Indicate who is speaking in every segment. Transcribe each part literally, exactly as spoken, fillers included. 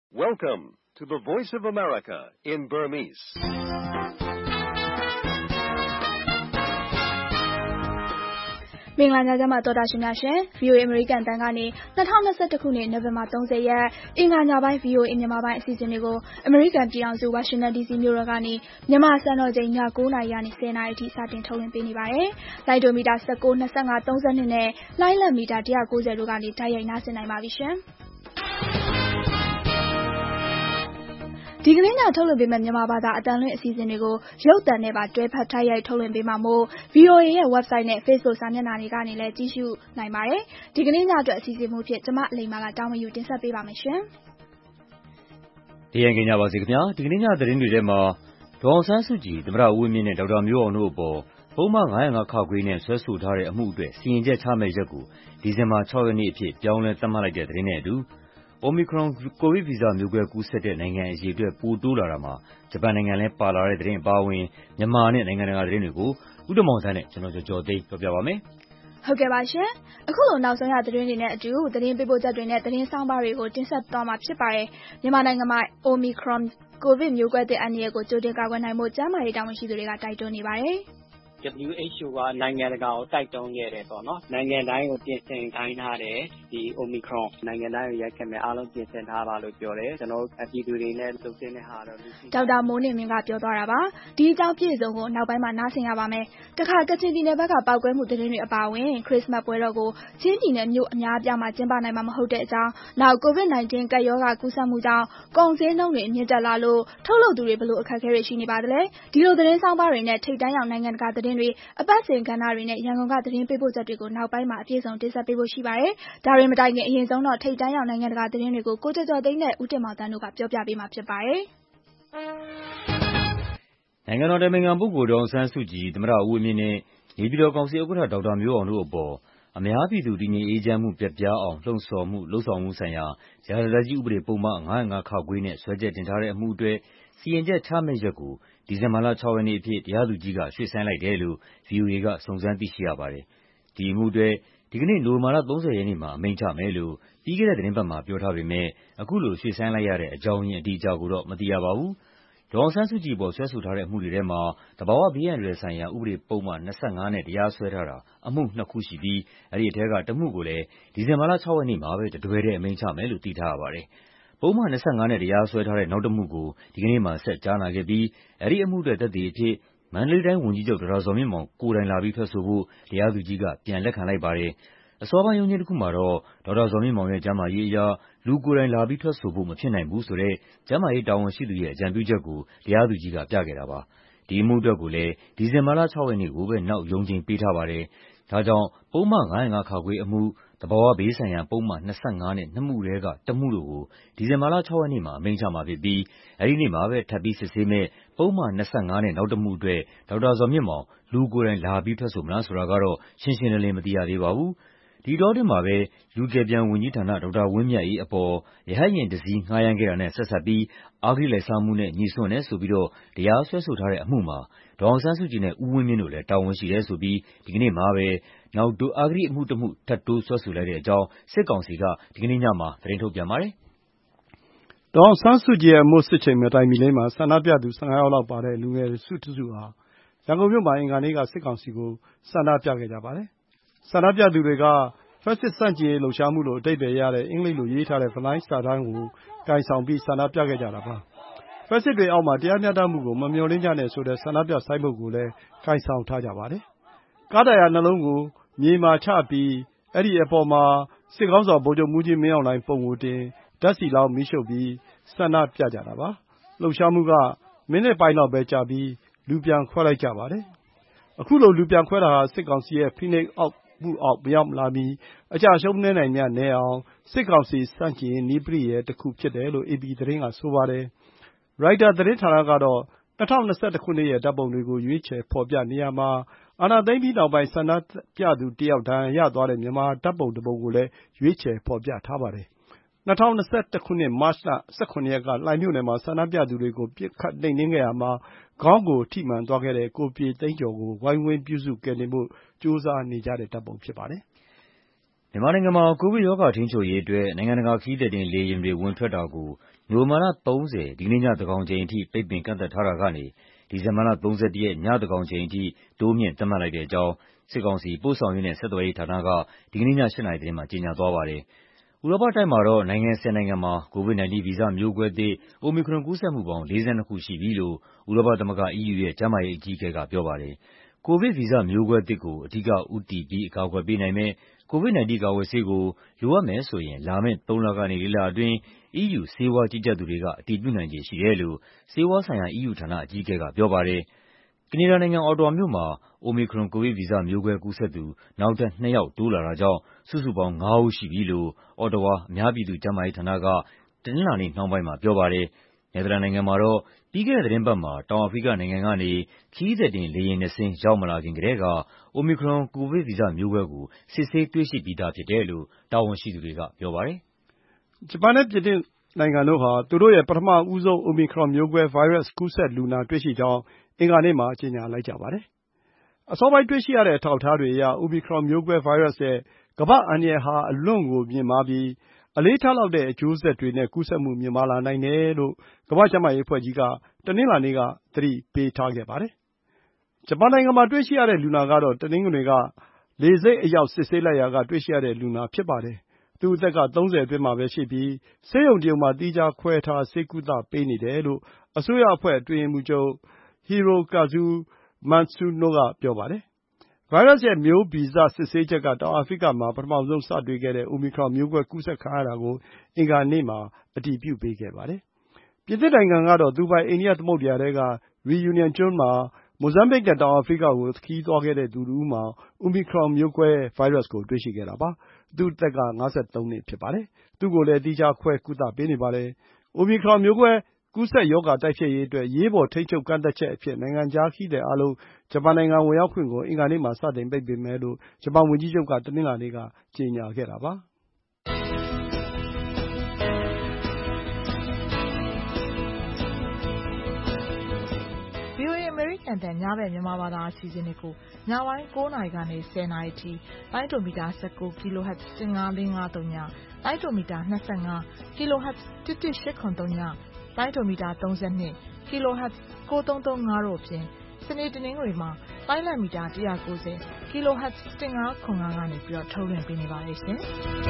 Speaker 1: Welcome to the Voice of America in Burmese.
Speaker 2: ။မင်္ဂလာညချမ်းပါတော်တာရှင်များရှင် ဗွီအိုအေ အမေရိကန်တန်ကနေ၂၀၂၁ခုနှစ်နိုဝင်ဘာ၃၀ရက်အင်္ဂါညပိုင်း ဗွီအိုအေမြန်မာပိုင်းအစီအစဉ်တွေကိုအမေရိကန်ပြည်ထောင်စုဝါရှင်တန်ဒီစီမြို့တော်ကနေမြန်မာစံတော်ချိန်ည၉နာရီကနေ၁၀နာရီအထိစတင်ထုတ်လွှင့်ပေးနေပါတယ်။လိုင်းဒိုမီတာ၁၉, ၂၅, ၃၂နဲ့လိုင်းလံမီတာ၁၉၀တို့ကနေတိုက်ရိုက်နားဆင်နိုင်ပါပြီရှင်။ဒီကနေ့ညထုတ်လွှင့်ပေးမယ့်မြန်မာဘာသာအတန်လွင့်အစီအစဉ်တွေကိုရုပ်သံနဲ့ပါတွဲဖက်ထိုက်ရိုက်ထုတ်လွှင့်ပေးမှာမို့ ဗွီအိုအေ ရဲ့ website နဲ့ Facebook စာမျက်နှာတွေကနေလည်းကြည့်ရှုနိုင်ပါတယ်။ဒီကနေ့ညအတွက်အစီအစဉ်မှုဖြစ်ကျမအလိမ္မာကတောင်းမယူတင်ဆက်ပေးပါမယ်ရှင်
Speaker 3: ။တရားကင်ကြပါစေခင်ဗျာဒီကနေ့ညသတင်းတွေထဲမှာဒေါ်အောင်ဆန်းစုကြည်သမ္မတဦးဝင်းမြင့်နဲ့ဒေါက်တာမျိုးအောင်တို့အပေါ်ပုံမှန်၅၀၅ခခွေနဲ့ဆွဲဆိုထားတဲ့အမှုအတွက်စီရင်ချက်ချမယ့်ရက်ကိုဒီဇင်ဘာ၆ရက်နေ့အဖြစ်ပြောင်းလဲသတ်မှတ်လိုက်တဲ့သတင်းနဲ့အတူOmicron ကိုဗစ်ဗီဇမျိုးကွဲကူးစက်တဲ့နိုင်ငံအရေးအတွက်ပိုတိုးလာတာမှာဂျပန်နိုင်ငံလည်းပါလာတဲ့သတင်းအပါအဝင်မြန်မာနဲ့နိုင်ငံတကာသတင်းတွေကိုဥတ္တမောင်ဆန်းနဲ့ကျွန်တော်ကျော်ကျော်သိန်းပြောပြပါမယ်
Speaker 2: ။ဟုတ်ကဲ့ပါရှင်။အခုလိုနောက်ဆုံးရသတင်းတွေနဲ့အတူသတင်းပေးပို့ချက်တွေနဲ့သတင်းဆောင်ပါတွေကိုတင်ဆက်သွားမှာဖြစ်ပါတယ်။မြန်မာနိုင်ငံမှာ Omicron ကိုဗစ်မျိုးကွဲတဲ့အန္တရာယ်ကိုကြိုတင်ကာကွယ်နိုင်ဖို့ကျန်းမာရေးတာဝန်ရှိသူတွေကတိုက်တွန်းနေပါတယ်။
Speaker 4: W H O ကနိုင်ငံတကာကိုတိုက်တွန်းခဲ့တယ်ပေါ့နော်နိုင်ငံတိုင်းကိုပြင်ဆင်ခိုင်းထားတယ်ဒီ Omicron နိုင်ငံတိုင်းကိုရိုက်ခတ်မယ်အားလုံးပြင်ဆင်ထားပါလို့ပြောတယ်ကျွန်တော်တို့ပြည်သူတွေနဲ့လုပ်တဲ့ဟာတော့
Speaker 2: ဒေါက်တာမိုးနေမင်းကပြောသွားတာပါဒီအကြောင်းပြည့်စုံကိုနောက်ပိုင်းမှာနားဆင်ရပါမယ်တခါကချင်ပြည်နယ်ဘက်ကပောက်ကွဲမှုသတင်းတွေအပါအဝင်ခရစ်စမတ်ပွဲတော်ကိုချင်းပြည်နယ်မြို့အများအပြားမှာကျင်းပနိုင်မှာမဟုတ်တဲ့အကြောင်းနောက် ကိုဗစ်၁၉ ကပ်ရောဂါကူးစက်မှုကြောင့်ကုန်စည်နှုန်းတွေမြင့်တက်လာလို့ထုတ်လုပ်သူတွေဘလို့အခက်အခဲတွေရှိနေပါသလဲဒီလိုသတင်းဆောင်ပါတွေနဲ့ထိပ်တန်းရောက်နိုင်ငံတကာသတင်းတွေအပတ်စဉ်ကဏ္ဍတွေနဲ့ရန်ကုန်ကသတင်းပေးပို့ချက်တွေကိုနောက်ပိုင်းမှာအပြည့်အစုံတင်ဆက်ပေးဖို့ရှိပါတယ်။ဒါတွေမတိုင်ခင်အရင်ဆုံးတော့ထိပ်တန်းရောက်နိုင်ငံတကာသတင်းတွေကိုကိုကျော်ကျော်သိန်းနဲ့ဦးတင်မောင်တန်းတို့ကပြောပြပေးမှာဖြစ်ပါတယ်
Speaker 3: ။နိုင်ငံတော်တိုင်ပင်ခံပုဂ္ဂိုလ်ဒေါ်အောင်ဆန်းစုကြည်သမ္မတဦးဝင်းမြင့်နဲ့နေပြည်တော်ကောင်စီဥက္ကဋ္ဌဒေါက်တာမျိုးအောင်တို့အပေါ်အများပြည်သူတည်ငြိမ်အေးချမ်းမှုပျက်ပြားအောင်လှုံ့ဆော်မှုလှုံ့ဆော်မှုဆိုင်ရာရာဇသတ်ကြီးဥပဒေပုံမှန်၅၀၅ခခွနဲ့ဆွဲချက်တင်ထားတဲ့အမှုအတွက်စီရင်ချက်ချမယ့်ရက်ကိုဒီဇင်ဘာလ၆ရက်နေ့အဖြစ်တရားသူကြီးကရွှေ့ဆိုင်းလိုက်တယ်လို့ ဗွီအိုအေကစုံစမ်းသိရှိရပါတယ်။ဒီအမှုအတွက်ဒီကနေ့နိုဝင်ဘာလ၃၀ရက်နေ့မှာအမိန့်ချမယ်လို့ပြီးခဲ့တဲ့သတင်းပတ်မှာပြောထားပေမဲ့အခုလိုရွှေ့ဆိုင်းလိုက်ရတဲ့အကြောင်းရင်းအတိအကျကိုတော့မသိရပါဘူး။ဒေါ်အောင်ဆန်းစုကြည်ပေါ်ဆွဲဆိုထားတဲ့အမှုတွေထဲမှာသဘာဝဘေးအန္တရာယ်ဆိုင်ရာဥပဒေပုံမှန်၂၅နဲ့တရားစွဲထားတာအမှုနှစ်ခုရှိပြီးအဲဒီထဲကတစ်မှုကိုလည်းဒီဇင်ဘာလ၆ရက်နေ့မှာပဲတတွဲတဲ့အမိန့်ချမယ်လို့သိထားရပါတယ်။ပုံမှန်၂၅နဲ့တရားစွဲထားတဲ့နောက်တစ်မှုကိုဒီကနေ့မှဆက်ကြားနာခဲ့ပြီးအဲဒီအမှုအတွက်သက်သေအဖြစ်မန္တလေးတိုင်းဝန်ကြီးချုပ်ဒေါက်တာဇော်မြင့်မောင်ကိုယ်တိုင်လာပြီးထွက်ဆိုဖို့တရားသူကြီးကပြန်လက်ခံလိုက်ပါတယ်။အစောပိုင်းရုံးချင်းတစ်ခုမှာတော့ဒေါက်တာဇော်မြင့်မောင်ရဲ့ကျန်းမာရေးအရလူကိုယ်တိုင်လာပြီးထွက်ဆိုဖို့မဖြစ်နိုင်ဘူးဆိုတဲ့ကျန်းမာရေးတာဝန်ရှိသူရဲ့အကြံပြုချက်ကိုတရားသူကြီးကပြခဲ့တာပါ။ဒီအမှုအတွက်ကိုလည်းဒီဇင်ဘာလ၆ရက်နေ့ကိုပဲနောက်ရုံးချိန်ပေးထားပါတယ်။ဒါကြောင့်ပုံမှန်၅၀၅ခခွေအမှုသဘာဝဘေးဆိုင်ရာပုံမှန်၂၅နဲ့နှစ်မှုထဲကတစ်မှုတို့ကိုဒီဇင်ဘာလ၆ရက်နေ့မှာအမိန့်ချမှာဖြစ်ပြီးအဲဒီနေ့မှာပဲထပ်ပြီးစစ်ဆေးမဲ့ပုံမှန်၂၅နဲ့နောက်တစ်မှုအတွက်ဒေါက်တာဇော်မြင့်မောင်လူကိုယ်တိုင်လာပြီးထွက်ဆိုမလားဆိုတာကတော့ရှင်းရှင်းလင်းလင်းမသိရသေးပါဘူး။ဒီတောအတွင်းမှာပဲလူကယ်ပြန်ဝန်ကြီးဌာနဒေါက်တာဝင်းမြတ်အေးအပေါ်ရဟတ်ယာဉ်တစ်စီးငှားရမ်းခဲ့တာနဲ့ဆက်စပ်ပြီးအဂတိလိုက်စားမှုနဲ့ငြိစွန်းတယ်ဆိုပြီးတော့တရားစွဲဆိုထားတဲ့အမှုမှာဒေါ်အောင်ဆန်းစုကြည်နဲ့ဦးဝင်းမြင့်တို့လည်းတာဝန်ရှိတယ်ဆိုပြီးဒီကနေ့မှာပဲနောက်တိုးအဂတိအမှုတစ်မှုထပ်တိုးစွဲဆိုလိုက်တဲ့အကြောင်းစစ်ကောင်စီကဒီကနေ့ညမှာသတင်းထုတ်ပြန်ပါတယ်
Speaker 5: ။ဒေါ်အောင်ဆန်းစုကြည်ရဲ့အမှုစစ်ချိန်မတိုင်မီလေးမှာဆန္ဒပြသူ၁၅ယောက်လောက်ပါတဲ့လူငယ်စုတစုဟာရန်ကုန်မြို့မှာအင်္ဂါနေ့ကစစ်ကောင်စီကိုဆန္ဒပြခဲ့ကြပါတယ်။ဆန္ဒပြသူတွေကဖက်စစ်ဆန့်ကျင်ရေးလှုပ်ရှားမှုလို့အဓိပ္ပာယ်ရတဲ့အင်္ဂလိပ်လိုရေးထားတဲ့ဗလိုင်းစာတမ်းကိုကိုင်ဆောင်ပြီးဆန္ဒပြခဲ့ကြတာပါ။ဖက်စစ်တွေအောက်မှာတရားမျှတမှုကိုမမျှော်လင့်ကြနဲ့ဆိုတဲ့ဆန္ဒပြဆိုင်းဘုတ်ကိုလည်းကိုင်ဆောင်ထားကြပါတယ်။ကားတာယာနှလုံးကိုမြေမှာချပြီးအဲဒီအပေါ်မှာစစ်ခေါင်းဆောင်ဗိုလ်ချုပ်မှူးကြီးမင်းအောင်လှိုင်ပုံကိုတင်ဓာတ်ဆီလောင်းမီးရှို့ပြီးဆန္ဒပြကြတာပါ။လှုပ်ရှားမှုကမိနစ်ပိုင်းလောက်ပဲကြာပြီးလူပြန်ခွဲလိုက်ကြပါတယ်။အခုလိုလူပြန်ခွဲတာဟာစစ်ကောင်စီရဲ့ဖိနှိပ်အောက်မှုအောက်မရောက်လာမီအကြရှုံးနည်းနိုင်မျှနည်းအောင်စစ်ကောင်စီစန့်ကျင်နည်းပရိယာယ်တစ်ခုဖြစ်တယ်လို့ အေပီ သတင်းကဆိုပါတယ်။ ရိုက်တာသတင်းဌာနကတော့၂၀၂၁ခုနှစ်ရဲ့ဓာတ်ပုံတွေကိုရွေးချယ်ဖော်ပြနေရာမှာအာဏာသိမ်းပြီးနောက်ပိုင်းဆန္ဒပြသူတစ်ယောက်ဒဏ်ရာရသွားတဲ့မြန်မာဓာတ်ပုံတစ်ပုံကိုလည်းရွေးချယ်ဖော်ပြထားပါတယ်။၂၀၂၁ခုနှစ်မတ်လ၁၇ရက်ကလှိုင်မြို့နယ်မှာဆန္ဒပြသူတွေကိုပစ်ခတ်နှိမ်နင်းခဲ့ရာမှာခေါင်းကိုထိမှန်သွားခဲ့တဲ့ကိုပြေသိန်းကျော်ကိုဝိုင်းဝန်းပြုစုကယ်တင်ဖို့ကြိုးစားနေကြတဲ့ဓာတ်ပုံဖြစ်ပါတယ်
Speaker 3: မြန်မာနိုင်ငံမှာကိုဗစ်ရောဂါထိန်းချုပ်ရေးအတွက်နိုင်ငံတကာခရီးသည်တင်လေယာဉ်တွေဝင်ထွက်တာကိုနိုဝင်ဘာလသုံးဆယ်ဒီကနေ့ညသန်းခေါင်ချိန်အထိပိတ်ပင်ကန့်သတ်ထားတာကနေဒီဇင်ဘာလသုံးဆယ့်တစ်ရက်ညသန်းခေါင်ချိန်အထိတိုးမြှင့်သတ်မှတ်လိုက်တဲ့အကြောင်းစစ်ကောင်စီပို့ဆောင်ရေးနဲ့ဆက်သွယ်ရေးဌာနကဒီကနေ့ည ၈ နာရီသတင်းမှာကြေညာသွားပါတယ်။ဥရောပတိုက်မှာတော့နိုင်ငံဆယ်နိုင်ငံမှာကိုဗစ်-၁၉ ဗီဇမျိုးကွဲသစ် Omicron ကူးစက်မှုပေါင်း၄၂ ခုရှိပြီလို့ဥရောပသမဂ္ဂ E U ရဲ့ကျန်းမာရေးအကြီးအကဲကပြောပါတယ်။ကိုဗစ်ဗီဇမျိုးကွဲသစ်ကိုအဓိကဦးတည်ပြီးအကာအကွယ်ပေးနိုင်မယ့်ကိုဗစ်-၁၉ ကာကွယ်ဆေးကိုလိုအပ်မယ်ဆိုရင်လာမယ့်သုံးလကနေလေးလအတွင်း E U ဆေးဝါးကြီးကြပ်သူတွေကအတည်ပြုနိုင်ခြေရှိတယ်လို့ဆေးဝါးဆိုင်ရာ E U ဌာနအကြီးအကဲကပြောပါတယ်။ကနေဒါနိုင်ငံအော်တာဝါမြို့မှာ Omicron ကိုဗစ်ဗီဇမျိုးကွဲကူးစက်သူနောက်ထပ်နှစ်ယောက်တိုးလာတာကြောင့်စုစုပေါင်းငါးဦးရှိပြီလို့အော်တာဝါအများပြည်သူကျန်းမာရေးဌာနကတနင်္လာနေ့နှောင်းပိုင်းမှာပြောပါတယ်။နယ်သာလန်နိုင်ငံမှာတော့ပြီးခဲ့တဲ့သီတင်းပတ်မှာတောင်အာဖရိကနိုင်ငံကနေခရီးသည်တင်လေယာဉ်နှစ်စင်းရောက်မလာခင်ကတည်းက Omicron ကိုဗစ်ဗီဇမျိုးကွဲကိုစစ်ဆေးတွေ့ရှိပြီးသားဖြစ်တယ်လို့တာဝန်ရှိသူတွေကပြောပါတယ်
Speaker 5: ။ဂျပန်နဲ့ပြင်သစ်နိုင်ငံတို့ဟာသူတို့ရဲ့ပထမဦးဆုံး Omicron မျိုးကွဲဗိုင်းရပ်စ်ကူးစက်လူနာတွေ့ရှိကြောင်းအင်္ဂါနေ့မှာကြေညာလိုက်ကြပါတယ်။အစောပိုင်းတွေ့ရှိရတဲ့အထောက်အထားတွေအရ Omicron မျိုးကွဲဗိုင်းရပ်စ်ရဲ့ကမ္ဘာ့အန္တရာယ်ဟာအလွန်ကိုမြင့်မားပြီးအလေးထားလောက်တဲ့အကျိုးဆက်တွေနဲ့ကူးစက်မှုမြင့်မားလာနိုင်တယ်လို့ကမ္ဘာ့ကျန်းမာရေးအဖွဲ့ကြီးကတနင်္လာနေ့ကသတိပေးထားခဲ့ပါတယ်။ဂျပန်နိုင်ငံမှာတွေ့ရှိရတဲ့လူနာကတော့တနင်္ဂနွေကလေဆိပ်အရောက်စစ်ဆေးလိုက်ရာကတွေ့ရှိရတဲ့လူနာဖြစ်ပါတယ်။သူ့အသက်ကသုံးဆယ်အတွင်းမှာပဲရှိပြီးဆေးရုံတရုံမှာသီးခြားခွဲထားဆေးကုသပေးနေတယ်လို့အစိုးရအဖွဲ့အတွင်းရေးမှူးချုပ် Hirokazu Matsuno ကပြောပါတယ်။ဗိုင်းရပ်စ်ရဲ့မျိုးဗီဇစစ်ဆေးချက်ကတောင်အာဖရိကမှာပထမဆုံးစတွေ့ခဲ့တဲ့ Omicron မျိုးကွဲကူးစက်ခံရတာကိုအင်္ဂါနေ့မှာအတည်ပြုပေးခဲ့ပါတယ်။ပြင်သစ်နိုင်ငံကတော့သူပိုင်အိန္ဒိယသမုဒ္ဒရာထဲက Reunion ကျွန်းမှာမိုဇမ်ဘစ်နဲ့တောင်အာဖရိကကိုခရီးသွားခဲ့တဲ့သူတဦးမှာ Omicron မျိုးကွဲဗိုင်းရပ်စ်ကိုတွေ့ရှိခဲ့တာပါ။သူ့အသက်ကငါးဆယ်သုံးနှစ်ဖြစ်ပါတယ်။သူ့ကိုလည်းသီးခြားခွဲကုသပေးနေပါတယ်။ Omicron မျိုးကွဲကူးစက်ရောဂါတိုက်ဖျက်ရေးအတွက်အရေးပေါ်ထိန်းချုပ်ကန့်သတ်ချက်အဖြစ်နိုင်ငံခြားခရီးသည်အားလုံးဂျပန်နိုင်ငံဝင်ရောက်ခွင့်ကိုအင်္ဂါနေ့မှာစတင်ပိတ်ပင်မယ်လို့ဂျပန်ဝန်ကြီးချုပ်ကတနင်္လာနေ့ကကြေညာခဲ့တာပါ။
Speaker 6: ဗွီအိုအေ အမေရိကန်အသံညဘက်မြန်မာဘာသာအစီအစဉ်တွေကိုညပိုင်းကိုးနာရီကနေဆယ်နာရီထိလိုင်းဒိုမီတာ၁၉ kHz ၁၅၄၅၃ညလိုင်းဒိုမီတာ၂၅ kHz ၁၁၈၇၃ညလိုင်းဒိုမီတာ၃၂ kHz ၉၃၃၅တို့အပြင်စနေတနင်္ဂနွေမှာလိုင်းလံမီတာ၁၉၀ kHz ၁၅၇၅ကနေပြီးတော့ထုတ်လွှင့်ပေးနေပါတယ်ရှင်။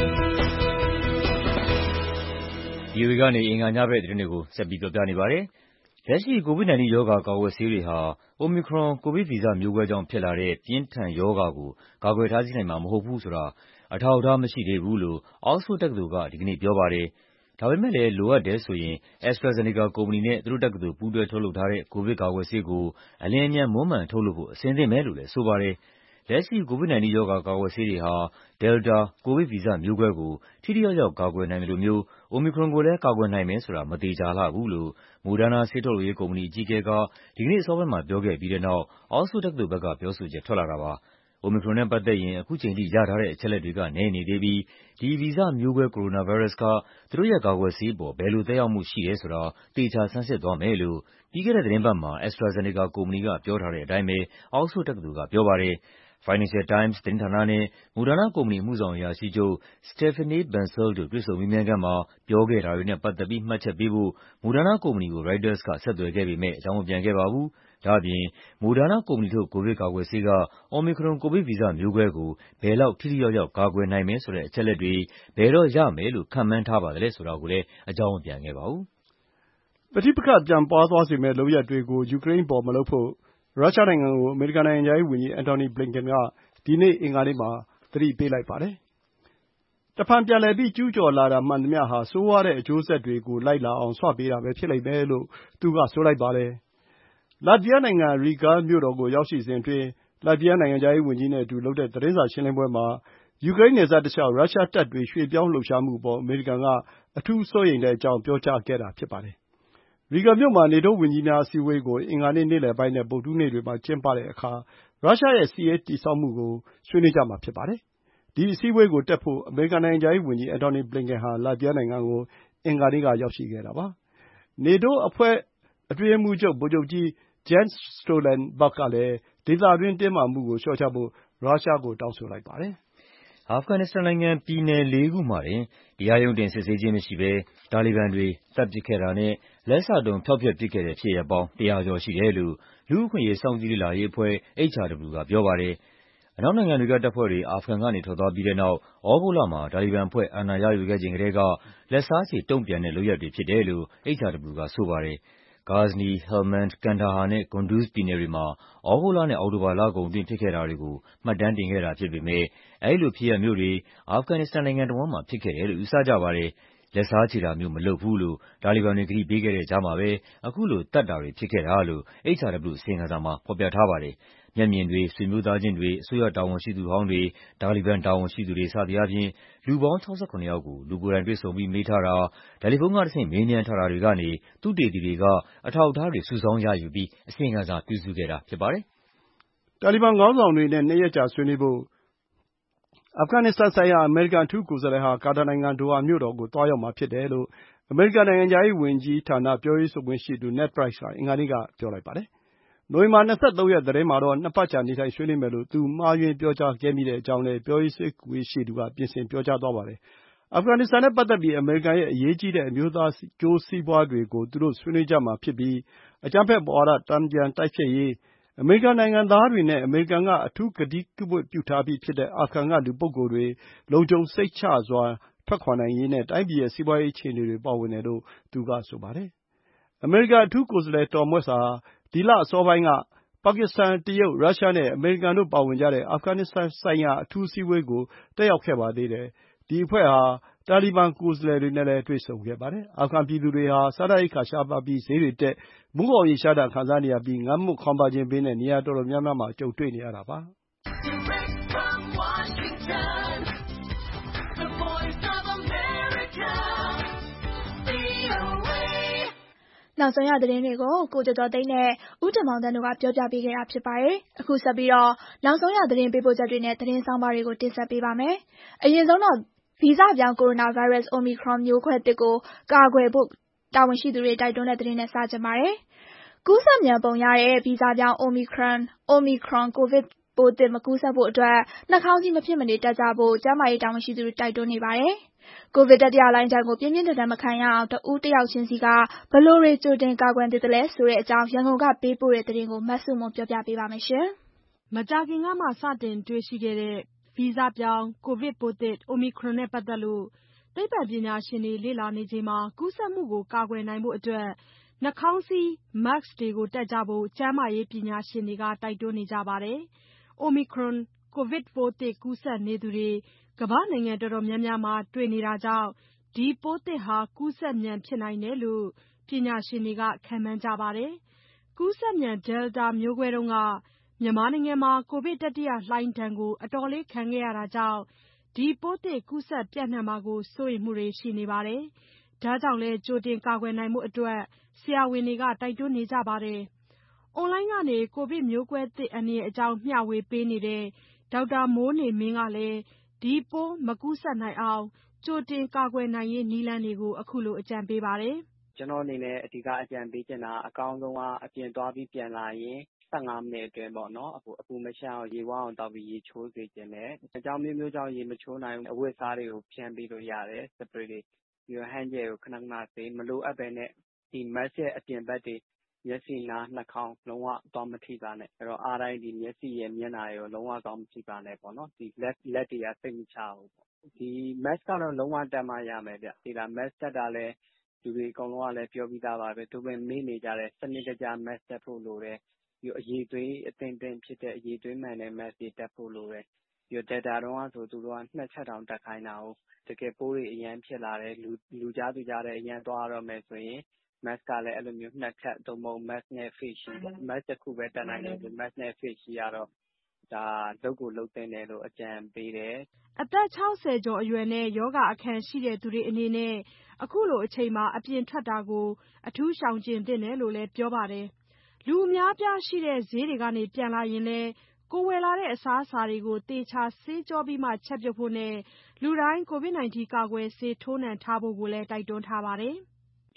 Speaker 3: ဗွီအိုအေကနေအင်္ဂါညဘက်သတင်းတွေကိုဆက်ပြီးပြောပြနေပါတယ်။လက်ရှိကိုဗစ်-၁၉ ရောဂါကာကွယ်ဆေးတွေဟာ Omicron ကိုဗစ်ဗီဇမျိုးကွဲကြောင့်ဖြစ်လာတဲ့ပြင်းထန်ရောဂါကိုကာကွယ်တားဆီးနိုင်မှာမဟုတ်ဘူးဆိုတာအထောက်အထားမရှိသေးဘူးလို့ Oxford တက္ကသိုလ်ကဒီကနေ့ပြောပါတယ်။ဒါပေမဲ့လည်းလိုအပ်တယ်ဆိုရင် AstraZeneca ကုမ္ပဏီနဲ့သူတို့တက္ကသိုလ်ပူးတွဲထုတ်လုပ်ထားတဲ့ကိုဗစ်ကာကွယ်ဆေးကိုအလျင်အမြန်မွမ်းမံထုတ်လုပ်ဖို့အဆင်သင့်ပဲလို့လည်းဆိုပါတယ်။လက်ရှိကိုဗစ်-၁၉ ရောဂါကာကွယ်ဆေးတွေဟာ Delta ကိုဗစ်ဗီဇမျိုးကွဲကိုထိထိရောက်ရောက်ကာကွယ်နိုင်သလိုမျိုး Omicron ကိုလည်းကာကွယ်နိုင်မယ်ဆိုတာမသေချာလှဘူးလို့ Moderna ဆေးထုတ်လုပ်ရေးကုမ္ပဏီအကြီးအကဲကဒီကနေ့အစောပိုင်းမှာပြောခဲ့ပြီးတဲ့နောက် Oxford တက္ကသိုလ်ဘက်ကပြောဆိုချက်ထွက်လာတာပါ။ Omicron နဲ့ပတ်သက်ရင်ခုချိန်ထိရထားတဲ့အချက်အလက်တွေကနည်းနေသေးပြီးဒီဗီဇမျိုးကွဲကိုရိုနာဗိုင်းရပ်စ်ကသူတို့ရဲ့ကာကွယ်ဆေးအပေါ်ဘယ်လိုသက်ရောက်မှုရှိတယ်ဆိုတာသေချာဆန်းစစ်သွားမယ်လို့ပြီးခဲ့တဲ့သီတင်းပတ်မှာ AstraZeneca ကုမ္ပဏီကပြောထားတဲ့အတိုင်းပဲ Oxford တက္ကသိုလ်ကပြောပါတယ်။ Financial Times သတင်းဌာနနဲ့ Moderna ကုမ္ပဏီအမှုဆောင်အရာရှိချုပ် Stéphane Bancel တို့တွေ့ဆုံမေးမြန်းခန်းမှာပြောခဲ့တာတွေနဲ့ပတ်သက်ပြီးမှတ်ချက်ပေးဖို့ Moderna ကုမ္ပဏီကို ရိုက်တာကဆက်သွယ်ခဲ့ပေမဲ့အကြောင်းမပြန်ခဲ့ပါဘူး။ဒါ့အပြင် Moderna ကုမ္ပဏီထုတ်ကိုဗစ်ကာကွယ်ဆေးက Omicron ကိုဗစ်ဗီဇမျိုးကွဲကိုဘယ်လောက်ထိထိရောက်ရောက်ကာကွယ်နိုင်မယ်ဆိုတဲ့အချက်အလက်တွေဘယ်တော့ရမယ်လို့ခန့်မှန်းထားပါသလဲဆိုတာကိုလည်းအကြောင်းမပြန်ခဲ့ပါဘူး
Speaker 5: ။ပဋိပက္ခပြန်ပွားသွားစေမယ့်လုပ်ရပ်တွေကိုယူကရိန်းအပေါ်မလုပ်ဖို့ရုရှားနိုင်ငံကိုအမေရိကန်နိုင်ငံခြားရေးဝန်ကြီး Antony Blinken ကဒီနေ့အင်္ဂါနေ့မှာသတိပေးလိုက်ပါတယ်။တဖန်ပြန်လည်ပြီးကျူးကျော်လာတာမှန်သမျှဟာဆိုးဝါးတဲ့အကျိုးဆက်တွေကိုလိုက်လာအောင်ဆွပေးတာပဲဖြစ်လိမ့်မယ်လို့သူကဆိုလိုက်ပါတယ်။ လတ်ဗီးယားနိုင်ငံ Riga မြို့တော်ကိုရောက်ရှိစဉ်အတွင်းလတ်ဗီးယားနိုင်ငံခြားရေးဝန်ကြီးနဲ့အတူလုပ်တဲ့သတင်းစာရှင်းလင်းပွဲမှာယူကရိန်းနယ်စပ်တလျှောက်ရုရှားတပ်တွေရွှေ့ပြောင်းလှုပ်ရှားမှုအပေါ်အမေရိကန်ကအထူးစိုးရိမ်တဲ့အကြောင်းပြောကြားခဲ့တာဖြစ်ပါတယ်။ Riga မြို့မှာနေတိုးဝန်ကြီးများအစည်းအဝေးကိုအင်္ဂါနေ့နေ့လယ်ပိုင်းနဲ့ဗုဒ္ဓဟူးနေ့တွေမှာကျင်းပတဲ့အခါရုရှားရဲ့စစ်ရေးတည်ဆောက်မှုကိုဆွေးနွေးကြမှာဖြစ်ပါတယ်။ဒီအစည်းအဝေးကိုတက်ဖို့အမေရိကန်နိုင်ငံခြားရေးဝန်ကြီး Antony Blinken ဟာလတ်ဗီးယားနိုင်ငံကိုအင်္ဂါနေ့ကရောက်ရှိခဲ့တာပါ။ နေတိုးအဖွဲ့အတွင်းရေးမှူးချုပ်ဗိုလ်ချုပ်ကြီး Jens Stoltenberg ကလည်းဒေသတွင်းတင်းမာမှုကိုလျှော့ချဖို့ရုရှားကိုတောင်းဆိုလိုက်ပါတယ်။
Speaker 3: အာဖဂန်နစ္စတန်နိုင်ငံ၊ ပြည်နယ်လေးခုမှာတင် တရားရုံးတင်စစ်ဆေးခြင်းမရှိဘဲ တာလီဘန်တွေ သတ်ပစ်ခဲ့တာနဲ့ လက်စတုံး ဖျောက်ဖျက်ပစ်ခဲ့တဲ့ ဖြစ်ရပ်ပေါင်း ၁၀၀ ကျော်ရှိတယ်လို့ လူ့အခွင့်အရေး စောင့်ကြည့်လေ့လာရေးအဖွဲ့ H R W ကပြောပါတယ်။ အနောက်နိုင်ငံတွေက တပ်ဖွဲ့တွေ အာဖဂန်ကနေ ထွက်သွားပြီးတဲ့နောက် သြဂုတ်လမှာ တာလီဘန်အဖွဲ့ အာဏာရယူခဲ့ချိန်ကတည်းက လက်စားခြေတုံ့ပြန်တဲ့ လုပ်ရပ်တွေဖြစ်တယ်လို့ H R W ကဆိုပါတယ်။ Ghazni, Helmand, Kandahar နဲ့ Kunduz ပြည်နယ်တွေမှာ သြဂုတ်လနဲ့ အောက်တိုဘာလကုန်အတွင်း ဖြစ်ခဲ့တာတွေကို မှတ်တမ်းတင်ခဲ့တာဖြစ်ပေမယ့် အဲဒီလိုဖြစ်ရပ်မျိုးတွေ အာဖဂန်နစ္စတန်နိုင်ငံတဝန်းမှာ ဖြစ်ခဲ့တယ်လို့ ယူဆကြပါတယ်။ လက်စားခြေတာမျိုး မလုပ်ဘူးလို့ တာလီဘန်တွေ ကတိပေးခဲ့တဲ့ကြားမှာပဲ အခုလို သတ်တာတွေဖြစ်ခဲ့တာလို့ H R W အစီရင်ခံစာမှာ ဖော်ပြထားပါတယ်။ မျက်မြင်တွေ၊ ဆွေမျိုးသားချင်းတွေ၊ အစိုးရတာဝန်ရှိသူဟောင်းတွေ၊ တာလီဘန်တာဝန်ရှိသူတွေ စသည်အားဖြင့် လူပေါင်း ၆၇ ယောက်ကို လူကိုယ်တိုင်တွေ့ဆုံပြီး မေးထားတာ၊ တယ်လီဖုန်းကတဆင့် မေးမြန်းထားတာတွေကနေ သုတေသီတွေက အထောက်အထားတွေ စုဆောင်းရယူပြီး အစီရင်ခံစာ ပြုစုခဲ့တာဖြစ်ပါတယ်
Speaker 5: ။ တာလီဘန်ခေါင်းဆောင်တွေနဲ့ နှစ်ရက်ကြာဆွေးနွေးဖို့ အာဖဂန်နစ္စတန်ဆိုင်ရာ အမေရိကန်အထူးကိုယ်စားလှယ်ဟာ ကာတာနိုင်ငံ ဒိုဟာမြို့တော်ကို သွားရောက်မှာဖြစ်တယ်လို့ အမေရိကန်နိုင်ငံခြားရေးဝန်ကြီးဌာန ပြောရေးဆိုခွင့်ရှိသူ Ned Price က အင်္ဂါနေ့က ပြောလိုက်ပါတယ်။ နိုဝင်ဘာ ၂၃ ရက်သတင်းမှာတော့ နှစ်ပတ်ကြာ နေထိုင်ဆွေးနွေးမယ်လို့ သူမှားယွင်းပြောကြားခဲ့မိတဲ့အကြောင်းလည်း ပြောရေးဆိုခွင့်ရှိသူက ပြင်ဆင်ပြောကြားသွားပါတယ်။ အာဖဂန်နစ္စတန်နဲ့ပတ်သက်ပြီး အမေရိကန်ရဲ့ အရေးကြီးတဲ့ အမျိုးသားအကျိုးစီးပွါးတွေကို သူတို့ဆွေးနွေးကြမှာဖြစ်ပြီး အကြမ်းဖက်ဝါဒ တန်ပြန်တိုက်ဖျက်ရေး၊ အမေရိကန်နိုင်ငံသားတွေနဲ့ အမေရိကန်က အထူးကတိကဝတ်ပြုထားပြီးဖြစ်တဲ့ အာဖဂန်က လူပုဂ္ဂိုလ်တွေ လုံခြုံစိတ်ချစွာ ထွက်ခွာနိုင်ရေးနဲ့ တိုင်းပြည်ရဲ့ စီးပွါးရေးအခြေအနေတွေ ပါဝင်တယ်လို့ သူကဆိုပါတယ်။ အမေရိကန်အထူးကိုယ်စားလှယ် Tom West ဟာ ဒီလအစောပိုင်းက ပါကစ္စတန်၊ တရုတ်၊ ရုရှားနဲ့ အမေရိကန်တို့ပါဝင်ကြတဲ့ အာဖဂန်နစ္စတန်ဆိုင်ရာ အထူးအစည်းအဝေးကို တက်ရောက်ခဲ့ပါသေးတယ်။ ဒီအဖွဲ့ဟာ တာလီဘန်ကိုယ်စားလှယ်တွေနဲ့လည်း တွေ့ဆုံခဲ့ပါတယ်။ အာဖဂန်ပြည်သူတွေဟာ စားနပ်ရိက္ခာရှားပါးပြီး ဈေးတွေတက်၊ မုန်းအောက်ရေရှားဒဏ်ခံစားနေရပြီး ငတ်မွတ်ခေါင်းပါးခြင်းဘေးနဲ့ နေရာအတော်များများမှာ ကြုံတွေ့နေရတာပါ။
Speaker 2: “နောက်ဆုံးရသတင်းတွေကို ကိုကျော်ကျော်သိန်းနဲ့ ဦးတင်မောင်သန်းတို့က ပြောပြပေးခဲ့တာဖြစ်ပါတယ်။ အခုဆက်ပြီး နောက်ဆုံးရသတင်းပေးပို့ချက်တွေနဲ့ သတင်းဆောင်းပါးတွေကို တင်ဆက်ပေးပါမယ်။ အရင်ဆုံးတော့ ဗီဇပြောင်း ကိုရိုနာဗိုင်းရပ်စ် Omicron မျိုးကွဲသစ်ကို ကာကွယ်ဖို့ တာဝန်ရှိသူတွေ တိုက်တွန်းတဲ့သတင်းနဲ့ စတင်ပါတယ်။ ကူးစက်မြန်ပုံရတဲ့ ဗီဇပြောင်း Omicron ကိုဗစ်ပိုးသစ် မကူးစက်ဖို့အတွက် နှာခေါင်းစည်း မဖြစ်မနေတပ်ကြဖို့ ကျန်းမာရေးတာဝန်ရှိသူတွေ တိုက်တွန်းနေပါတယ်။ ကိုဗစ်တတိယလှိုင်းဒဏ်ကို ပြင်းပြင်းထန်ထန် မခံရအောင် တဦးတယောက်ချင်းစီက ဘယ်လိုတွေ ကြိုတင်ကာကွယ်သင့်သလဲဆိုတဲ့အကြောင်း ရန်ကုန်ကပေးပို့တဲ့သတင်းကို မဆုမွန်က ပြောပြပါမယ်။
Speaker 6: မကြာခင်ကမှ စတင်တွေ့ရှိခဲ့တဲ့ ဗီဇပြောင်း ကိုဗစ်ပိုးသစ် Omicron နဲ့ပတ်သက်လို့ သိပ္ပံပညာရှင်တွေ လေ့လာနေချိန်မှာ ကူးစက်မှုကို ကာကွယ်နိုင်ဖို့အတွက် နှာခေါင်းစည်း Mask တွေတပ်ကြဖို့ ကျန်းမာရေးပညာရှင်တွေက တိုက်တွန်းနေကြပါတယ်။ Omicron ကိုဗစ်ပိုးသစ် ကူးစက်နေသူတွေ ကမ္ဘာ့နိုင်ငံတော်တော်များများမှာ တွေ့နေတာကြောင့် ဒီပိုးသစ်ဟာ ကူးစက်မြန်ဖြစ်နိုင်တယ်လို့ ပညာရှင်တွေက ခန့်မှန်းကြပါတယ်။ ကူးစက်မြန် Delta မျိုးကွဲတုန်းက မြန်မာနိုင်ငံမှာ ကိုဗစ်တတိယလှိုင်းဒဏ်ကို အတော်လေးခံခဲ့ရတာကြောင့် ဒီပိုးသစ်ကူးစက်ပျံ့နှံ့မှာကို စိုးရိမ်မှုတွေရှိနေပါတယ်။ ဒါကြောင့်လည်း ကြိုတင်ကာကွယ်နိုင်ဖို့အတွက် ဆရာဝန်တွေက တိုက်တွန်းနေကြပါတယ်။ အွန်လိုင်းကနေ ကိုဗစ်မျိုးကွဲသစ်အန္တရာယ်အကြောင်း မျှဝေပေးနေတဲ့ ဒေါက်တာမိုးနေမင်းကလည်း ဒီပိုးမကူးစက်နိုင်အောင် ကြိုတင်ကာကွယ်နိုင်ရေး နည်းလမ်းတွေကို အခုလို အကြံပေးပါတယ်။
Speaker 4: “ကျနော့်အနေနဲ့ အဓိကအကြံပေးချင်တာက အကောင်းဆုံးကအပြင်သွားပြီးပြန်လာရင် ၁၅မိနစ်အတွင်းပေါ့နော် အပူမရှပ်အောင်ရေဝအောင်သောက်ပြီးရေချိုးစေချင်တယ်။အကြောင်းအမျိုးမျိုးကြောင့်ရေမချိုးနိုင်ဘူးဆိုရင် အဝတ်အစားတွေကိုဖြန်းပေးလို့ရတယ် spray တွေ ပြီးတော့ hand gel ကိုခဏခဏဆေး မလိုအပ်ပဲနဲ့ ဒီ mask ရဲ့အပြင်ဘက်တွေ မျက်စိ၊နား၊နှာခေါင်း လုံးဝသွားမထိပါနဲ့ အဲ့တော့အားတိုင်းဒီမျက်စိရယ် မျက်နှာရယ်ကို လုံးဝသွားမထိပါနဲ့ပေါ့နော်။ ဒီလက်လက်တွေကစိတ်မချရဘူးပေါ့။ ဒီ mask ကတော့လုံးဝတပ်မှရမယ်ဗျ။ mask တပ်တာလည်း လူတွေအကုန်လုံးကလည်းပြောပြီးသားပါပဲ သို့ပေမယ့်မေ့နေကြတယ်။ စနစ်တကျ mask တပ်ဖို့လိုတယ်။ ပြီးတော့အရည်အသွေးအသင့်အတင့်ဖြစ်တဲ့ အရည်အသွေးမှန်တဲ့ mask တွေတပ်ဖို့လိုတယ်။ ပြီးတော့ Delta တုန်းကဆိုသူတို့က နှစ်ချက်တောင်တပ်ခိုင်းတာကို တကယ်ပိုးတွေအရမ်းဖြစ်လာတယ် လူကြားသူကြားထဲအရမ်းသွားရတော့မယ်ဆိုရင် mask ကလည်းအဲ့လိုမျိုးနှစ်ထပ် သို့မဟုတ် mask နဲ့ face shield ပေါ့ mask တခုပဲတပ်နိုင်တယ်ဆို mask နဲ့ face shield ကတော့ ဒါလုပ်ကိုလုပ်သင့်တယ်လို့အကြံပေးတယ်။
Speaker 6: ” အသက် ၆၀ ကျော်အရွယ်နဲ့ ရောဂါအခံရှိသူတွေအနေနဲ့ အခုလိုအချိန်မှာ အပြင်ထွက်တာကို အထူးရှောင်ကြဉ်သင့်တယ်လို့လည်း ပြောပါတယ်။ လူအများအပြားရှိတဲ့ ဈေးတွေကပြန်လာရင်လည်း ကိုယ်ဝယ်လာတဲ့အစားအစာတွေကို သေချာဆေးကြောပြီးမှ ချက်ပြုတ်ဖို့နဲ့ လူတိုင်း ကိုဗစ်ကာကွယ်ဆေးထိုးနှံထားဖို့ကိုလည်း တိုက်တွန်းထားပါတယ်။
Speaker 4: “တ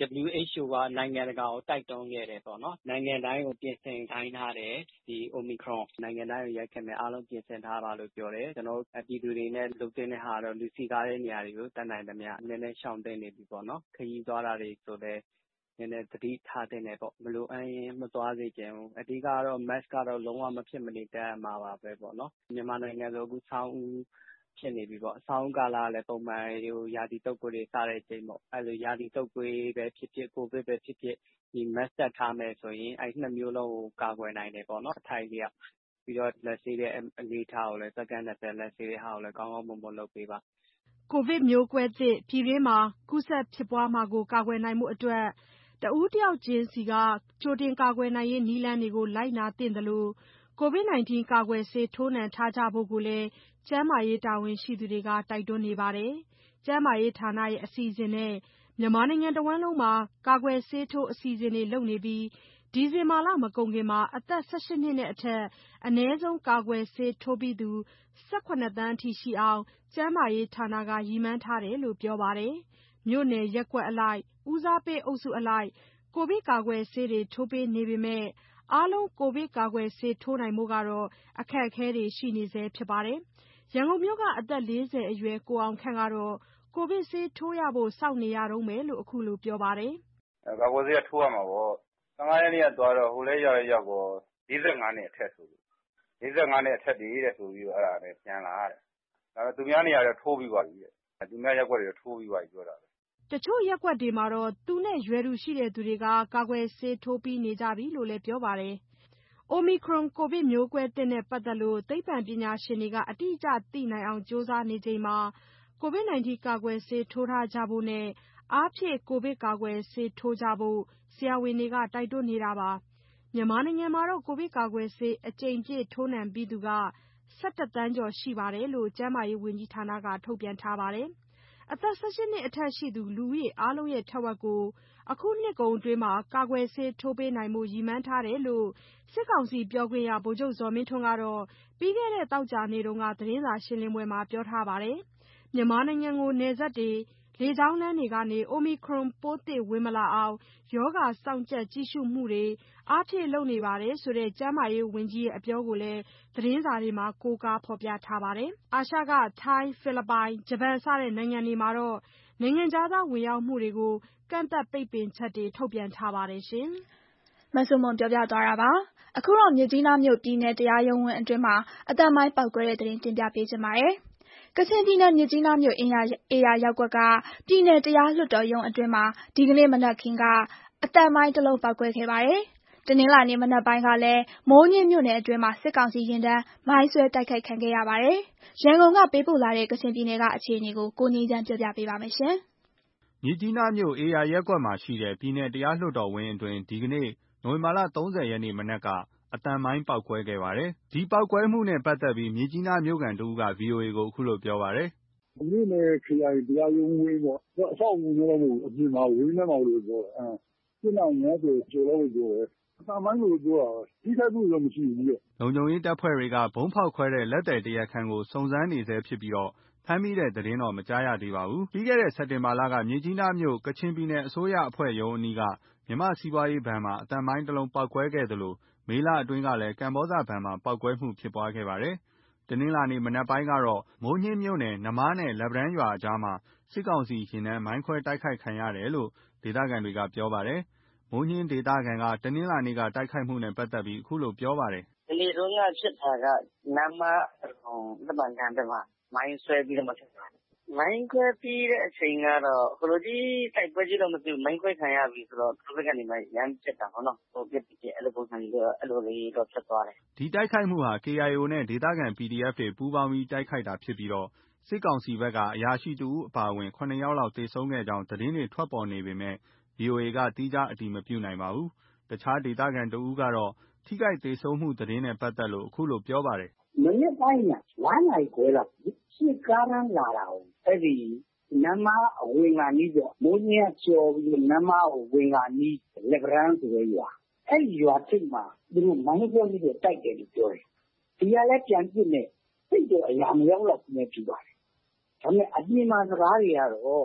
Speaker 4: W H O ကနိုင်ငံတကာကိုတိုက်တွန်းခဲ့တယ်ပေါ့နော်နိုင်ငံတိုင်းကိုပြင်ဆင်ခိုင်းထားတယ်ဒီ Omicron နိုင်ငံတိုင်းကိုရိုက်ခတ်မယ်အားလုံးပြင်ဆင်ထားပါလို့ပြောတယ်ကျွန်တော်ပြည်သူတွေနဲ့လုပ်တဲ့ဟာတော့လူစီကားတဲ့နေရာတွေကိုတတ်နိုင်သမျှနည်းနည်းရှောင်သိနေပြီပေါ့နော်ခရီးသွားတာတွေဆိုလည်းနည်းနည်းသတိထားတဲ့နေပေါ့မလိုအပ်ရင်မသွားစေချင်ဘူးအဓိကတော့ mask ကတော့လုံးဝမဖြစ်မနေတတ်မှာပါပဲပေါ့နော်မြန်မာနိုင်ငံဆိုအခုဆောင်းဦးဖြစ်နေပြီပေါ့ဆောင်းကာလလည်းပုံမှန်ဟိုရာသီတုပ်ကွေးတွေစတဲ့အချိန်ပေါ့အဲ့လိုရာသီတုပ်ကွေးပဲဖြစ်ဖြစ်ကိုဗစ်ပဲဖြစ်ဖြစ်ဒီ mask တက်ထားမယ်ဆိုရင်အဲ့နှစ်မျိုးလုံးကိုကာကွယ်နိုင်တယ်ပေါ့နော်အထိုက်လေးပြီးတော့လက်ဆေးတဲ့အနေထားကိုလည်းစက္ကန့်၂၀လက်ဆေးတဲ့ဟာကိုလည်းကောင်းကောင်းမွန်မွန်လုပ်ပေးပါ
Speaker 7: ကိုဗစ်မျိုးကွဲသစ်ပြည်တွင်းမှာကူးစက်ဖြစ်ပွားမှာကိုကာကွယ်နိုင်မှုအတွက်တဦးတယောက်ချင်းစီကကြိုတင်ကာကွယ်နိုင်ရေးနည်းလမ်းတွေကိုလိုက်နာသင့်တယ်လို့ကိုဗစ်ကာကွယ်ဆေးထိုးနှံထားကြဖို့ကိုလည်းကျန်းမာရေးတာဝန်ရှိသူတွေကတိုက်တွန်းနေပါတယ်။ကျန်းမာရေးဌာနရဲ့အစီအစဉ်နဲ့မြန်မာနိုင်ငံတဝန်းလုံးမှာကာကွယ်ဆေးထိုးအစီအစဉ်တွေလုပ်နေပြီးဒီဇင်ဘာလမကုန်ခင်အသက်၁၈နှစ်နဲ့အထက်အနည်းဆုံးကာကွယ်ဆေးထိုးပြီးသူ၁၇သန်းအထိရှိအောင်ကျန်းမာရေးဌာနကရည်မှန်းထားတယ်လို့ပြောပါတယ်။မြို့နယ်ရပ်ကွက်အလိုက်ဦးစားပေးအုပ်စုအလိုက်ကိုဗစ်ကာကွယ်ဆေးတွေထိုးပေးနေပေမဲ့အားလုံးကိုဗစ်ကာကွယ်ဆေးထိုးနိုင်ဖို့ကတော့အခက်အခဲတွေရှိနေဆဲဖြစ်ပါတယ်။ရန်ကုန်မြို့ကအသက်၄၀အရွယ်ကိုအောင်ခန့်ကတော့ကိုဗစ်ဆေးထိုးရဖို့စောင့်နေရတုန်းပဲလို့အခုလိုပြောပါတယ်
Speaker 8: ။ကာကွယ်ဆေးကထိုးရမှာပေါ့၁၅ရက်နေ့ကသွားတော့ဟိုလဲရောက်ရရောက်တော့၄၅နှစ်အထက်ဆိုလို့၄၅နှစ်အထက်တည်းတဲ့ဆိုပြီးတော့အဲ့ဒါနဲ့ပြန်လာရတယ်။ဒါပေမဲ့သူများနေရာတော့ထိုးပြီးပါပြီတဲ့။သူများရက်ွက်တွေထိုးပြီးပါပြီပြောတာပဲ
Speaker 7: ။တချို့ရက်ွက်တွေမှာတော့သူနဲ့ရွယ်တူရှိတဲ့သူတွေကကာကွယ်ဆေးထိုးပြီးနေကြပြီလို့လည်းပြောပါတယ်။ Omicron ကိုဗစ်မျိုးကွဲသစ်နဲ့ပတ်သက်လို့သိပ္ပံပညာရှင်တွေကအတိအကျသိနိုင်အောင်ကြိုးစားနေချိန်မှာကိုဗစ်ကာကွယ်ဆေးထိုးထားကြဖို့နဲ့အားဖြည့်ကိုဗစ်ကာကွယ်ဆေးထိုးကြဖို့ဆရာဝန်တွေကတိုက်တွန်းနေတာပါ။မြန်မာနိုင်ငံမှာကိုဗစ်ကာကွယ်ဆေးအကြိမ်ပြည့်ထိုးနှံပြီးသူက၁၁သန်းကျော်ရှိတယ်လို့ကျန်းမာရေးဝန်ကြီးဌာနကထုတ်ပြန်ထားပါတယ်။အသက်၁၈နှစ်အထက်ရှိသူလူဦးရေအားလုံးရဲ့ထက်ဝက်ကိုအခုနှစ်ကုန်အတွင်းကာကွယ်ဆေးထိုးပေးနိုင်ဖို့ရည်မှန်းထားတယ်လို့စစ်ကောင်စီပြောခွင့်ရဗိုလ်ချုပ်ဇော်မင်းထွန်းကတော့ပြီးခဲ့တဲ့သောကြာနေ့ကသတင်းစာရှင်းလင်းပွဲမှာပြောထားပါတယ်။မြန်မာနိုင်ငံကိုနယ်စပ်တွေလေကြောင်းလမ်းတွေကနေ Omicron ပိုးသစ်ဝင်မလာအောင်ရောဂါစောင့်ကြပ်ကြည့်ရှုမှုတွေအားဖြည့်လုပ်နေတယ်ဆိုတဲ့ကျန်းမာရေးဝန်ကြီးရဲ့အပြောကိုလည်းသတင်းစာတွေမှာကိုးကားဖော်ပြထားပါတယ်။အာရှကထိုင်းဖိလစ်ပိုင်ဂျပန်စတဲ့နိုင်ငံတွေမှာတော့နိုင်ငံခြားသားဝင်ရောက်မှုတွေကိုကန့်သတ်ပိတ်ပင်ချက်တွေထုတ်ပြန်ထားပါတယ်ရှင်
Speaker 2: ။မဆုမွန်ပြောပြသွားတာပါ။အခုတော့မြစ်ကြီးနားမြို့ပြည်နယ်တရားရုံးဝင်းအတွင်းမှာအသက်မိုင်းပေါက်ကွဲတဲ့သတင်းတင်ပြပေးချင်ပါတယ်။ကချင်ပြည်နယ်မြစ်ကြီးနားမြို့အေယာရပ်ကွက်ကပြည်နယ်တရားလွှတ်တော်ရုံးအတွင်းမှာဒီကနေ့မနက်ခင်းကအသက်မိုင်းတစ်လုံးပေါက်ကွဲခဲ့ပါတယ်။တနင်္လာနေ့မနက်ပိုင်းကလည်းမိုးညှင်းမြို့နယ်အတွင်းမှာစစ်ကောင်စီရင်တန်းမိုင်းဆွဲတိုက်ခိုက်ခံခဲ့ရပါတယ်။ရန်ကုန်ကပေးပို့လာတဲ့ကချင်ပြည်နယ်ကအခြေအနေကိုကိုငြိမ်းချမ်းပြောပြပေးပါမယ်ရှင်
Speaker 9: ။မြစ်ကြီးနားမြို့အေယာရပ်ကွက်မှာရှိတဲ့ပြည်နယ်တရားလွှတ်တော်ဝင်းအတွင်းဒီကနေ့နိုဝင်ဘာလ၃၀ရက်နေ့မနက်ကအသံမိုင်းပေါက်ကွဲခဲ့ပါတယ်။ဒီပေါက်ကွဲမှုနဲ့ပတ်သက်ပြီးမြစ်ကြီးနားမြို့ခံတဦးက ဗွီအိုအေကိုအခုလိုပြောပါတယ်
Speaker 10: ။“မြို့နယ်ခရိုင်တရားရုံးဝင်းပေါ့။အဆောက်အဦးထဲမဟုတ်ဘူး။အပြင်မှာဝင်းထဲမှာလို့ပြောတယ်။၈နာရီ၅၀ကျော်လောက်လို့ပြောတယ်။အသံမိုင်းလို့ပြောတာပဲ။ထိခိုက်မှုတော့မရှိဘူးတဲ့
Speaker 9: ။လုံခြုံရေးတပ်ဖွဲ့တွေကဗုံးဖောက်ခွဲတဲ့လက်သည်တရားခံကိုစုံစမ်းနေဆဲဖြစ်ပြီးဖမ်းမိတဲ့သတင်းတော့မကြားရသေးပါဘူး။ပြီးခဲ့တဲ့စက်တင်ဘာလကမြစ်ကြီးနားမြို့ကချင်ပြည်နယ်အစိုးရအဖွဲ့ရုံးအနီးကမြန်မာ့စီးပွားရေးဘဏ်မှာအသံမိုင်းတစ်လုံးပေါက်ကွဲခဲ့သလိုမေလအတွင်းကလည်းကမ္ဘောဇဘဏ်မှာပေါက်ကွဲမှုဖြစ်ပွားခဲ့ပါတယ်။တနင်္လာနေ့မနက်ပိုင်းကတော့မိုးညှင်းမြို့နယ်နမားနဲ့လက်ပံတန်းရွာအကြားမှာစစ်ကောင်စီယာဉ်တန်းမိုင်းခွဲတိုက်ခိုက်ခံရတယ်လို့ဒေသခံတွေကပြောပါတယ်။မိုးညှင်းဒေသခံကတနင်္လာနေ့ကတိုက်ခိုက်မှုနဲ့ပတ်သက်ပြီးအခုလိုပြောပါတယ်
Speaker 11: ။ဒီနေ့ဆုံးကဖြစ်တာကနမားလက်ပံတန်းဘက်မှာမိုင်းဆွဲပြီးတော့မှဖြစ်တာ။မိုင်းခွဲပြီးတဲ့အချိန်ကတော့ဟိုလိုကြီးတိုက်ပွဲကြီးတော့မဖြစ်ဘူး။မိုင်းခွဲခံရပြီဆိုတော့သူတို့ဘက်ကနေမှရမ်းပစ်တာပေါ့နော်။ဟိုပစ်ပစ်အဲ့လိုပုံစံကြီးတော့အဲ့လိုလေးတော့ဖြစ်သွားတယ်
Speaker 9: ။ဒီတိုက်ခိုက်မှုဟာ K I O နဲ့ဒေသခံ P D F တွေပူးပေါင်းပြီးတိုက်ခိုက်တာဖြစ်ပြီးစစ်ကောင်စီဘက်ကအရာရှိတဦးအပါအဝင်၇ယောက်လောက်သေဆုံးခဲ့ကြောင်းသတင်းတွေထွက်ပေါ်နေပေမဲ့ ဗွီအိုအေကသီးခြားအတည်မပြုနိုင်ပါဘူး။တခြားဒေသခံတဦးကတော့ထိခိုက်သေဆုံးမှုသတင်းနဲ့ပတ်သက်လို့အခုလိုပြောပါတယ်
Speaker 10: ။မနက်ပိုင်းက၅နာရီခွဲလောက်ရှေ့ကားတန်းလာတာကိုအဲ့ဒီနမားအဝင်ကနီးပေါ့မိုးညှင်းကျော်ပြီးနမားကိုဝင်ကနီးလက်ပံတန်းဆိုတဲ့ရွာအဲ့ဒီရွာထိပ်မှာသူတို့မိုင်းခွဲပြီးတော့တိုက်တယ်လို့ပြောတယ်။ဒီကလည်းပြန်ပြစ်နေစိတ်တော့အရာမရောက်တော့ဘူးနဲ့ပြပါတယ်။ဒါပေမဲ့အပြင်မှာစကားတွေကတော့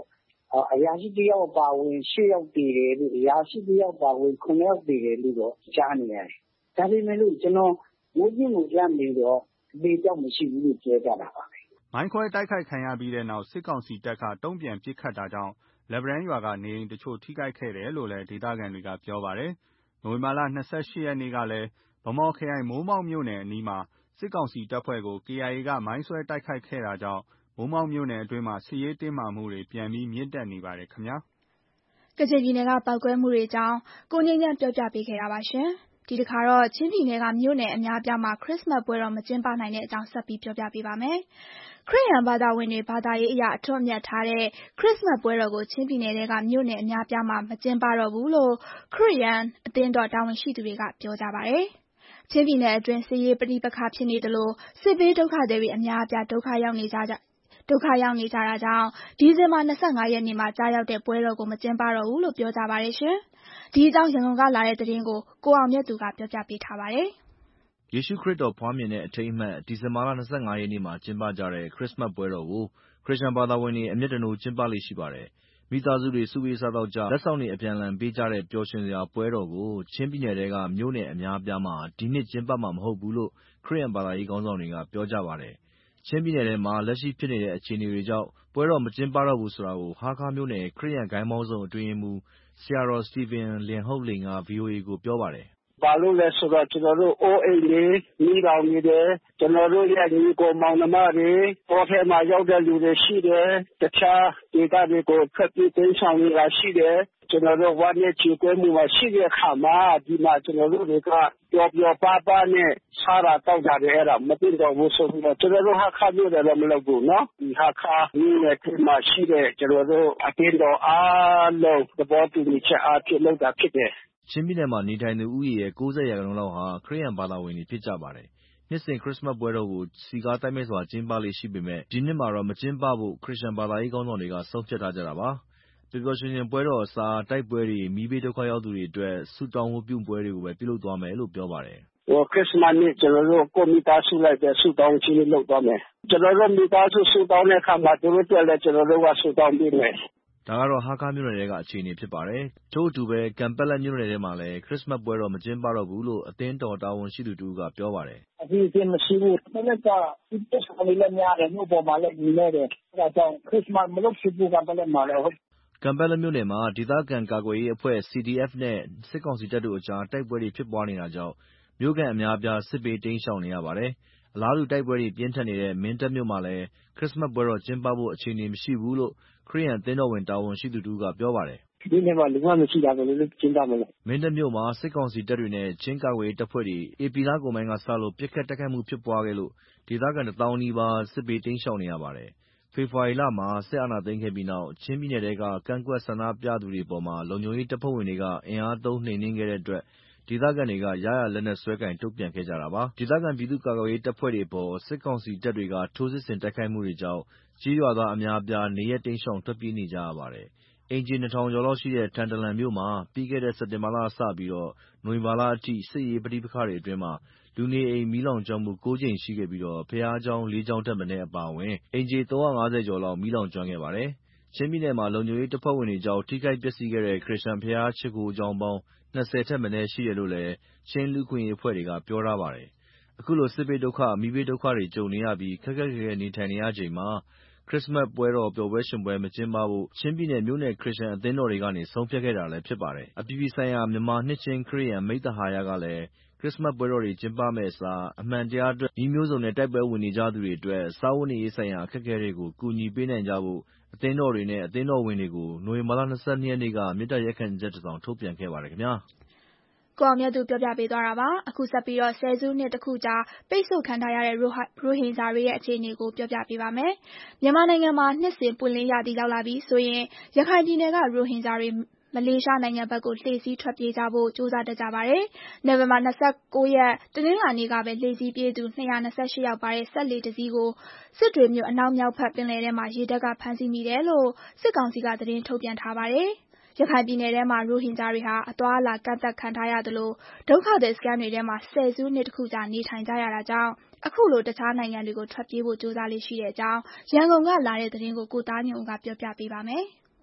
Speaker 10: အရာရှိတယောက်ပါဝင်ရှစ်ယောက်တည်တယ်လို့အရာရှိတယောက်ပါဝင်ခုနှစ်ယောက်တည်တယ်လို့တော့ကြားနေရတယ်။ဒါပေမဲ့လို့ကျွန်တော်မိုးပြင်းကိုကြမ်းနေတော့အသေးကြောက်မရှိဘူးလို့ပြောကြတာပါပဲ
Speaker 9: ။မိုင်းခွဲတိုက်ခိုက်ခံရပြီးတဲ့နောက်စစ်ကောင်စီတပ်ကတုံ့ပြန်ပစ်ခတ်တာကြောင့်လက်ဗရန်ရွာကနေအိမ်တချို့ထိခိုက်ခဲ့တယ်လို့လည်းဒေသခံတွေကပြောပါတယ်။နိုဝင်ဘာလ၂၈ရက်နေ့ကလည်းဗန်းမော်ခရိုင်မိုးမောက်မြို့နယ်အနီးမှာစစ်ကောင်စီတပ်ဖွဲ့ကို ကေအိုင်အေ ကမိုင်းဆွဲတိုက်ခိုက်ခဲ့တာကြောင့်မိုးမောက်မြို့နယ်အတွင်းမှာစစ်ရေးတင်းမာမှုတွေပြန်ပြီးမြင့်တက်နေပါတယ်ခင်ဗျာ
Speaker 2: ။ကချင်ပြည်နယ်ကပေါက်ကွဲမှုတွေကြောင့်ကိုငြိမ်းချမ်းပြောပြပေးခဲ့တာပါရှင်။ဒီတစ်ခါတော့ချင်းပြည်နယ်ကမြို့နယ်အများပြားမှာခရစ်စမတ်ပွဲတော်မကျင်းပနိုင်တဲ့အကြောင်းဆက်ပြီးပြောပြပေးပါမယ်။ခရစ်ယာန်ဘာသာဝင်တွေဘာသာရေးအရာအထွတ်အမြတ်ထားတဲ့ခရစ်စမတ်ပွဲတော်ကိုချင်းပြည်နယ်ကမြို့နယ်အများပြားမှာမကျင်းပတော့ဘူးလို့ခရစ်ယာန်အသင်းတော်တာဝန်ရှိသူတွေကပြောကြပါတယ်။ချင်းပြည်နယ်အတွင်းစစ်ရေးပဋိပက္ခဖြစ်နေသလိုစစ်ဘေးဒုက္ခသည်တွေအများအပြားဒုက္ခရောက်နေကြကြဒုက္ခရောက်နေကြတာကြောင့်ဒီဇင်ဘာ၂၅ရက်နေ့မှာကြားရောက်တဲ့ပွဲတော်ကိုမကျင်းပတော့ဘူးလို့ပြောကြပါတယ်ရှင်။ဒီအကြောင်းရန်ကုန်ကလာတဲ့သတင်းကိုကိုအောင်မြတ်သူကပြောပြပေးထားပါတယ်
Speaker 12: ။ယေရှုခရစ်တော်ဖွားမြင်တဲ့အထိမ်းအမှတ်ဒီဇင်ဘာလ၂၅ရက်နေ့မှာကျင်းပကြတဲ့ခရစ်စမတ်ပွဲတော်ကိုခရစ်ယာန်ဘာသာဝင်တွေအမြတ်တနိုးကျင်းပလေ့ရှိပါတယ်။မိသားစုတွေစုဝေးစားသောက်ကြလက်ဆောင်တွေအပြန်အလှန်ပေးကြတဲ့ပျော်ရွှင်စရာပွဲတော်ကိုချင်းပြည်နယ်ထဲကမြို့နယ်အများအပြားမှာဒီနှစ်ကျင်းပမှာမဟုတ်ဘူးလို့ခရစ်ယာန်ဘာသာရေးခေါင်းဆောင်တွေကပြောကြပါတယ်။ချင်းပြည်နယ်ထဲမှာလက်ရှိဖြစ်နေတဲ့အခြေအနေတွေကြောင့်ပွဲတော်မကျင်းပတော့ဘူးဆိုတာကိုဟားခါးမြို့နယ်ခရစ်ယာန်ဂိုဏ်းပေါင်းစုံအတွင်းရေးမှူးဆရာတော်စတီဗင်လင်ဟုတ်လိန်က ဗွီအိုအေကိုပြောပါတယ်
Speaker 10: ။ဘာလို့လဲဆိုတော့ကျွန်တော်တို့အိုးအိမ်တွေမိလောင်နေတယ်ကျွန်တော်တို့ရဲ့ညီကိုမောင်နှမတွေပေါ်ထဲမှာရောက်တဲ့လူတွေရှိတယ်တခြားဒေသတွေကိုဖက်ပြီးတင်းဆောင်နေတာရှိတယ်ကျွန်တော်တို့ဝါနဲ့ချီကွဲမှုမှာရှိတဲ့အခါမှာဒီမှာကျွန်တော်တို့တွေကပျော်ပျော်ပါးပါးနဲ့စားတာတောက်တာတွေအဲ့ဒါမသိတော့ဘူးဆိုတော့ကျွန်တော်တို့ဟာခါမျိုးတယ်မလုပ်ဘူးနော်ဒီဟာခါမျိုးနဲ့ဒီမှာရှိတဲ့ကျွန်တော်တို့အတင်းတော်အားလုံးသဘောတူညီချက်အားဖြင့်လုပ်တာဖြစ်တယ်
Speaker 12: ချင်းပြည်နယ်မှာနေထိုင်သူဦးရေရဲ့၉၀ရာခိုင်နှုန်းလောက်ဟာခရစ်ယာန်ဘာသာဝင်တွေဖြစ်ကြပါတယ်။နှစ်စဉ်ခရစ်စမတ်ပွဲတော်ကိုစည်ကားသိုက်မြိုက်စွာကျင်းပလေ့ရှိပေမဲ့ဒီနှစ်မှာတော့မကျင်းပဖို့ခရစ်ယာန်ဘာသာရေးခေါင်းဆောင်တွေကဆုံးဖြတ်ထားကြတာပါ။ပျော်ပျော်ရွှင်ရွှင်ပွဲတော်အစားတိုက်ပွဲတွေမီးဘေးဒုက္ခရောက်သူတွေအတွက်ဆုတောင်းဝတ်ပြုပွဲတွေကိုပဲပြုလုပ်သွားမယ်လို့ပြောပါတယ်
Speaker 10: ။ဟိုခရစ်စမတ်နေ့ကျွန်တော်တို့ကိုမိသားစုလိုက်တဲ့ဆုတောင်းခြင်းလုပ်သွားမယ်။ကျွန်တော်တို့မိသားစုဆုတောင်းတဲ့အခါမှာသူတို့တွေလည်းကျွန်တော်တို့ကဆုတောင်းပေးမယ်။
Speaker 12: ဒါကတော့ဟားခါးမြို့နယ်ထဲကအခြေအနေဖြစ်ပါတယ်။ထို့အတူပဲကံပက်လက်မြို့နယ်ထဲမှာလည်းခရစ်စမတ်ပွဲတော်မကျင်းပတော့ဘူးလို့အသင်းတော်တာဝန်ရှိသူတူကပြောပါတယ်
Speaker 10: ။အစီအစဉ်မရှိဘူး။ဒါနဲ့ကဒီတက်ဆောင်လေးများတယ်မြို့ပေါ်မှာလည်းညီနေတယ်။အဲဒါကြောင့်ခရစ်စမတ်မလုပ်ဖြစ်ဘူးကံပက်လက်မှာလည်းဟုတ်
Speaker 12: ကံပက်လက်မြို့နယ်မှာဒေသခံကာကွယ်ရေးအဖွဲ့ စီ ဒီ အက်ဖ် နဲ့စစ်ကောင်စီတပ်တို့အကြားတိုက်ပွဲတွေဖြစ်ပွားနေတာကြောင့်မြို့ခံအများအပြားစစ်ဘေးတိမ်းရှောင်နေရပါတယ်။အလားတူတိုက်ပွဲတွေပြင်းထန်နေတဲ့မင်းတပ်မြို့မှာလည်းခရစ်စမတ်ပွဲတော်ကျင်းပဖို့အခြေအနေမရှိဘူးလို့ခရစ်ယာန်အသင်းတော်ဝင်တာဝန်ရှိသူတူကပြောပါတယ်
Speaker 10: ။ဒီနေ့မှာလူမှမရှိတာကိုလည်းကျင်းပမလို့
Speaker 12: မင်းတပ်မြို့မှာစစ်ကောင်စီတပ်တွေနဲ့ချင်းကာကွယ်ရေးတပ်ဖွဲ့တွေဧပြီလကုန်ပိုင်းကစလို့ပစ်ခတ်တိုက်ခိုက်မှုဖြစ်ပွားခဲ့လို့ဒေသခံတစ်သောင်းနီးပါးစစ်ဘေးတိမ်းရှောင်နေရပါတယ်။ဖေဖော်ဝါရီလမှာစစ်အာဏာသိမ်းခဲ့ပြီးနောက်ချင်းပြည်နယ်ထဲကကန့်ကွက်ဆန္ဒပြသူတွေအပေါ်လုံခြုံရေးတပ်ဖွဲ့ဝင်တွေကအင်အားသုံးနှိမ်နင်းခဲ့တဲ့အတွက်ဒေသခံတွေကရရာလက်နက်စွဲကိုင်တုံ့ပြန်ခဲ့ကြတာပါ။ဒေသခံပြည်သူ့ကာကွယ်ရေးတပ်ဖွဲ့တွေအပေါ်စစ်ကောင်စီတပ်တွေကထိုးစစ်ဆင်တိုက်ခိုက်မှုတွေကြောင့်ကျေးရွာသားအများအပြားနေရပ်တိမ်းရှောင်ထွက်ပြေးနေကြရပါတယ်။အိမ်ခြေနှစ်ထောင်ကျော်လောက်ရှိတဲ့ထန်တလန်မြို့မှာပြီးခဲ့တဲ့စက်တင်ဘာလကစပြီးနိုဝင်ဘာလအထိစစ်ရေးပဋိပက္ခတွေအတွင်းလူနေအိမ်မီးလောင်ကျွမ်းမှု၉ကြိမ်ရှိခဲ့ပြီးဘုရားကျောင်းလေးကျောင်းထက်မနည်းအပါအဝင်အိမ်ခြေ၃၅၀ကျော်လောက်မီးလောင်ကျွမ်းခဲ့ပါတယ်။ချင်းပြည်နယ်မှာလုံခြုံရေးတပ်ဖွဲ့ဝင်တွေကြောင့်ထိခိုက်ပျက်စီးခဲ့တဲ့ခရစ်ယာန်ဘုရားရှိခိုးကျောင်းပေါင်း၂၀ထက်မနည်းရှိတယ်လို့လည်းချင်းလူ့အခွင့်အရေးအဖွဲ့တွေကပြောထားပါတယ်။အခုလိုစစ်ဘေးဒုက္ခမီးဘေးဒုက္ခတွေကြုံနေရပြီးခက်ခက်ခဲခဲနေထိုင်နေရချိန်မှာခရစ်စမတ်ပွဲတော်ပျော်ပွဲရွှင်ပွဲမကျင်းပဖို့ချင်းပြည်နယ်မြို့နယ်ခရစ်ယာန်အသင်းတော်တွေကနေဆုံးဖြတ်ခဲ့တာလည်းဖြစ်ပါတယ်။အပြည်ပြည်ဆိုင်ရာမြန်မာနှစ်ခြင်းခရစ်ယာန်မိဿဟာယကလည်းခရစ်စမတ်ပွဲတော်တွေကျင်းပမယ့်အစားအမှန်တရားအတွက်နည်းမျိုးစုံနဲ့တိုက်ပွဲဝင်နေကြသူတွေအတွက်စားဝတ်နေရေးဆိုင်ရာအခက်အခဲတွေကိုကူညီပေးနိုင်ကြဖို့အသင်းတော်တွေနဲ့အသင်းတော်ဝင်တွေကိုနိုဝင်ဘာလ၂၂ရက်နေ့ကမေတ္တာရပ်ခံချက်တစ်စောင်ထုတ်ပြန်ခဲ့ပါတယ်ခင်ဗျာ။
Speaker 2: ကိုအောင်မြတ်သူပြောပြပေးသွားတာပါ။အခုဆက်ပြီးတော့ဆယ်စုနှစ်တစ်ခုကြာပိတ်ဆို့ခံထားရတဲ့ရိုဟင်ဂျာတွေရဲ့အခြေအနေကိုပြောပြပေးပါမယ်။မြန်မာနိုင်ငံမှာနှစ်စဉ်ပွင့်လင်းရာသီရောက်လာပြီဆိုရင်ရခိုင်ပြည်နယ်ကရိုဟင်ဂျာတွေမလေးရှားနိုင်ငံဘက်ကိုလှည့်စီးထွက်ပြေးကြဖို့ကြိုးစားတတ်ကြပါတယ်။နိုဝင်ဘာ၂၉ရက်တနင်္လာနေ့ကပဲလှည့်စီးပြေးသူ၂၂၈ယောက်ပါတဲ့စက်လှေတစ်စီးကိုစစ်တွေမြို့အနောက်မြောက်ဘက်ပင်လယ်ထဲမှာရေတပ်ကဖမ်းဆီးမိတယ်လို့စစ်ကောင်စီကသတင်းထုတ်ပြန်ထားပါတယ်။ရခိုင်ပြည်နယ်ထဲမှာရိုဟင်ဂျာတွေဟာအသွားအလာကန့်သတ်ခံထားရသလိုဒုက္ခသည်စခန်းတွေထဲမှာဆယ်စုနှစ်တစ်ခုကြာနေထိုင်ကြရတာကြောင့်အခုလိုတခြားနိုင်ငံတွေကိုထွက်ပြေးဖို့ကြိုးစားလေ့ရှိတဲ့အကြောင်းရန်ကုန်ကလာတဲ့သတင်းကိုကိုသားညွန့်ဦးကပြောပြပေးပါမယ်။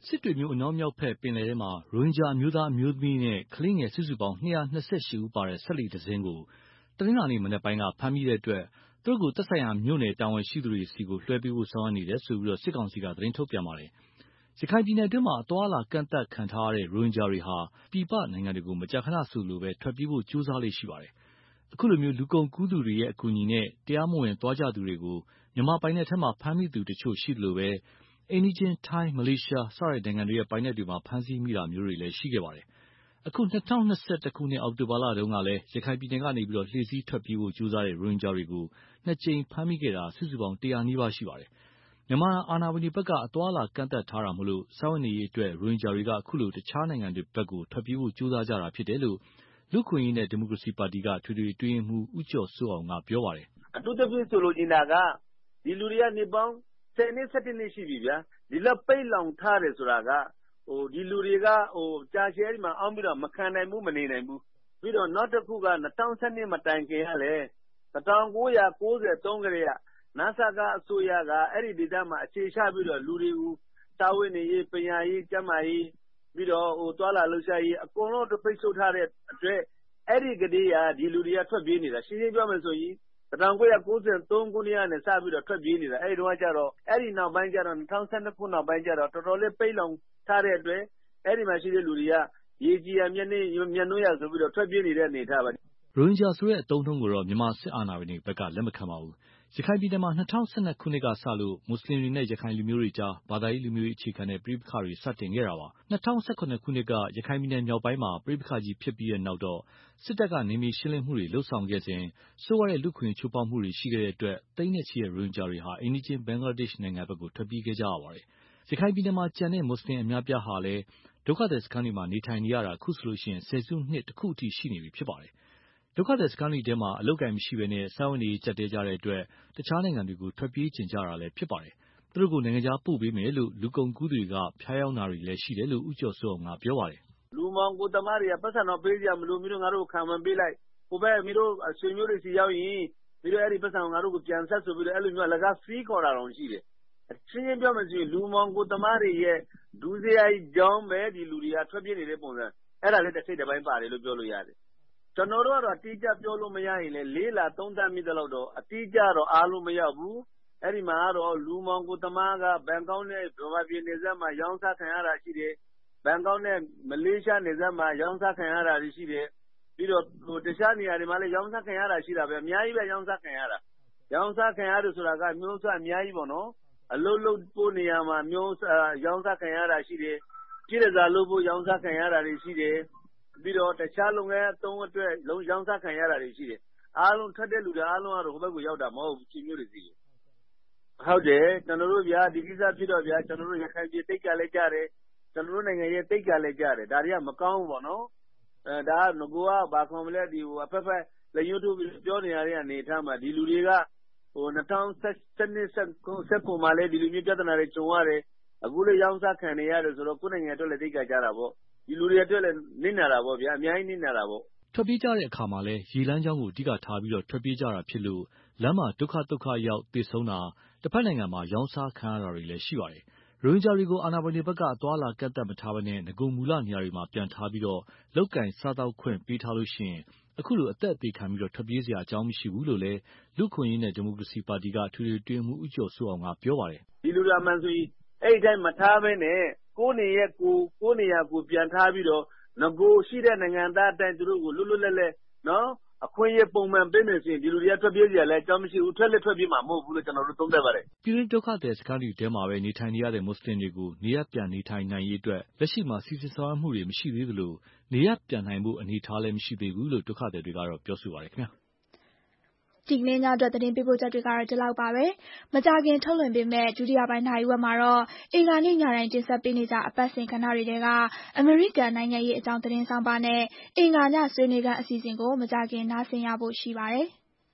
Speaker 13: စစ်တွေမျိုးအနောက်မြောက်ဖက်ပင်လယ်ထဲမှာရိုဟင်ဂျာအမျိုးသားအမျိုးသမီးနဲ့ကလေးငယ်စုစုပေါင်း၂၂၈ဦးပါတဲ့ဆက်လီတစ်စင်းကိုတနင်္လာနေ့မနက်ပိုင်းကဖမ်းမိတဲ့အတွက်သူတို့ကိုသက်ဆိုင်ရာမြို့နယ်တာဝန်ရှိသူတွေစီကိုလွှဲပေးဖို့ဆောင်ရွက်နေတယ်ဆိုပြီးစစ်ကောင်စီကသတင်းထုတ်ပြန်ပါတယ်။ရခိုင်ပြည်နယ်အတွင်းမှာအသွားအလာကန့်သတ်ခံထားရတဲ့ရိုဟင်ဂျာတွေဟာပြည်ပနိုင်ငံတွေကိုမကြာခဏဆိုလိုပဲထွက်ပြေးဖို့ကြိုးစားလေ့ရှိပါတယ်။အခုလိုမျိုးလူကုန်ကူးသူတွေရဲ့အကူအညီနဲ့တရားမဝင်သွားကြသူတွေကိုမြန်မာပိုင်နယ်ထဲမှာဖမ်းမိသူတချို့ရှိသလိုပဲအိမ်နီးချင်းထိုင်းမလေးရှားစတဲ့နိုင်ငံတွေရဲ့ပိုင်နယ်တွေမှာဖမ်းဆီးမိတာမျိုးတွေလည်းရှိခဲ့ပါတယ်။အခု၂၀၂၁ခုနှစ်အောက်တိုဘာလတုန်းကလည်းရခိုင်ပြည်နယ်ကနေပြီးတော့လှည့်စည်းထွက်ပြေးဖို့ကြိုးစားတဲ့ရိုဟင်ဂျာတွေကိုနှစ်ကြိမ်ဖမ်းမိခဲ့တာစုစုပေါင်း၁၀၀နီးပါးရှိပါတယ်။မြန်မာအာဏာပိုင်တွေဘက်ကအသွားအလာကန့်သတ်ထားတာမို့လို့စားဝတ်နေရေးအတွက်ရိုဟင်ဂျာတွေကအခုလိုတခြားနိုင်ငံတွေဘက်ကိုထွက်ပြေးဖို့ကြိုးစားကြတာဖြစ်တယ်လို့လူ့အခွင့်အရေးနဲ့ဒီမိုကရေစီပါတီကထွေထွေအတွင်းရေးမှူးဦးကျော်စိုးအောင်ကပြောပါတယ်
Speaker 14: ။အထူးသဖြင့်ဆိုလိုချင်တာကဒီလူတွေကနေပေါင်းဆယ်နှစ်၁၁နှစ်ရှိပြီဗျာဒီလောက်ပိတ်လောင်ထားတယ်ဆိုတာကဟိုဒီလူတွေကဟိုကြာရှည်ဒီမှာအောင်းပြီးတော့မခံနိုင်ဘူးမနေနိုင်ဘူးပြီးတော့နောက်တစ်ခုက၂၀၁၂မတိုင်ခင်ကလည်း၁၉၉၃ကလေးကနာဆာကအစိုးရကအဲ့ဒီဒေသမှာအခြေချပြီးတော့လူတွေကိုတာဝန်နေရေးပညာရေးကျန်းမာရေးပြီးတော့ဟိုတွာလာလှုပ်ရှားရေးအကုန်လုံးပိတ်ဆို့ထားတဲ့အတွက်အဲ့ဒီကလေးကဒီလူတွေကထွက်ပြေးနေတာရှင်းရှင်းပြောမယ်ဆိုရင်၁၉၉၃ခုနှစ်ကနေစပြီးတော့ထွက်ပြေးနေတာအဲ့ဒီတော့ကျတော့အဲ့ဒီနောက်ပိုင်းကျတော့၂၀၁၂ခုနောက်ပိုင်းကျတော့တော်တော်လေးပိတ်လောင်ထားတဲ့အတွက်အဲ့ဒီမှာရှိတဲ့လူတွေကရေကြီးရမျက်နှာမျက်နှာရဆိုပြီးတော့ထွက်ပြေးနေတဲ့အနေထားပါ
Speaker 13: ရိုဟင်ဂျာဆိုတဲ့အသုံးအနှုန်းကိုတော့မြန်မာစစ်အာဏာပိုင်တွေဘက်ကလက်မခံပါဘူး။ရခိုင်ပြည်နယ်မှာ၂၀၁၂ခုနှစ်ကစလို့မွတ်စလင်တွေနဲ့ရခိုင်လူမျိုးတွေကြားဘာသာရေးလူမျိုးရေးအခြေခံတဲ့ပဋိပက္ခတွေစတင်ခဲ့တာပါ။၂၀၁၇ခုနှစ်ကရခိုင်ပြည်နယ်မြောက်ပိုင်းမှာပဋိပက္ခကြီးဖြစ်ပြီးတဲ့နောက်တော့စစ်တပ်ကနေမြေရှင်းလင်းမှုတွေလှုပ်ဆောင်ခဲ့စဉ်ဆိုးရတဲ့လူခွင့်ချိုးဖောက်မှုတွေရှိခဲ့တဲ့အတွက်သိန်းနဲ့ချီတဲ့ရိုဟင်ဂျာတွေဟာအိမ်နီးချင်းဘင်္ဂလားဒေ့ရှ်နိုင်ငံဘက်ကိုထွက်ပြေးခဲ့ကြရပါတယ်။ရခိုင်ပြည်နယ်မှာကျန်တဲ့မွတ်စလင်အများပြားဟာလည်းဒုက္ခသည်စခန်းတွေမှာနေထိုင်နေရတာအခုဆိုလို့ရှိရင်ဆယ်စုနှစ်တစ်ခုအထိရှိနေပြီဖြစ်ပါတယ်။ဒုက္ခသည်စခန်းတွေထဲမှာအလုပ်ကိုင်မရှိဘဲနဲ့စားဝတ်နေရေးကြပ်တဲကြတဲ့အတွက်တခြားနိုင်ငံတွေကိုထွက်ပြေးကျင်ကြတာလည်းဖြစ်ပါတယ်။သူတို့ကိုနိုင်ငံခြားပို့ပေးမယ်လို့လူကုန်ကူးတွေကဖျားယောင်းတာတွေလည်းရှိတယ်လို့ဦးကျော်စိုးအောင်ကပြောပါတယ်
Speaker 14: ။လူမောင်ကိုတမားတွေကပတ်စံတော့ပေးကြမလို့မျိုးငါတို့ခံမပေးလိုက်ဟိုဘက်မျိုးဆွေမျိုးတွေစီရောက်ရင်မျိုးအဲ့ဒီပတ်စံငါတို့ကိုပြန်ဆက်ဆိုပြီးတော့အဲ့လိုမျိုးလကားဖီးခေါ်တာတော့ရှိတယ်။အချင်းချင်းပြောမယ်ဆိုရင်လူမောင်ကိုတမားတွေရဲ့ဒူးစရိုက်ကြောင်းပဲဒီလူတွေကထွက်ပြေးနေတဲ့ပုံစံအဲ့ဒါလေးတစ်စိတ်တစ်ပိုင်းပါတယ်လို့ပြောလို့ရတယ်။ကျွန်တော်တို့ကတော့အတိအကျပြောလို့မရရင်လေလေးလာသုံးသပ်မိတဲ့လောက်တော့အတိအကျတော့အားလို့မရောက်ဘူးအဲ့ဒီမှာတော့လူမောင်ကိုတမားကဘန်ကောက်နဲ့ဗမာပြည်နယ်စပ်မှာရောင်းစားခံရတာရှိတယ်ဘန်ကောက်နဲ့မလေးရှားနယ်စပ်မှာရောင်းစားခံရတာရှိတယ်ပြီးတော့ဟိုတခြားနေရာတွေမှာလည်းရောင်းစားခံရတာရှိတာပဲအများကြီးပဲရောင်းစားခံရတာရောင်းစားခံရတယ်ဆိုတာကမျိုးစားအများကြီးပေါ့နော်အလုံးလုံးပို့နေရမှာမျိုးရောင်းစားခံရတာရှိတယ်ပြည်ရစာလို့ဖို့ရောင်းစားခံရတာတွေရှိတယ်ပြီးတော့တခြားလုပ်ငန်းအသုံးအတွက်လုံးရောင်းစားခံရတာတွေရှိတယ်အားလုံးထွက်တဲ့လူတွေအားလုံးကတော့ဟိုဘက်ကိုရောက်တာမဟုတ်ဘူးချင်းမျိုးတွေစီဟုတ်တယ်ကျွန်တော်တို့ဗျာဒီကိစ္စဖြစ်တော့ဗျာကျွန်တော်တို့ရခိုင်ပြည်တိတ်ကလည်းကြားတယ်ကျွန်တော်တို့နိုင်ငံရဲ့တိတ်ကလည်းကြားတယ်ဒါတွေကမကောင်းဘူးပေါ့နော်အဲဒါကငကိုကဘာခေါ်မလဲဒီဟိုအဖက်ဖက်လက်ရွတ်ထုတ်ပြီးပြောနေရတဲ့အနေအထားမှာဒီလူတွေကဟို၂၀၁၂ ၁၉မှာလည်းဒီလူမျိုးပြဿနာတွေကြုံရတယ်အခုလည်းရောင်းစားခံနေရတယ်ဆိုတော့ကိုယ်နိုင်ငံအတွက်လည်းတိတ်ကကြတာပေါ့ဒီလူတွေအတွက်လည်းနစ်နာတာပေါ့ဗျာအများကြီးနစ်နာတာပေါ့
Speaker 13: ထွက်ပြေးကြတဲ့အခါမှာလဲရေလမ်းကြောင်းကိုအဓိကထားပြီးတော့ထွက်ပြေးကြတာဖြစ်လို့လမ်းမှာဒုက္ခဒုက္ခရောက်သေဆုံးတာတစ်ဖက်နိုင်ငံမှာရောင်းစားခံရတာတွေလည်းရှိပါတယ်ရိုဟင်ဂျာတွေကိုအာဏာပိုင်တွေဘက်ကအသွားလာကန့်သတ်မထားဘဲနဲ့ငကုံမူလနေရာတွေမှာပြန်ထားပြီးတော့လောက်ကင်စားတောက်ခွင့်ပေးထားလို့ရှိရင်အခုလိုအသက်အသေးခံပြီးတော့ထွက်ပြေးစရာအကြောင်းမရှိဘူးလို့လည်းလူ့ခွင့်ရေးနဲ့ဒီမိုကရေစီပါတီကထွေထွေတွင်းမှုဦးကျော်စိုးအောင်ကပြောပါတယ်
Speaker 14: ဒီလူရာမှန်ဆိုရင်အဲ့ဒီတိုင်းမထားဘဲနဲ့ကိုယ်နေရဲ့ကိုကိုယ်နေရာကိုပြန်ထားပြီးတော့ငကိုရှိတဲ့နိုင်ငံသားအတိုင်းသူတို့ကိုလွတ်လွတ်လပ်လပ်နော်အခွင့်အရေးပုံမှန်ပေးမယ်ဆိုရင်ဒီလူတွေကထွက်ပြေးကြရလဲအကြောင်းမရှိဘူးထွက်လက်ထွက်ပြေးမှာမဟုတ်ဘူးလို့ကျွန်တော်တို့သုံးသပ်ပါတယ်
Speaker 13: ပြည်တွင်းဒုက္ခသည်စခန်းတွေထဲမှာပဲနေထိုင်နေရတဲ့မွတ်စလင်တွေကိုနေရပြန်နေထိုင်နိုင်ရေးအတွက်လက်ရှိမှာစီစဉ်ဆောင်ရွက်မှုတွေမရှိသေးသလိုနေရပြန်နိုင်ဖို့အနေအထားလည်းမရှိသေးဘူးလို့ဒုက္ခသည်တွေကတော့ပြောဆိုပါတယ်ခင်ဗျာ
Speaker 2: ဒီကနေ့ညအတွက်သတင်းပေးပို့ချက်တွေကတော့ဒီလောက်ပါပဲမကြခင်ထုတ်လွှင့်ပေးမဲ့ဒုတိယပိုင်းနိုင်ဝက်မှာတော့အင်္ဂါနေ့ညတိုင်းတင်ဆက်ပေးနေကြအပတ်စဉ်ခဏတွေတဲကအမေရိကန်နိုင်ငံရေးအကြောင်းသတင်းဆောင်ပါနဲ့အင်္ဂါညဆွေးနွေးခန်းအစီအစဉ်ကိုမကြခင်နားဆင်ရဖို့ရှိပါတယ်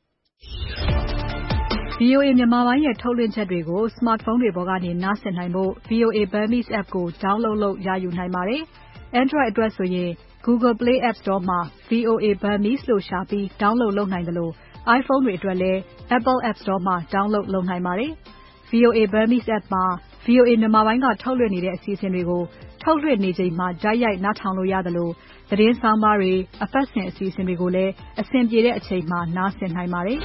Speaker 15: ဗွီအိုအေမြန်မာပိုင်းရဲ့ထုတ်လွှင့်ချက်တွေကို smartphone တွေပေါ်ကနေနားဆင်နိုင်ဖို့ ဗွီအိုအေ Burmese app ကို download လုပ်ရယူနိုင်ပါတယ်။ Android အတွက်ဆိုရင် Google Play App Store မှာ ဗွီအိုအေ Burmese လို့ရှာပြီး download လုပ်နိုင်တယ်လို့ iPhone တွေအတွက်လည်း Apple App Store မှာ download လုပ်နိုင်ပါတယ်။ ဗွီအိုအေ Burmese app မှာဗွီအိုအေ မြန်မာပိုင်းကထုတ်လွှင့်နေတဲ့အစီအစဉ်တွေကိုထုတ်လွှင့်နေချိန်မှာတိုက်ရိုက်နားထောင်လို့ရသလိုသတင်းဆောင်းပါးတွေအပတ်စဉ်အစီအစဉ်တွေကိုလည်းအဆင်ပြေတဲ့အချိန်မှာနားဆင်နိုင်ပါတယ်။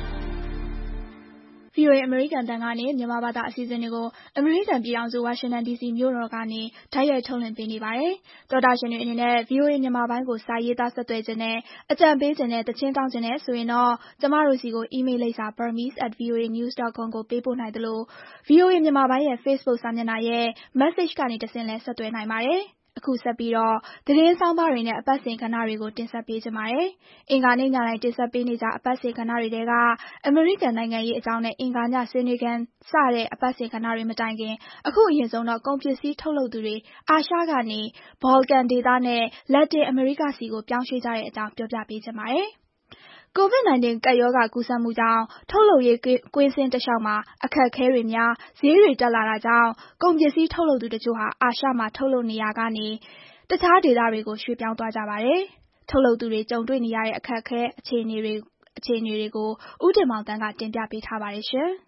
Speaker 2: ဗွီအိုအေ အမေရိကန်တန်ကနေမြန်မာဘာသာအစီအစဉ်တွေကိုအမေရိကန်ပြည်ထောင်စုဝါရှင်တန်ဒီစီမြို့တော်ကနေတိုက်ရိုက်ထုတ်လွှင့်ပေးနေပါတယ်။သောတာရှင်တွေအနေနဲ့ ဗွီအိုအေ မြန်မာပိုင်းကိုစာရေးသားဆက်သွယ်ခြင်းနဲ့အကြံပေးခြင်းနဲ့တခြင်းတောင်းခြင်းနဲ့ဆိုရင်တော့ကျမတို့စီကိုအီးမေးလ်လိပ်စာ burmese at voanews dot com ကိုပေးပို့နိုင်သလို ဗွီအိုအေ မြန်မာပိုင်းရဲ့ Facebook စာမျက်နှာရဲ့ Message ကနေတဆင့်လည်းဆက်သွယ်နိုင်ပါတယ်။အခုဆက်ပြီးတော့သတင်းဆောင်းပါးတွေနဲ့အပတ်စဉ်ကဏ္ဍတွေကိုတင်ဆက်ပေးကြပါမယ်။အင်္ဂါနေ့ညတိုင်းတင်ဆက်ပေးနေကြအပတ်စဉ်ကဏ္ဍတွေထဲကအမေရိကန်နိုင်ငံရေးအကြောင်းနဲ့အင်္ဂါညဆွေးနွေးခန်းစတဲ့အပတ်စဉ်ကဏ္ဍတွေမတိုင်ခင်အခုအရင်ဆုံးတော့ကုန်ပစ္စည်းထုတ်လုပ်သူတွေအာရှကနေဘော်လကန်ဒေသနဲ့လက်တင်အမေရိကစီကိုပြောင်းရွှေ့ကြတဲ့အကြောင်းပြောပြပေးချင်ပါတယ်။ကိုဗစ် ၁၉ ကပ်ရောဂါကူးစက်မှုကြောင့်ထုတ်လုပ်ရေးကွင်းဆင်းတလျှောက်မှာအခက်အခဲတွေများဈေးတွေတက်လာတာကြောင့်ကုန်ပစ္စည်းထုတ်လုပ်သူတချို့ဟာအာရှမှာထုတ်လုပ်နေရာကနေတခြားဒေသတွေကိုရွှေ့ပြောင်းသွားကြပါတယ်။ထုတ်လုပ်သူတွေကြုံတွေ့နေရတဲ့အခက်အခဲအခြေအနေတွေအခြေအနေတွေကိုဦးတင်မောင်သန်းကတင်ပြပေးထားပါတယ်ရှင်။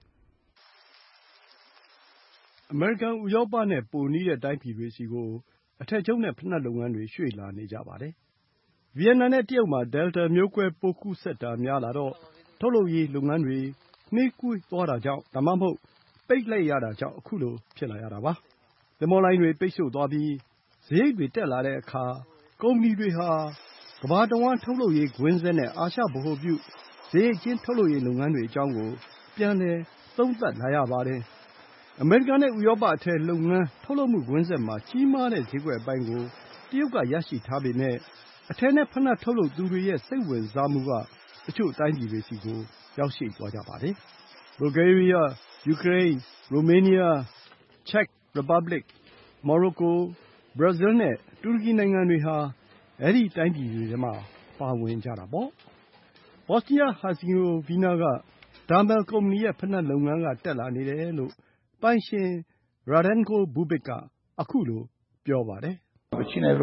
Speaker 5: အမေရိကန်ဥရောပနဲ့ပိုနီးတဲ့တိုင်းပြည်တွေဆီကိုအထည်ချုပ်နဲ့ဖိနပ်လုပ်ငန်းတွေရွှေ့လာနေကြပါတယ်။ဗီယက်နမ်နဲ့တရုတ်မှာ Delta မျိုးကွဲပိုးကူးစက်တာများလာတော့ထုတ်လုပ်ရေးလုပ်ငန်းတွေနှေးကွေးသွားတာကြောင့်ဒါမှမဟုတ်ပိတ်လိုက်ရတာကြောင့်ခုလိုဖြစ်လာရတာပါ။သင်္ဘောလိုင်းတွေပိတ်ဆို့သွားပြီးစရိတ်တွေတက်လာတဲ့အခါကုမ္ပဏီတွေဟာကမ္ဘာတဝန်းထုတ်လုပ်ရေးကွင်းဆက်နဲ့အာရှဗဟိုပြုစရိတ်ချင်းထုတ်လုပ်ရေးလုပ်ငန်းတွေအကြောင်းကိုပြန်လည်သုံးသပ်လာရပါတယ်။အမေရိကန်နဲ့ဥရောပအထည်လုပ်ငန်းထုတ်လုပ်မှုကွင်းဆက်မှာကြီးမားတဲ့ဈေးကွက်အပိုင်းကိုတရုတ်ကရရှိထားပေမဲ့အထည်နဲ့ဖိနပ်ထုတ်လုပ်သူတွေရဲ့စိတ်ဝင်စားမှုကတချို့တိုင်းပြည်တွေဆီကိုရောက်ရှိသွားကြပါတယ်။ ဘူလ်ဂေးရီးယား၊ယူကရိန်း၊ရိုမေးနီးယား၊ချက်ရီပပ်ဘလစ်၊မော်ရိုကို၊ဘရာဇီးနဲ့တူရကီနိုင်ငံတွေဟာအဲဒီတိုင်းပြည်တွေထဲမှာပါဝင်ကြတာပေါ့။ဘော့စနီးယားဟာဇီဂိုဗီနားကဒါမယ်ကုမ္ပဏီရဲ့ဖိနပ်လုပ်ငန်းကတက်လာနေတယ်လို့ပိုင်ရှင်ရာဒန်ကိုဘူဘစ်ကခုလိုပြောပါတယ်။
Speaker 16: “ဥ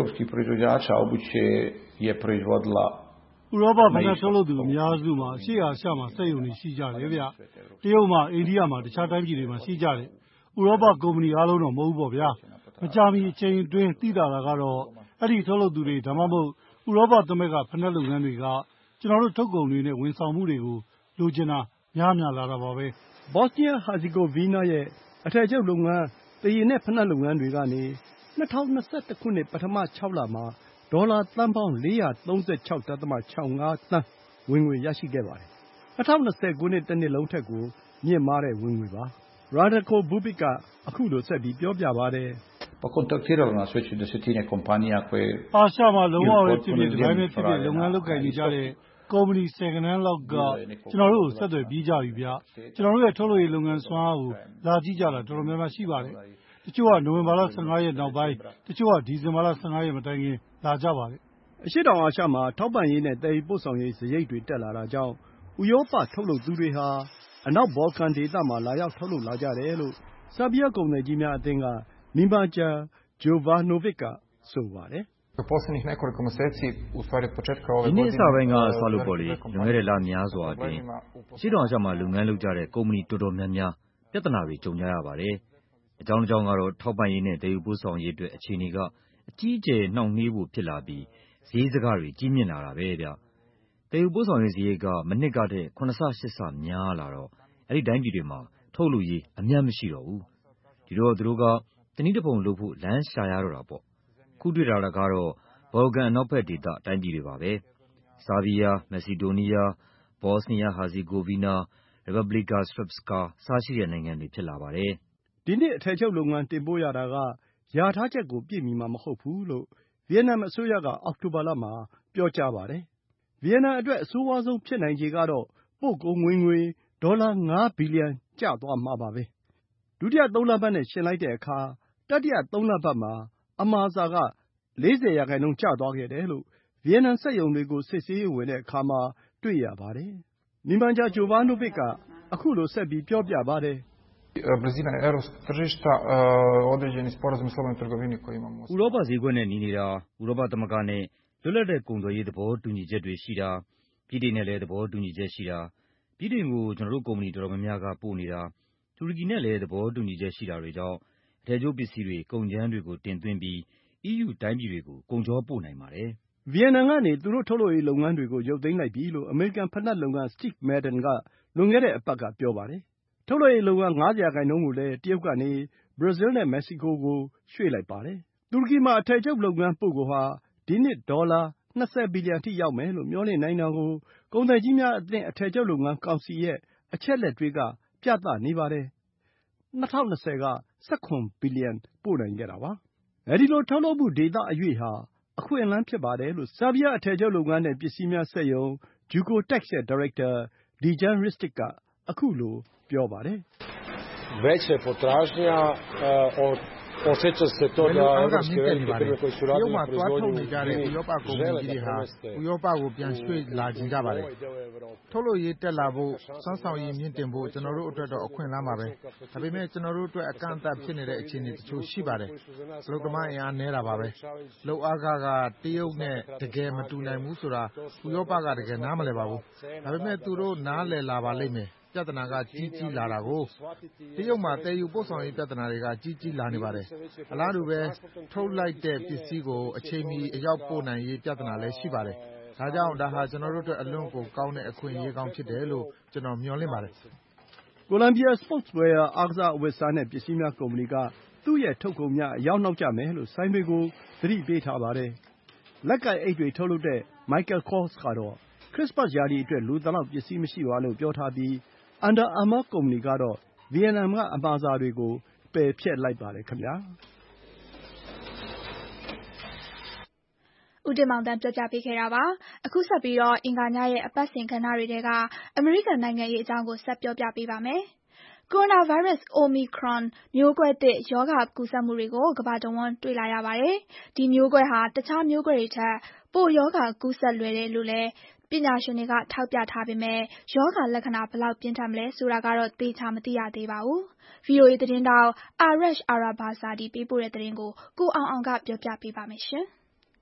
Speaker 16: ရောပဖိနပ်ထုတ်လုပ်သူအများစုမှာအရှေ့အာရှမှာစက်ရုံတွေရှိကြတယ်ဗျ။တရုတ်မှာအိန္ဒိယမှာတခြားတိုင်းပြည်တွေမှာရှိကြတယ်။ဥရောပကုမ္ပဏီအားလုံးတော့မဟုတ်ဘူးပေါ့ဗျာ။မကြာမီအချိန်အတွင်းသိသာတာကတော့အဲဒီထုတ်လုပ်သူတွေဒါမှမဟုတ်ဥရောပသမဂ္ဂဖိနပ်လုပ်ငန်းတွေကကျွန်တော်တို့ထုတ်ကုန်တွေနဲ့ဝန်ဆောင်မှုတွေကိုလိုချင်တာများများလာတာပါပဲ။
Speaker 5: ”ဘော့စနီးယားဟာဇီဂိုဗီနားရဲ့အထည်ချုပ်လုပ်ငန်းသားရေနဲ့ဖိနပ်လုပ်ငန်းတွေကနေ၂၀၂၁ ခုနှစ်ပထမခြောက်လမှာဒေါ်လာသန်းပေါင်းလေးရာသုံးဆယ့်ခြောက် ဒသမ ခြောက်ငါး သန်းဝင်ငွေရရှိခဲ့ပါတယ်။၂၀၂၀ ခုနှစ်တနှစ်လုံးထက်ကိုမြင့်မားတဲ့ဝင်ငွေပါ။ ရာဒန်ကိုဘူဘစ်ကခုလိုဆက်ပြောပြပါတယ်။
Speaker 16: “အာ
Speaker 5: ရှမှာလုံးဝပဲဖြစ်ဖြစ်တပိုင်းပဲဖြစ်ဖြစ်လုပ်ငန်းလုပ်ကိုင်နေကြတဲ့ကုမ္ပဏီဆယ်ဂဏန်းလောက်ကကျွန်တော်တို့ကိုဆက်သွယ်ပြီးကြပြီဗျ။ကျွန်တော်တို့ရဲ့ထုတ်လုပ်ရေးလုပ်ငန်းစွမ်းအားကိုလာကြည့်ကြတာတော်တော်များများရှိပါတယ်။တချို့ကနိုဝင်ဘာလဆယ့်ငါးရက်နောက်ပိုင်းတချို့ကဒီဇင်ဘာလဆယ့်ငါးရက်မတိုင်ခင်လာကြပါတယ်။”အရှေ့တောင်အာရှမှာထောက်ပံ့ရေးနဲ့သယ်ယူပို့ဆောင်ရေးစရိတ်တွေတက်လာတာကြောင့်ဥရောပထုတ်လုပ်သူတွေဟာအနောက်ဘော်လကန်ဒေသမှာလာရောက်ထုတ်လုပ်လာကြတယ်လို့ဆာဘီးယားကုန်သည်ကြီးများအသင်းကနီမာဂျာဂျိုဗာနိုဗစ်ကဆိုပါတယ်။
Speaker 12: “ဒီနှစ်အစပိုင်းကစလို့ပေါ့လေလွန်ခဲ့တဲ့လများစွာအတွင်းအရှေ့တောင်အာရှမှာလုပ်ငန်းလုပ်ကြတဲ့ကုမ္ပဏီတော်တော်များများပြဿနာတွေကြုံကြရပါတယ်။အကြောင်းတစ်ကြောင်းကတော့ထောက်ပံ့ရေးနဲ့သယ်ယူပို့ဆောင်ရေးအတွက်အခြေအနေကအကြီးအကျယ်နှောင့်နှေးဖို့ဖြစ်လာပြီးဈေးစကတွေကြီးမြင့်လာတာပဲဗျ။သယ်ယူပို့ဆောင်ရေးစရိတ်ကမနှစ်ကထက်ခုနှစ်ဆရှစ်ဆများလာတော့အဲဒီတိုင်းပြည်တွေမှာထုတ်လုပ်ရေးအမြတ်မရှိတော့ဘူး။ဒီတော့သူတို့ကတနည်းတဖုံလုပ်ဖို့လမ်းရှာရတော့တာပေါ့။ခုတွေ့လာတာကတော့ဘော်လကန်အနောက်ဘက်ဒေသတိုင်းပြည်တွေပါပဲ။ဆာဘီးယား၊မက်ဆီဒိုနီးယား၊ဘော့စနီးယားဟာဇီဂိုဗီနား၊ရီပပ်ဘလီကာစရပ်စကာအစရှိတဲ့နိုင်ငံတွေဖြစ်လာပါတယ်
Speaker 5: ။ဒီနှစ်အထည်ချုပ်လုပ်ငန်းတင်ပို့ရတာကလျာထားချက်ကိုပြည့်မီမှာမဟုတ်ဘူးလို့ဗီယက်နမ်အစိုးရကအောက်တိုဘာလမှာပြောကြားပါတယ်။ဗီယက်နမ်အတွက်အဆိုးဝါးဆုံးဖြစ်နိုင်ခြေကတော့ပို့ကုန်ဝင်ငွေဒေါ်လာငါးဘီလီယံကျသွားမှာပါပဲ။ဒုတိယသုံးလပတ်နဲ့ယှဉ်လိုက်တဲ့အခါတတိယသုံးလပတ်မှာအမှာစာကလေးဆယ်ရာခိုင်နှုန်းကျသွားခဲ့တယ်လို့ဗီယက်နမ်စက်ရုံတွေကိုစစ်ဆေးရေးဝင်တဲ့အခါမှာတွေ့ရပါတယ်။နီမန်ဂျာဂျိုဗာနိုဗစ်ကခုလိုဆက်ပြောပြပါတယ်။
Speaker 12: “ဥရောပဈေးကွက်နဲ့နီးနေတာ၊ဥရောပသမဂ္ဂနဲ့လွတ်လပ်တဲ့ကုန်သွယ်ရေးသဘောတူညီချက်တွေရှိတာ၊ဗြိတိန်နဲ့လည်းသဘောတူညီချက်ရှိတာ၊ဗြိတိန်ကိုကျွန်တော်တို့ကုမ္ပဏီတော်တော်များများကပို့နေတာ၊ဒ
Speaker 3: တူရကီနဲ့လည်းသဘောတူညီချက်ရှိတာတွေကြောင့်အထည်ချုပ်ပစ္စည်းတွေကုန်ကြမ်းတွေကိုတင်သွင်းပြီး အီးယူတိုင်းပြည်တွေကိုကုန်ချောပို့နိုင်ပါတယ်
Speaker 5: ။ဗီယက်နမ်ကနေသူတို့ထုတ်လုပ်ရေးလုပ်ငန်းတွေကိုရုပ်သိမ်းလိုက်ပြီလို့အမေရိကန်ဖိနပ်လုပ်ငန်း Steve Madden ကလွန်ခဲ့တဲ့အပတ်ကပြောပါတယ်။ထုတ်လုပ်ရေးလုပ်ငန်း ၅၀ ရာခိုင်နှုန်းကိုလည်းတရုတ်ကနေဘရာဇီးနဲ့မက္ကဆီကိုကိုရွှေ့လိုက်ပါတယ်။တူရကီမှာအထည်ချုပ်လုပ်ငန်းပို့ကုန်ဟာဒီနှစ်ဒေါ်လာ၂၀ဘီလီယံထိရောက်မယ်လို့မျှော်လင့်နိုင်တာကိုကုန်သည်ကြီးများအသင်းအထည်ချုပ်လုပ်ငန်းကောင်စီရဲ့အချက်အလက်တွေကပြသနေပါတယ်။၂၀၂၀က၁၇ဘီလီယံပို့နိုင်ခဲ့တာပါ။အဲဒီလိုထုတ်လုပ်မှုဒေသအရွေ့ဟာအခွင့်အလမ်းဖြစ်ပါတယ်လို့ဆာဘီးယားအထည်ချုပ်လုပ်ငန်းနဲ့ပစ္စည်းများစက်ရုံ Jucotex ရဲ့ဒါရိုက်တာ Dejan Ristic ကအခုလိုပြောပါတယ်။
Speaker 17: Veća je potražnja, osjeća se to da evropske velike firme koje su radile na proizvodnju žele da premeste
Speaker 18: ဥရောပကိုပြန်ရွှေ့လာကြပါတယ်။ထုတ်လုပ်ရေးတက်လာဖို့စွမ်းဆောင်ရည်မြင့်တင်ဖို့ကျွန်တော်တို့အတွက်တော့အခွင့်အလမ်းပါပဲ။ဒါပေမဲ့ကျွန်တော်တို့အတွက်အကန့်အသတ်ဖြစ်နေတဲ့အခြေအနေတချို့ရှိပါတယ်။အလုပ်သမားအင်အားနည်းတာပါပဲ။လုပ်အားခကတရုတ်နဲ့တကယ်မတူနိုင်ဘူးဆိုတာဥရောပကတကယ်နားမလည်ပါဘူး။ဒါပေမဲ့သူတို့နားလည်လာပါလိမ့်မယ်။ပြဿနာကကြီးကြီးလာတာကိုတရုတ်မှာတည်ယူပို့ဆောင်ရေးပြဿနာတွေကကြီးကြီးလာနေပါတယ်။အလားတူပဲထုတ်လိုက်တဲ့ပစ္စည်းကိုအချိန်မီအရောက်ပို့နိုင်ရေးပြဿနာလည်းရှိပါတယ်။ဒါကြောင့်ဒါဟာကျွန်တော်တို့အတွက်အလွန်ကိုကောင်းတဲ့အခွင့်အရေးကောင်းဖြစ်တယ်လို့ကျွန်တော်မျှော်လင့်ပါတယ်
Speaker 5: ။ကိုလံဘီယာစပို့စ်ဝယ်ယာအားကစားအဝတ်အစားနဲ့ပစ္စည်းများကုမ္ပဏီကသူ့ရဲ့ထုတ်ကုန်များအရောက်နောက်ကျမယ်လို့ဆိုင်တွေကိုသတိပေးထားပါတယ်။လက်ကိုင်အိတ်တွေထုတ်လုပ်တဲ့ Michael Kors ကတော့ခရစ္စမတ်ရာသီအတွက်လိုသလောက်ပစ္စည်းမရှိပါလို့ပြောထားပြီး Under Armour ကုမ္ပဏီကတော့ဗီယက်နမ်ကအမှာစာတွေကိုပယ်ဖျက်လိုက်ပါတယ်ခင်ဗျာ
Speaker 2: ။ဦးတင်မောင်သန်းပြောပြပေးခဲ့တာပါ။အခုဆက်ပြီးတော့အင်္ဂါညရဲ့အပတ်စဉ်ကဏ္ဍတွေထဲကအမေရိကန်နိုင်ငံရေးအကြောင်းကိုဆက်ပြောပြပေးပါမယ်။ကိုရိုနာဗိုင်းရပ်စ် Omicron မျိုးကွဲသစ်ရောဂါကူးစက်မှုတွေကိုကမ္ဘာတဝန်းတွေ့လာရပါတယ်။ဒီမျိုးကွဲဟာတခြားမျိုးကွဲတွေထက်ပိုရောဂါကူးစက်လွယ်တယ်လို့လည်းပညာရှင်တွေကထောက်ပြထားပေမဲ့ရောဂါလက္ခဏာဘယ်လောက်ပြင်းထန်မလဲဆိုတာကတော့သေချာမသိရသေးပါဘူး။ ဗွီအိုအေသတင်းထောက် Arash Arabasadi ပေးပို့တဲ့သတင်းကိုကိုအောင်အောင်ကပြောပြပေးပါမယ်ရှင်။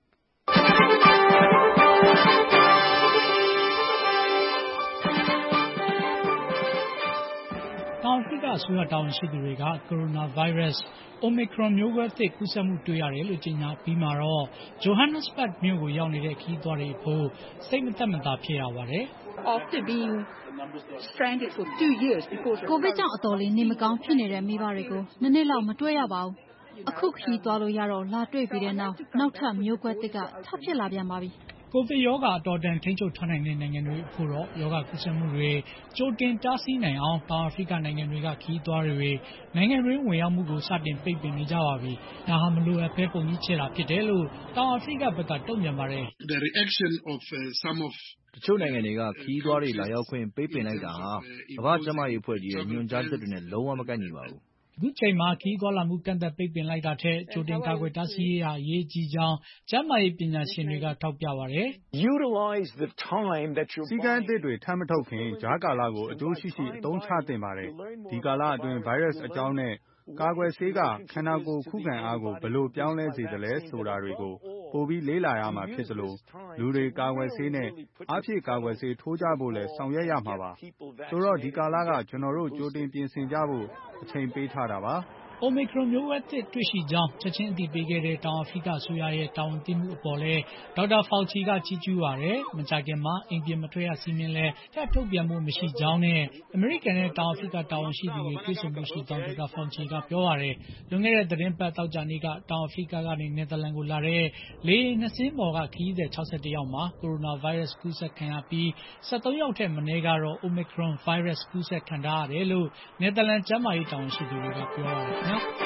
Speaker 19: တောင်အာဖရိကအစိုးရတာဝန်ရှိသူတွေကကိုရိုနာဗိုင်းရပ်စ် Omicron မျိုးကွဲသစ်ကူးစက်မှုတွေ့ရတယ်လို့ကြေညာပြီးမှတော့ Johannesburg မြို့ကိုရောက်နေတဲ့ခရီးသွားတွေအဖို့စိတ်မသက်မသာဖြစ်ရပါတယ်။
Speaker 20: After being stranded for two years because ကိုဗစ်ကြောင့်အတော်လေးနေမကောင်းဖြစ်နေတဲ့မိဘတွေကိုနည်းနည်းလောက်မတွေ့ရပါဘူး။အခုခရီးသွားလို့ရတော့လာတွေ့ပြီးတဲ့နောက်နောက်ထပ်မျိုးကွဲသစ်ကထပ်ဖြစ်လာပြန်ပါပြီ။
Speaker 19: ကိုဗစ်ရောဂါအတော်တန်ထိန်းချုပ်ထားနိုင်တဲ့နိုင်ငံတွေအဖို့တော့ရောဂါကူးစက်မှုတွေကြိုတင်တားဆီးနိုင်အောင်တောင်အာဖရိကနိုင်ငံတွေကခရီးသွားတွေနိုင်ငံတွင်းဝင်ရောက်မှုကိုစတင်ပိတ်ပင်နေကြပါပြီ။ဒါဟာမလိုအပ်ဘဲပုံကြီးချဲ့တာဖြစ်တယ်လို့တောင်အာဖရိကဘက်ကတုံ့ပြန်ပါတယ်။
Speaker 21: The reaction of uh, some of
Speaker 12: တချို့နိုင်ငံတွေကခရီးသွားတွေလာရောက်ခွင့်ပိတ်ပင်လိုက်တာဟာကမ္ဘာ့ကျန်းမာရေးအဖွဲ့ကြီးရဲ့ညွှန်ကြားချက်တွေနဲ့လုံးဝမကိုက်ညီပါဘူး
Speaker 19: ။အခုချိန်မှာခရီးသွားလာမှုကန့်သတ်ပိတ်ပင်လိုက်တာထက်ကြိုတင်ကာကွယ်တားဆီးရေးဟာအရေးကြီးကြောင်းကျန်းမာရေးပညာရှင်တွေကထောက်ပြပါတယ်။
Speaker 9: Utilize the time that you စီကံအသစ်တွေထပ်မထုတ်ခင်ကြားကာလကိုအကျိုးရှိရှိအသုံးချသင့်ပါတယ်။ဒီကာလအတွင်းဗိုင်းရပ်စ်အကြောင်းနဲ့ကာကွယ်ဆေးကခန္ဓာကိုယ်ခုခံအားကိုဘယ်လိုပြောင်းလဲစေသလဲဆိုတာတွေကိုပိုပြီးလေ့လာရမှာဖြစ်သလိုလူတွေကာကွယ်ဆေးနဲ့အားဖြည့်ကာကွယ်ဆေးထိုးကြဖို့လည်းဆောင်ရွက်ရမှာပါ။ဆိုတော့ဒီကာလကကျွန်တော်တို့ကြိုတင်ပြင်ဆင်ကြဖို့အချိန်ပေးထားတာပါ။
Speaker 19: Omicron မျိုးကွဲသစ်တွေ့ရှိကြောင်းချက်ချင်းအသိပေးခဲ့တဲ့တောင်အာဖရိကအစိုးရရဲ့တာဝန်သိမှုအပေါ်လဲဒေါက်တာဖောင်ချီကချီးကျူးပါတယ်။မကြာခင်မှာအိမ်ပြင်မထွက်ရစီမင်းလဲထပ်ထုတ်ပြန်မှုမရှိကြောင်းနဲ့အမေရိကန်နဲ့တောင်အာဖရိကတာဝန်ရှိသူတွေတွေ့ဆုံမှုရှိကြောင်းဒေါက်တာဖောင်ချီကပြောပါတယ်။လွန်ခဲ့တဲ့သတင်းပတ်သောကြာနေ့ကတောင်အာဖရိကကနေနယ်သာလန်ကိုလာတဲ့လေယာဉ်နှစ်စင်းပေါ်ကခရီးသည်၆၁ယောက်မှာကိုရိုနာဗိုင်းရပ်စ်ကူးစက်ခံရပြီး၁၃ယောက်ထက်မနည်းကတော့ Omicron ဗိုင်းရပ်စ်ကူးစက်ခံထားရတယ်လို့နယ်သာလန်ကျန်းမာရေးတာဝန်ရှိသူတွေကပြောပါတယ်နော်။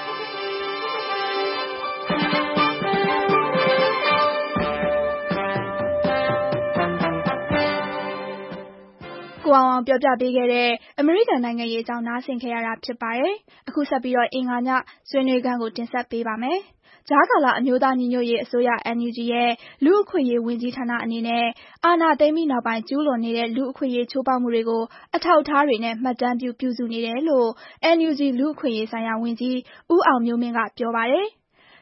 Speaker 2: ကိုအောင်အောင်ပြောပြပေးခဲ့တဲ့အမေရိကန်နိုင်ငံရေးအကြောင်းနားဆင်ခဲ့ရတာဖြစ်ပါတယ်။အခုဆက်ပြီးတော့အင်္ဂါညဆွေးနွေးခန်းကိုတင်ဆက်ပေးပါမယ်။ကြားကာလအမျိုးသားညီညွတ်ရေးအစိုးရ အန်ယူဂျီ ရဲ့လူ့အခွင့်အရေးဝန်ကြီးဌာနအနေနဲ့အာဏာသိမ်းပြီးနောက်ပိုင်းကျူးလွန်နေတဲ့လူ့အခွင့်အရေးချိုးဖောက်မှုတွေကိုအထောက်အထားတွေနဲ့မှတ်တမ်းပြုပြုစုနေတယ်လို့ အန်ယူဂျီ လူ့အခွင့်အရေးဆိုင်ရာဝန်ကြီးဦးအောင်မျိုးမင်းကပြောပါတယ်။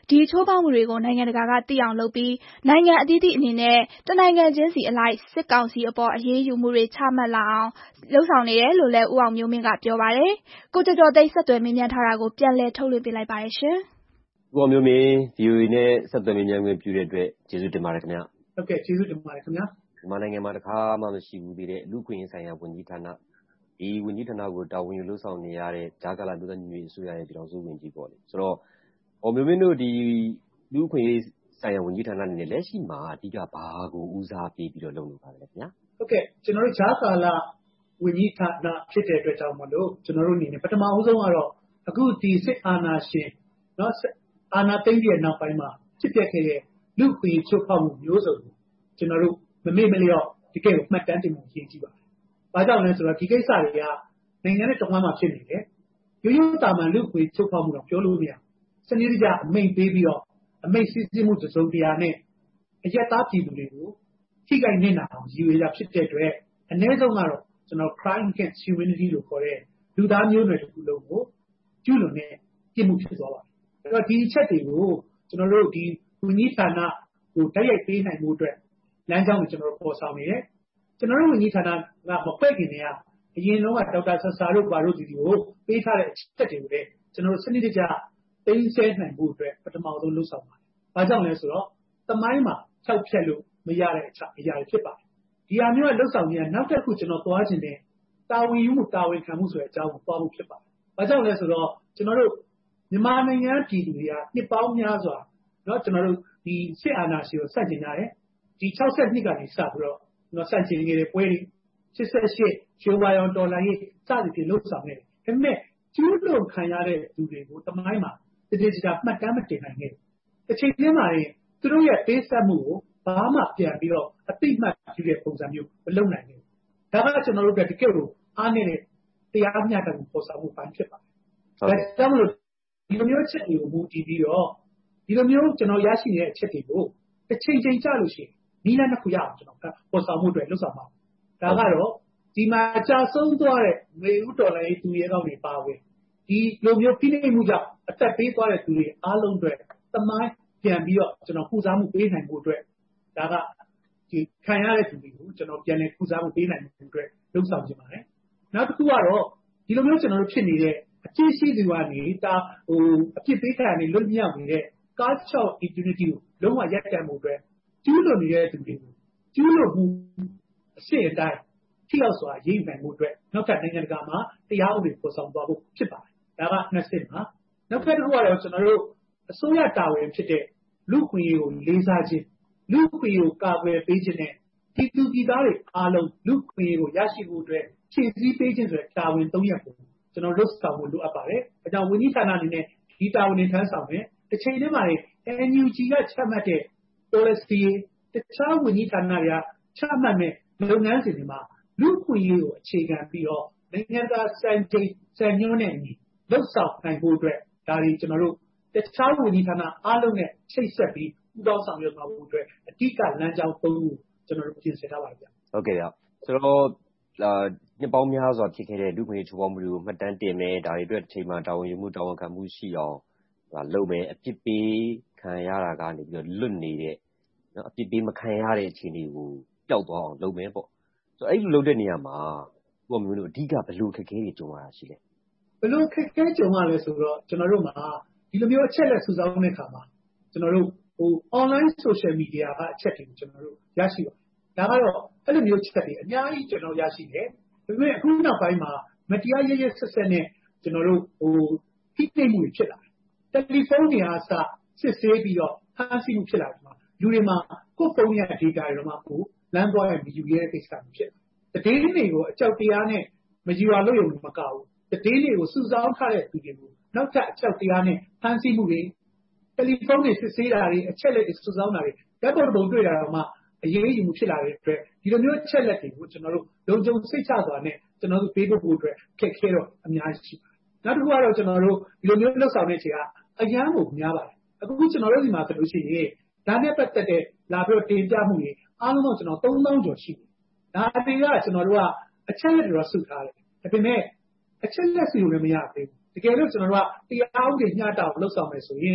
Speaker 2: ဒီချိုးဖောက်မှုတွေကိုနိုင်ငံတကာကသိအောင်လုပ်ပြီးနိုင်ငံအသီးသီးအနေနဲ့တနိုင်ငံချင်းစီအလိုက်စစ်ကောင်စီအပေါ်အရေးယူမှုတွေချမှတ်လာအောင်လုပ်ဆောင်နေတယ်လို့လည်းဦးအောင်မျိုးမင်းကပြောပါတယ်။ကိုကျော်ကျော်သိန်းဆက်သွယ်မေးမြန်းထားတာကိုပြန်လည်ထုတ်လွှင့်ပေးလိုက်ပါတယ်ရှင်
Speaker 1: ။ဦးအောင်မျိုးမင်း ဗွီအိုအေ နဲ့ဆက်သွယ်မေးမြန်းခွင့်ပြုတဲ့အတွက်ကျေးဇူးတင်ပါတယ်ခင်ဗျာ
Speaker 22: ။ဟုတ်ကဲ့ကျေးဇူးတင်ပါတယ်ခင်ဗျာ
Speaker 1: ။မြန်မာနိုင်ငံမှာတစ်ခါမှမရှိဘူးသေးတဲ့လူ့အခွင့်အရေးဆိုင်ရာဝန်ကြီးဌာနဒီဝန်ကြီးဌာနကိုတာဝန်ယူလုပ်ဆောင်နေရတဲ့ကြားကာလမျိုးသားညီညွတ်ရေးအစိုးရရဲ့ပြည်ထောင်စုဝန်ကြီးပေါ့လေ။ဆိုတော့အောင်မျိုးမင်းတို့ဒီလူ့အခွင့်အရေးဆိုင်ရာဝန်ကြီးဌာနအနေနဲ့လက်ရှိမှာအဓိကဘာကိုဦးစားပေးပြီးတော့လုပ်နေပါလဲခင်ဗျာ
Speaker 22: ။ဟုတ်ကဲ့ကျွန်တော်တို့ကြားကာလဝန်ကြီးဌာနဖြစ်တဲ့အတွက်ကြောင့်မလို့ကျွန်တော်တို့အနေနဲ့ပထမအဆုံးကတော့အခုဒီစစ်အာဏာရှင်နော်အာဏာသိမ်းပြီးတဲ့နောက်ပိုင်းမှာဖြစ်ပျက်ခဲ့တဲ့လူ့အခွင့်အရေးချိုးဖောက်မှုမျိုးစုံကိုကျွန်တော်တို့မမေ့မလျော့ဒီကိစ္စကိုမှတ်တမ်းတင်မှုရည်ကြည့်ပါတယ်။ဘာကြောင့်လဲဆိုတော့ဒီကိစ္စတွေကနိုင်ငံနဲ့တဝမ်းမှာဖြစ်နေတယ်။ရိုးရိုးတာမန်လူ့အခွင့်အရေးချိုးဖောက်မှုတော့ပြောလို့မရဘူး။စနစ်တကျအမိန့်ပေးပြီးတော့အမိန့်စစ်ဆေးမှုစုံတရာနဲ့အယက်သားပြည်သူတွေကိုထိခိုက်နစ်နာအောင်ရည်ရွယ်ရဖြစ်တဲ့အတွက်အနည်းဆုံးကတော့ကျွန်တော် crime against humanity လို့ခေါ်တဲ့လူသားမျိုးနွယ်တစ်ခုလုံးကိုကျူးလွန်တဲ့ပြစ်မှုဖြစ်သွားပါတယ်။အဲ့တော့ဒီအချက်တွေကိုကျွန်တော်တို့ဒီဝန်ကြီးဌာနကိုတိုက်ရိုက်ပေးနိုင်မှုအတွက်လမ်းကြောင်းကိုကျွန်တော်တို့ပေါ်ဆောင်နေတယ်။ကျွန်တော်တို့ဝန်ကြီးဌာနကမဖွဲ့ခင်တည်းကအရင်တော့ဒေါက်တာဆဆာတို့ပါတို့ဒီကိုပေးထားတဲ့အချက်တွေကိုလည်းကျွန်တော်တို့စနစ်တကျသိမ်းဆည်းနိုင်မှုအတွက်ပထမဆုံးလုပ်ဆောင်ပါတယ်။ဘာကြောင့်လဲဆိုတော့သမိုင်းမှာဖြောက်ဖြက်လို့မရတဲ့အချက်အရာတွေဖြစ်ပါတယ်။ဒီဟာမျိုးကလှုပ်ဆောင်နေတာနောက်တစ်ခုကျွန်တော်သွားခြင်းနဲ့တာဝန်ယူမှုတာဝန်ခံမှုဆိုတဲ့အကြောင်းကိုသွားဖို့ဖြစ်ပါတယ်။ဘာကြောင့်လဲဆိုတော့ကျွန်တော်တို့မြန်မာနိုင်ငံပြည်သူတွေကနှစ်ပေါင်းများစွာเนาะကျွန်တော်တို့ဒီစစ်အာဏာရှင်ကိုစတင်ကြတယ်။ဒီ၆၂ကနေစပြီးတော့เนาะစတင်နေတဲ့ပွဲတွေ၈၈ရွှေဝါရောင်တော်လှန်ရေးစသည်ဖြင့်လှုပ်ဆောင်နေတယ်။ဒါပေမဲ့ကျူးလွန်ခံရတဲ့သူတွေကိုတမိုင်းမှာတည်တည်ကြမှတ်တမ်းမတင်နိုင်ခဲ့ဘူး။တစ်ချိန်တည်းမှာရင်သူတို့ရဲ့ပေးဆက်မှုကိုဘာမှပြန်ပြီးတော့အတိမတ်ပြုတဲ့ပုံစံမျိုးမလုပ်နိုင်ဘူး။ဒါကကျွန်တော်တို့ကတကယ်ကိုအားနေတဲ့တရားမျှတမှုပေါ်ဆောင်မှုပိုင်းဖြစ်ပါတယ်။ဒါကြောင့်မလို့ဒီလိုမျိုးချက်တွေကိုမူတည်ပြီးတော့ဒီလိုမျိုးကျွန်တော်ရရှိနေတဲ့အချက်တွေကိုတစ်ချိန်ချိန်ကြလို့ရှိရင်နီးလန်းတစ်ခုရအောင်ကျွန်တော်ပေါ်ဆောင်မှုအတွက်လှုပ်ဆောင်ပါဒါကတော့ဒီမှာကြာဆုံးသွားတဲ့မေဦးတော်လိုင်းသူရဲကောင်းတွေပါဝင်ဒီလိုမျိုးဖိနှိပ်မှုကြောင့်အသက်ပေးသွားတဲ့သူတွေအားလုံးအတွက်သမိုင်းပြန်ပြီးတော့ကျွန်တော်ကုစားမှုပေးနိုင်ဖို့အတွက်ဒါကဒီခံရတဲ့သူတွေကိုကျွန်တော်ပြန်လည်ကုစားမှုပေးနိုင်ဖို့အတွက်လှုပ်ဆောင်ကြပါတယ်နောက်တစ်ခုကတော့ဒီလိုမျိုးကျွန်တော်တို့ဖြစ်နေတဲ့အကျဉ်းရှိသူကနေဒါဟိုအဖြစ်ပေးခံရနေလွတ်မြောက်နေတဲ့ culture impunity ကိုလုံးဝရပ်တန့်မှုအတွက်ကျူးလွန်နေတဲ့သူတွေကိုကျူးလွန်မှုအရှင်းအတိုင်းထိရောက်စွာရေးနိုင်မှုအတွက်နောက်ထပ်နိုင်ငံတကာမှာတရားဥပဒေပေါ်ဆောင်သွားဖို့ဖြစ်ပါတယ်ဒါကနှစ်စစ်မှာနောက်ထပ်တစ်ခုကတော့ကျွန်တော်တို့အစိုးရတာဝန်ဖြစ်တဲ့လူ့ခွင့်ရေးကိုလေးစားခြင်းလူ့ခွင့်ရေးကိုကာကွယ်ပေးခြင်းနဲ့ဒီသူဒီသားတွေအားလုံးလူ့ခွင့်ရေးကိုရရှိဖို့အတွက်ဖြည့်ဆည်းပေးခြင်းဆိုတဲ့တာဝန်သုံးရပ်ကိုကျွန်တော်တို့ဆောင်ဖို့လိုအပ်ပါတယ်။အဲကြောင့်ဝန်ကြီးဌာနအနေနဲ့ဒီတာဝန်တွေထမ်းဆောင်မယ်။တစ်ချိန်တည်းမှာ N U G ကချမှတ်တဲ့ policy တခြားဝန်ကြီးဌာနတွေကချမှတ်မဲ့လုပ်ငန်းစဉ်တွေမှာလူ့ခွင့်ရေးကိုအခြေခံပြီးတော့နိုင်ငံတကာစံချိန်စံညွှန်းနဲ့အညီလှုပ်ဆောင်နိုင်ဖို့အတွက်ဒါတွေကျွန်တော်တို့တခြားဝန်ကြီးဌာနအားလုံးနဲ့ချိတ်ဆက်ပြီးပူးပေါင်းဆောင်ရွက်မှာဖို့အတွက်အဓိကလမ်းကြောင်းသုံးခုကျွန်တော်တို့ပြင်ဆင်ထားပါတယ်ဗျ
Speaker 1: ။ဟုတ်ကဲ့ဗျ။ဆိုတော့အာနှစ်ပေါင်းများစွာဖြစ်ခဲ့တဲ့လူ့ခွင့်ရေးချိုးဖောက်မှုတွေကိုမှတ်တမ်းတင်မယ်ဒါတွေအတွက်တစ်ချိန်မှာတာဝန်ယူမှုတာဝန်ခံမှုရှိအောင်လုပ်မယ်အပြစ်ပေးခံရတာကနေပြီးတော့လွတ်နေတဲ့နော်အပြစ်ပေးမခံရတဲ့အခြေအနေကိုပျောက်သွားအောင်လုပ်မယ်ပေါ့ဆိုတော့အဲ့လိုလုပ်တဲ့နေရာမှာဘုရားမျိုးတို့အဓိကဘယ်လိုခက်ခဲတွေကြုံရတာရှိလဲ
Speaker 22: ဘယ်လိုခက်ခဲကြုံရလဲဆိုတော့ကျွန်တော်တို့မှာဒီလိုမျိုးအချက်လက်စုဆောင်းတဲ့အခါမှာကျွန်တော်တို့ဟို online social media ကအချက်တွေကိုကျွန်တော်တို့ရရှိပါတယ်ဒါကတော့အဲ့လိုမျိုးချက်တွေအများကြီးကျွန်တော်ရရှိတယ်ဒါပေမဲ့အခုနောက်ပိုင်းမှာမတရားရရဆက်ဆက်နဲ့ကျွန်တော်တို့ဟိုဖိနှိပ်မှုတွေဖြစ်လာတယ်တယ်လီဖုန်းတွေအားစစစ်ဆေးပြီးတော့ဖမ်းဆီးမှုဖြစ်လာတယ်မှာလူတွေမှာကိုယ်ဖုန်းရ data တွေတော့မှကိုလမ်းသွားရမယူရတဲ့ကိစ္စမျိုးဖြစ်တယ်တည်င်းတွေကိုအကြောက်တရားနဲ့မယူရလို့ရုံမကဘူးတည်င်းတွေကိုစုဆောင်းထားတဲ့သူတွေကိုနောက်ထပ်အကြောက်တရားနဲ့ဖမ်းဆီးမှုတွေတယ်လီဖုန်းတွေစစ်ဆေးတာတွေအချက်လက်တွေစုဆောင်းတာတွေဓာတ်ပုံပုံတွေ့တာတော့မှအရေးယူမှုဖြစ်လာတဲ့အတွက်ဒီလိုမျိုးချက်လက်တွေကိုကျွန်တော်တို့လုံခြုံစိတ်ချစွာနဲ့ကျွန်တော်တို့ပေးဖို့အတွက်ခက်ခဲတော့အများကြီးရှိပါတယ်နောက်တစ်ခုကတော့ကျွန်တော်တို့ဒီလိုမျိုးလှုပ်ဆောင်တဲ့ချိန်ကအရန်ကိုများပါတယ်အခုကျွန်တော်တို့ဒီမှာဆိုလို့ရှိရင်ဒါနဲ့ပတ်သက်တဲ့လာပြီးတော့တင်ပြမှုတွေအားလုံးတော့ကျွန်တော်သုံးသောင်းကျော်ရှိတယ်ဒါတွေကကျွန်တော်တို့ကအချက်လက်တွေတော့စုထားတယ်ဒါပေမဲ့အချက်လက်စီလို့လည်းမရသေးဘူးတကယ်လို့ကျွန်တော်တို့ကတရားဥပဒေညှတာအောင်လှုပ်ဆောင်မယ်ဆိုရင်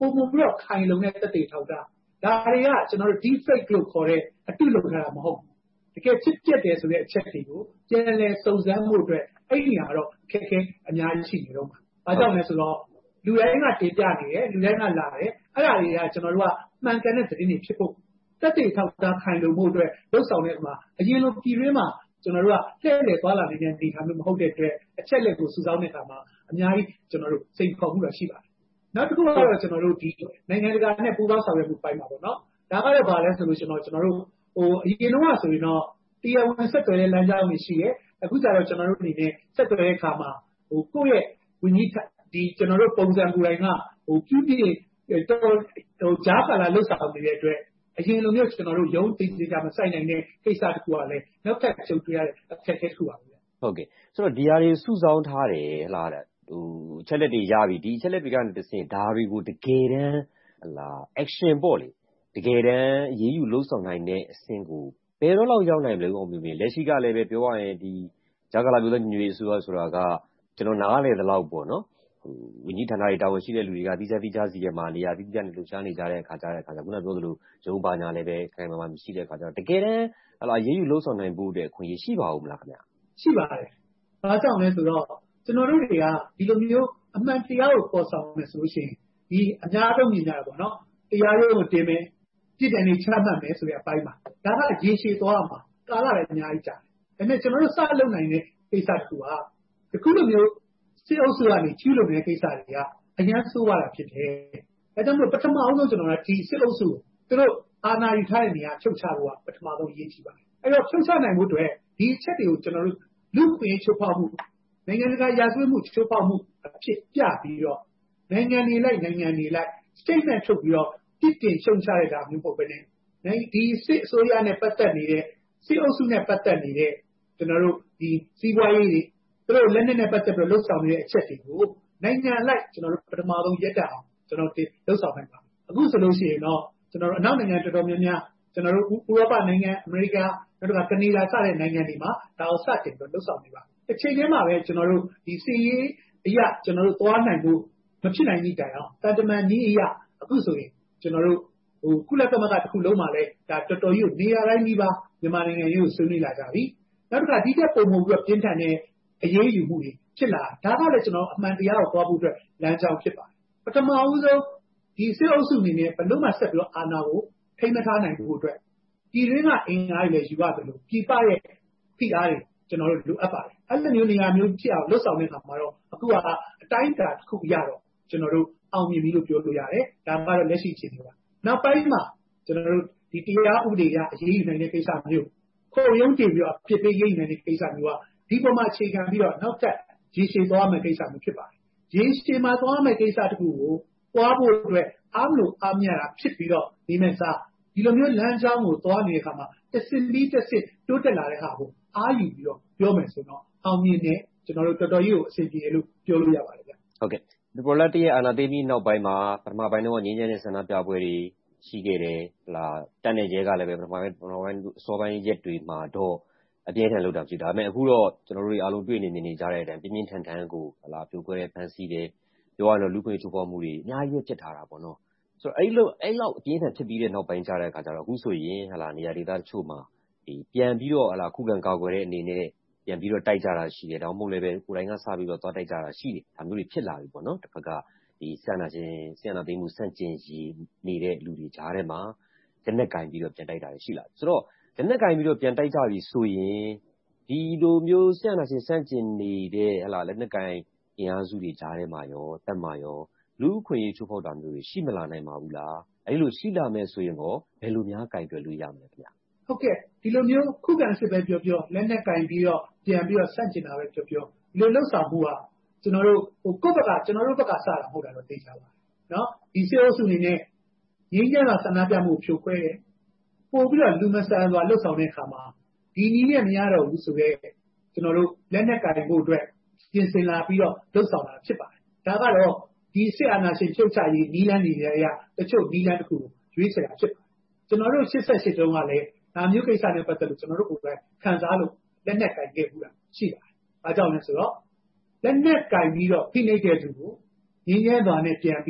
Speaker 22: ပုံမှန်ပြီးတော့ခိုင်လုံတဲ့သက်သေထောက်ထားဒါတွေကကျွန်တော်တို့ deep fake လို့ခေါ်တဲ့အတုလုပ်ထားတာမဟုတ်ဘူးတကယ်ဖြစ်ပျက်တယ်ဆိုတဲ့အချက်တွေကိုပြန်လည်စုံစမ်းမှုအတွက်အဲ့ဒီဟာတော့ခက်ခဲအများကြီးရှိနေတော့မှာဘာကြောင့်လဲဆိုတော့လူတိုင်းကတင်ပြနေတယ်လူတိုင်းကလာတယ်အဲ့ဒါတွေကကျွန်တော်တို့ကမှန်ကန်တဲ့သတင်းတွေဖြစ်ဖို့သက်သေထောက်ထားခိုင်လုံမှုအတွက်လှုပ်ဆောင်တဲ့အခါအရင်လိုပြည်တွင်းမှာကျွန်တော်တို့ကလှည့်လည်သွားလာနေတဲ့နေရာမျိုးမဟုတ်တဲ့အတွက်အချက်လက်ကိုစုဆောင်းတဲ့အခါမှာအများကြီးကျွန်တော်တို့စိတ်ခေါ်မှုတော့ရှိပါတယ်နောက်တစ်ခုကတော့ကျွန်တော်တို့ဒီနိုင်ငံတကာနဲ့ပူးပေါင်းဆောင်ရွက်မှုပိုင်းမှာပေါ့နော်ဒါကတော့ဘာလဲဆိုလို့ကျွန်တော်ကျွန်တော်တို့ဟိုအရင်တော့ဆိုရင်တော့တရားဝင်ဆက်သွယ်တဲ့လမ်းကြောင်းတွေရှိတယ်အခုကျတော့ကျွန်တော်တို့အနေနဲ့ဆက်သွယ်တဲ့အခါမှာဟိုကိုယ့်ရဲ့ဝိနည်းဒီကျွန်တော်တို့ပုံစံကိုယ်တိုင်ကဟိုပြည့်ပြည့်တော်ဟိုဂျားပါလာလှုပ်ဆောင်နေတဲ့အတွက်အရင်လိုမျိုးကျွန်တော်တို့ရုံးသိသိကြမဆိုင်နိုင်တဲ့ကိစ္စတခုကလည်းနောက်ထပ်ကြုံတွေ့ရတဲ့အခက်အခဲတစ်ခုပါပဲ
Speaker 1: ဟုတ်ကဲ့ဆိုတော့ဒီဟာတွေစုဆောင်းထားတယ်ဟလားဟိုချက်လက်တွေရပြီဒီချက်လက်တွေကနေတစ်ဆင့်ဒါတွေကိုတကယ်တမ်းဟလား action ပေါ့လေတကယ်တမ်းအရေးယူလှုပ်ဆောင်နိုင်တဲ့အဆင့်ကိုဘယ်တော့လောက်ရောက်နိုင်မလဲအောင်မျိုးမျိုးလက်ရှိကလည်းပဲပြောရရင်ဒီဂျာကာလာမျိုးတဲ့ညွေဆိုဆိုတာကကျွန်တော်နားလေသလောက်ပေါ့နော်ဟိုဝင်းကြီးဌာနတွေတာဝန်ရှိတဲ့လူတွေကတိကျတိကျစီရမှာနေရာတိကျနဲ့လှုပ်ရှားနေကြတဲ့အခါကျတဲ့အခါကျခုနပြောသလိုရုံးပါညာလည်းပဲခိုင်မာမှမရှိတဲ့အခါကျတော့တကယ်တမ်းဟလာရေးယူလှုပ်ဆောင်နိုင်ဖို့အတွက်အခွင့်အရေးရှိပါဦးမလားခင်ဗျာ
Speaker 22: ရှိပါတယ်။ဘာကြောင့်လဲဆိုတော့ကျွန်တော်တို့တွေကဒီလိုမျိုးအမှန်တရားကိုပေါ်ဆောင်မယ်ဆိုလို့ရှိရင်ဒီအများဆုံးမြင်ကြတာပေါ့နော်တရားရုံးကိုတင်မယ်ပြည်တယ်နေချမှတ်မယ်ဆိုတဲ့အပိုင်းမှာဒါကရေရှည်သွားမှာကာလလည်းအများကြီးကြာတယ်။ဒါပေမဲ့ကျွန်တော်တို့စလုပ်နိုင်တဲ့ကိစ္စတစ်ခုကဒီခုလိုမျိုးစစ်အုပ်စုကနေကျူးလွန်တဲ့ကိစ္စတွေကအများဆိုးရတာဖြစ်တယ်။အဲဒါကြောင့်မို့ပထမအောင်ဆုံးကျွန်တော်ကဒီစစ်အုပ်စုကိုသူတို့အာဏာယူထားတဲ့နေရာချုပ်ချဖို့ကပထမဆုံးအရေးကြီးပါတယ်။အဲတော့ချုပ်ချနိုင်ဖို့အတွက်ဒီအချက်တွေကိုကျွန်တော်တို့လူ့ခွင့်ချိုးဖောက်မှုနိုင်ငံတကာရာဇဝတ်မှုချိုးဖောက်မှုအဖြစ်ပြပြီးတော့နိုင်ငံတွေလိုက်နိုင်ငံတွေလိုက် statement ထုတ်ပြီးတော့ပြစ်တင်ရှုံချရတာမျိုးပေါ့ပဲနဲ့ဒီစစ်အစိုးရနဲ့ပတ်သက်နေတဲ့စစ်အုပ်စုနဲ့ပတ်သက်နေတဲ့ကျွန်တော်တို့ဒီစီးပွားရေးတွေသူတို့လက်နက်နဲ့ပတ်သက်ပြီးလှုပ်ဆောင်နေတဲ့အချက်တွေကိုနိုင်ငံလိုက်ကျွန်တော်တို့ပထမဆုံးရက်တာအောင်ကျွန်တော်တို့လှုပ်ဆောင်နိုင်ပါအခုဆိုလို့ရှိရင်တော့ကျွန်တော်တို့အနောက်နိုင်ငံတော်တော်များများကျွန်တော်တို့ဥရောပနိုင်ငံအမေရိကန်နောက်တစ်ခါကနေဒါစတဲ့နိုင်ငံတွေမှာဒါကိုစတင်ပြီးလှုပ်ဆောင်နေပါတစ်ချိန်တည်းမှာပဲကျွန်တော်တို့ဒီစီးရေးအရာကျွန်တော်တို့သွားနိုင်ဖို့မဖြစ်နိုင်သည့်တိုင်အောင်တန်တမန်နည်းအရာအခုဆိုရင်ကျွန်တော်တို့ဟိုကုလသမဂ္ဂတစ်ခုလုံးမှာလည်းဒါတော်တော်ကြီးကိုနေရာတိုင်းကြီးပါမြန်မာနိုင်ငံရေးကိုဆွေးနွေးလာကြပြီနောက်တစ်ခါဒီတက်ပုံမှုပြီးတော့ပြင်းထန်တဲ့အရေးယူမှုတွေဖြစ်လာဒါကလည်းကျွန်တော်အမှန်တရားကိုသွားဖို့အတွက်လမ်းကြောင်းဖြစ်ပါတယ်ပထမဦးဆုံးဒီစစ်အုပ်စုအနေနဲ့ဘယ်လို့မှဆက်ပြီးတော့အာဏာကိုထိမထားနိုင်ဖို့အတွက်ပြည်တွင်းကအင်အားတွေလည်းယူရတယ်လို့ပြည်ပရဲ့ဖိအားတွေကျွန်တော်တို့လိုအပ်ပါတယ်အဲ့လိုမျိုးနေရာမျိုးဖြစ်အောင်လှုပ်ဆောင်တဲ့အခါမှာတော့အခုကအတိုင်းအတာတစ်ခုရတော့ကျွန်တော်တို့အောင်မြင်ပြီလို့ပြောလို့ရတယ်ဒါကတော့လက်ရှိအခြေအနေပါနောက်ပိုင်းမှာကျွန်တော်တို့ဒီတရားဥပဒေကအရေးယူနိုင်တဲ့ကိစ္စမျိုးခုံရုံးတင်ပြီးတော့ဖြစ်ပေးရေးနိုင်တဲ့ကိစ္စမျိုးကဒီပေါ်မှာအခြေခံပြီးတော့နောက်ထပ်ရေရှည်သွားမယ့်ကိစ္စမျိုးဖြစ်ပါတယ်ရေရှည်မှာသွားမယ့်ကိစ္စတစ်ခုကိုပွားဖို့အတွက်အားမလို့အားမရတာဖြစ်ပြီးတော့ဒီမဲ့စားဒီလိုမျိုးလမ်းကြောင်းကိုသွားနေတဲ့အခါမှာတစ်စင်ပြီးတစ်စင်တိုးတက်လာတဲ့ဟာကိုအားယူပြီးတော့ပြောမယ်ဆိုတော့အောင်မြင်တဲ့ကျွန်တော်တို့တော်တော်ကြီးကိုအဆင်ပြေတယ်လို့ပြောလို့ရပါတယ်ဗျ
Speaker 1: ဟုတ်ကဲ့ဒီပေါ်လက်တရဲ့အာနာသိပြီးနောက်ပိုင်းမှာပထမပိုင်းတော့ငင်းကျန်းတဲ့ဆန္ဒပြပွဲတွေရှိခဲ့တယ်ဟလာတက်နေကျဲကလည်းပဲပထမပိုင်းပထမပိုင်းအစောပိုင်းရက်တွေမှာတော့အပြင်းထန်လောက်တာဖြစ်ဒါပေမဲ့အခုတော့ကျွန်တော်တို့အားလုံးတွေ့နေနေကြတဲ့အတိုင်းပြင်းပြင်းထန်ထန်ကိုဟလာပြိုကွဲတဲ့ဖန်စီတယ်ပြောရတော့လူခွေချိုးဖောက်မှုတွေအများကြီးဖြစ်ထားတာပေါ့နော်ဆိုတော့အဲ့လိုအဲ့လောက်အပြင်းထန်ဖြစ်ပြီးတဲ့နောက်ပိုင်းကြတဲ့အခါကျတော့အခုဆိုရင်ဟလာနေရာဒေသတချို့မှာဒီပြန်ပြီးတော့ဟလာခုခံကာကွယ်တဲ့အနေနဲ့ပြန်ပြီးတော့တိုက်ကြတာရှိတယ်ဒါမှမဟုတ်လည်းပဲကိုယ်တိုင်ကစပြီးတော့သွားတိုက်ကြတာရှိတယ်ဒါမျိုးတွေဖြစ်လာပြီပေါ့နော်တစ်ခါကဒီဆန္ဒရှင်ဆန္ဒသိမ်းမှုစန့်ကျင်ရည်နေတဲ့လူတွေကြားထဲမှာလက်နက်ကင်ပြီးတော့ပြန်တိုက်တာရှိလာဆိုတော့လက်နက်ကင်ပြီးတော့ပြန်တိုက်ကြပြီဆိုရင်ဒီလိုမျိုးဆန္ဒရှင်စန့်ကျင်နေတဲ့ဟလာလက်နက်ကင်အင်အားစုတွေကြားထဲမှာရောတက်မှာရောလူအခွင့်အရေးချိုးဖောက်တာမျိုးတွေရှိမလာနိုင်ပါဘူးလားအဲ့လိုရှိလာမယ်ဆိုရင်တော့ဘယ်လိုများကင်တွယ်လို့ရမလဲခင်ဗျာ
Speaker 22: ဟုတ်ကဲ့ဒီလိုမျိုးခုခံစစ်ပဲပြောပြောလက်နက်ကင်ပြီးတော့ပြန်ပြီးတော့ဆန့်ကျင်တာပဲပြောပြောဒီလိုလှုပ်ဆောင်မှုကကျွန်တော်တို့ဟိုကိုယ့်ဘက်ကကျွန်တော်တို့ဘက်ကစတာမဟုတ်တာတော့သိကြပါနော်ဒီစစ်အုပ်စုအနေနဲ့ရင်းကျန်းတာဆန္ဒပြမှုဖြိုခွဲတယ်ပို့ပြီးတော့လူမဆန်စွာလှုပ်ဆောင်တဲ့အခါမှာဒီနည်းနဲ့မရတော့ဘူးဆိုတော့ကျွန်တော်တို့လက်နက်ကင်ဖို့အတွက်ပြင်ဆင်လာပြီးတော့လှုပ်ဆောင်တာဖြစ်ပါတယ်ဒါကတော့ဒီစစ်အာဏာရှင်ချုပ်ချရေးနီးလန်းနေတဲ့အရာတချို့နီးလန်းတစ်ခုရွေးချယ်တာဖြစ်ပါတယ်ကျွန်တော်တို့ရှစ်ဆက်ရှစ်တုန်းကလည်းဒါမျိုးကိစ္စနဲ့ပတ်သက်လို့ကျွန်တော်တို့ကိုယ်တိုင်ခံစားလို့လက်နက်ကင်ခဲ့ဘူးတာရှိပါတယ်အားကြောင့်လဲဆိုတော့လက်နက်ကင်ပြီးတော့ဖိနှိပ်တဲ့သူကိုရင်းရဲစွာနဲ့ပြန်ပြီးတော့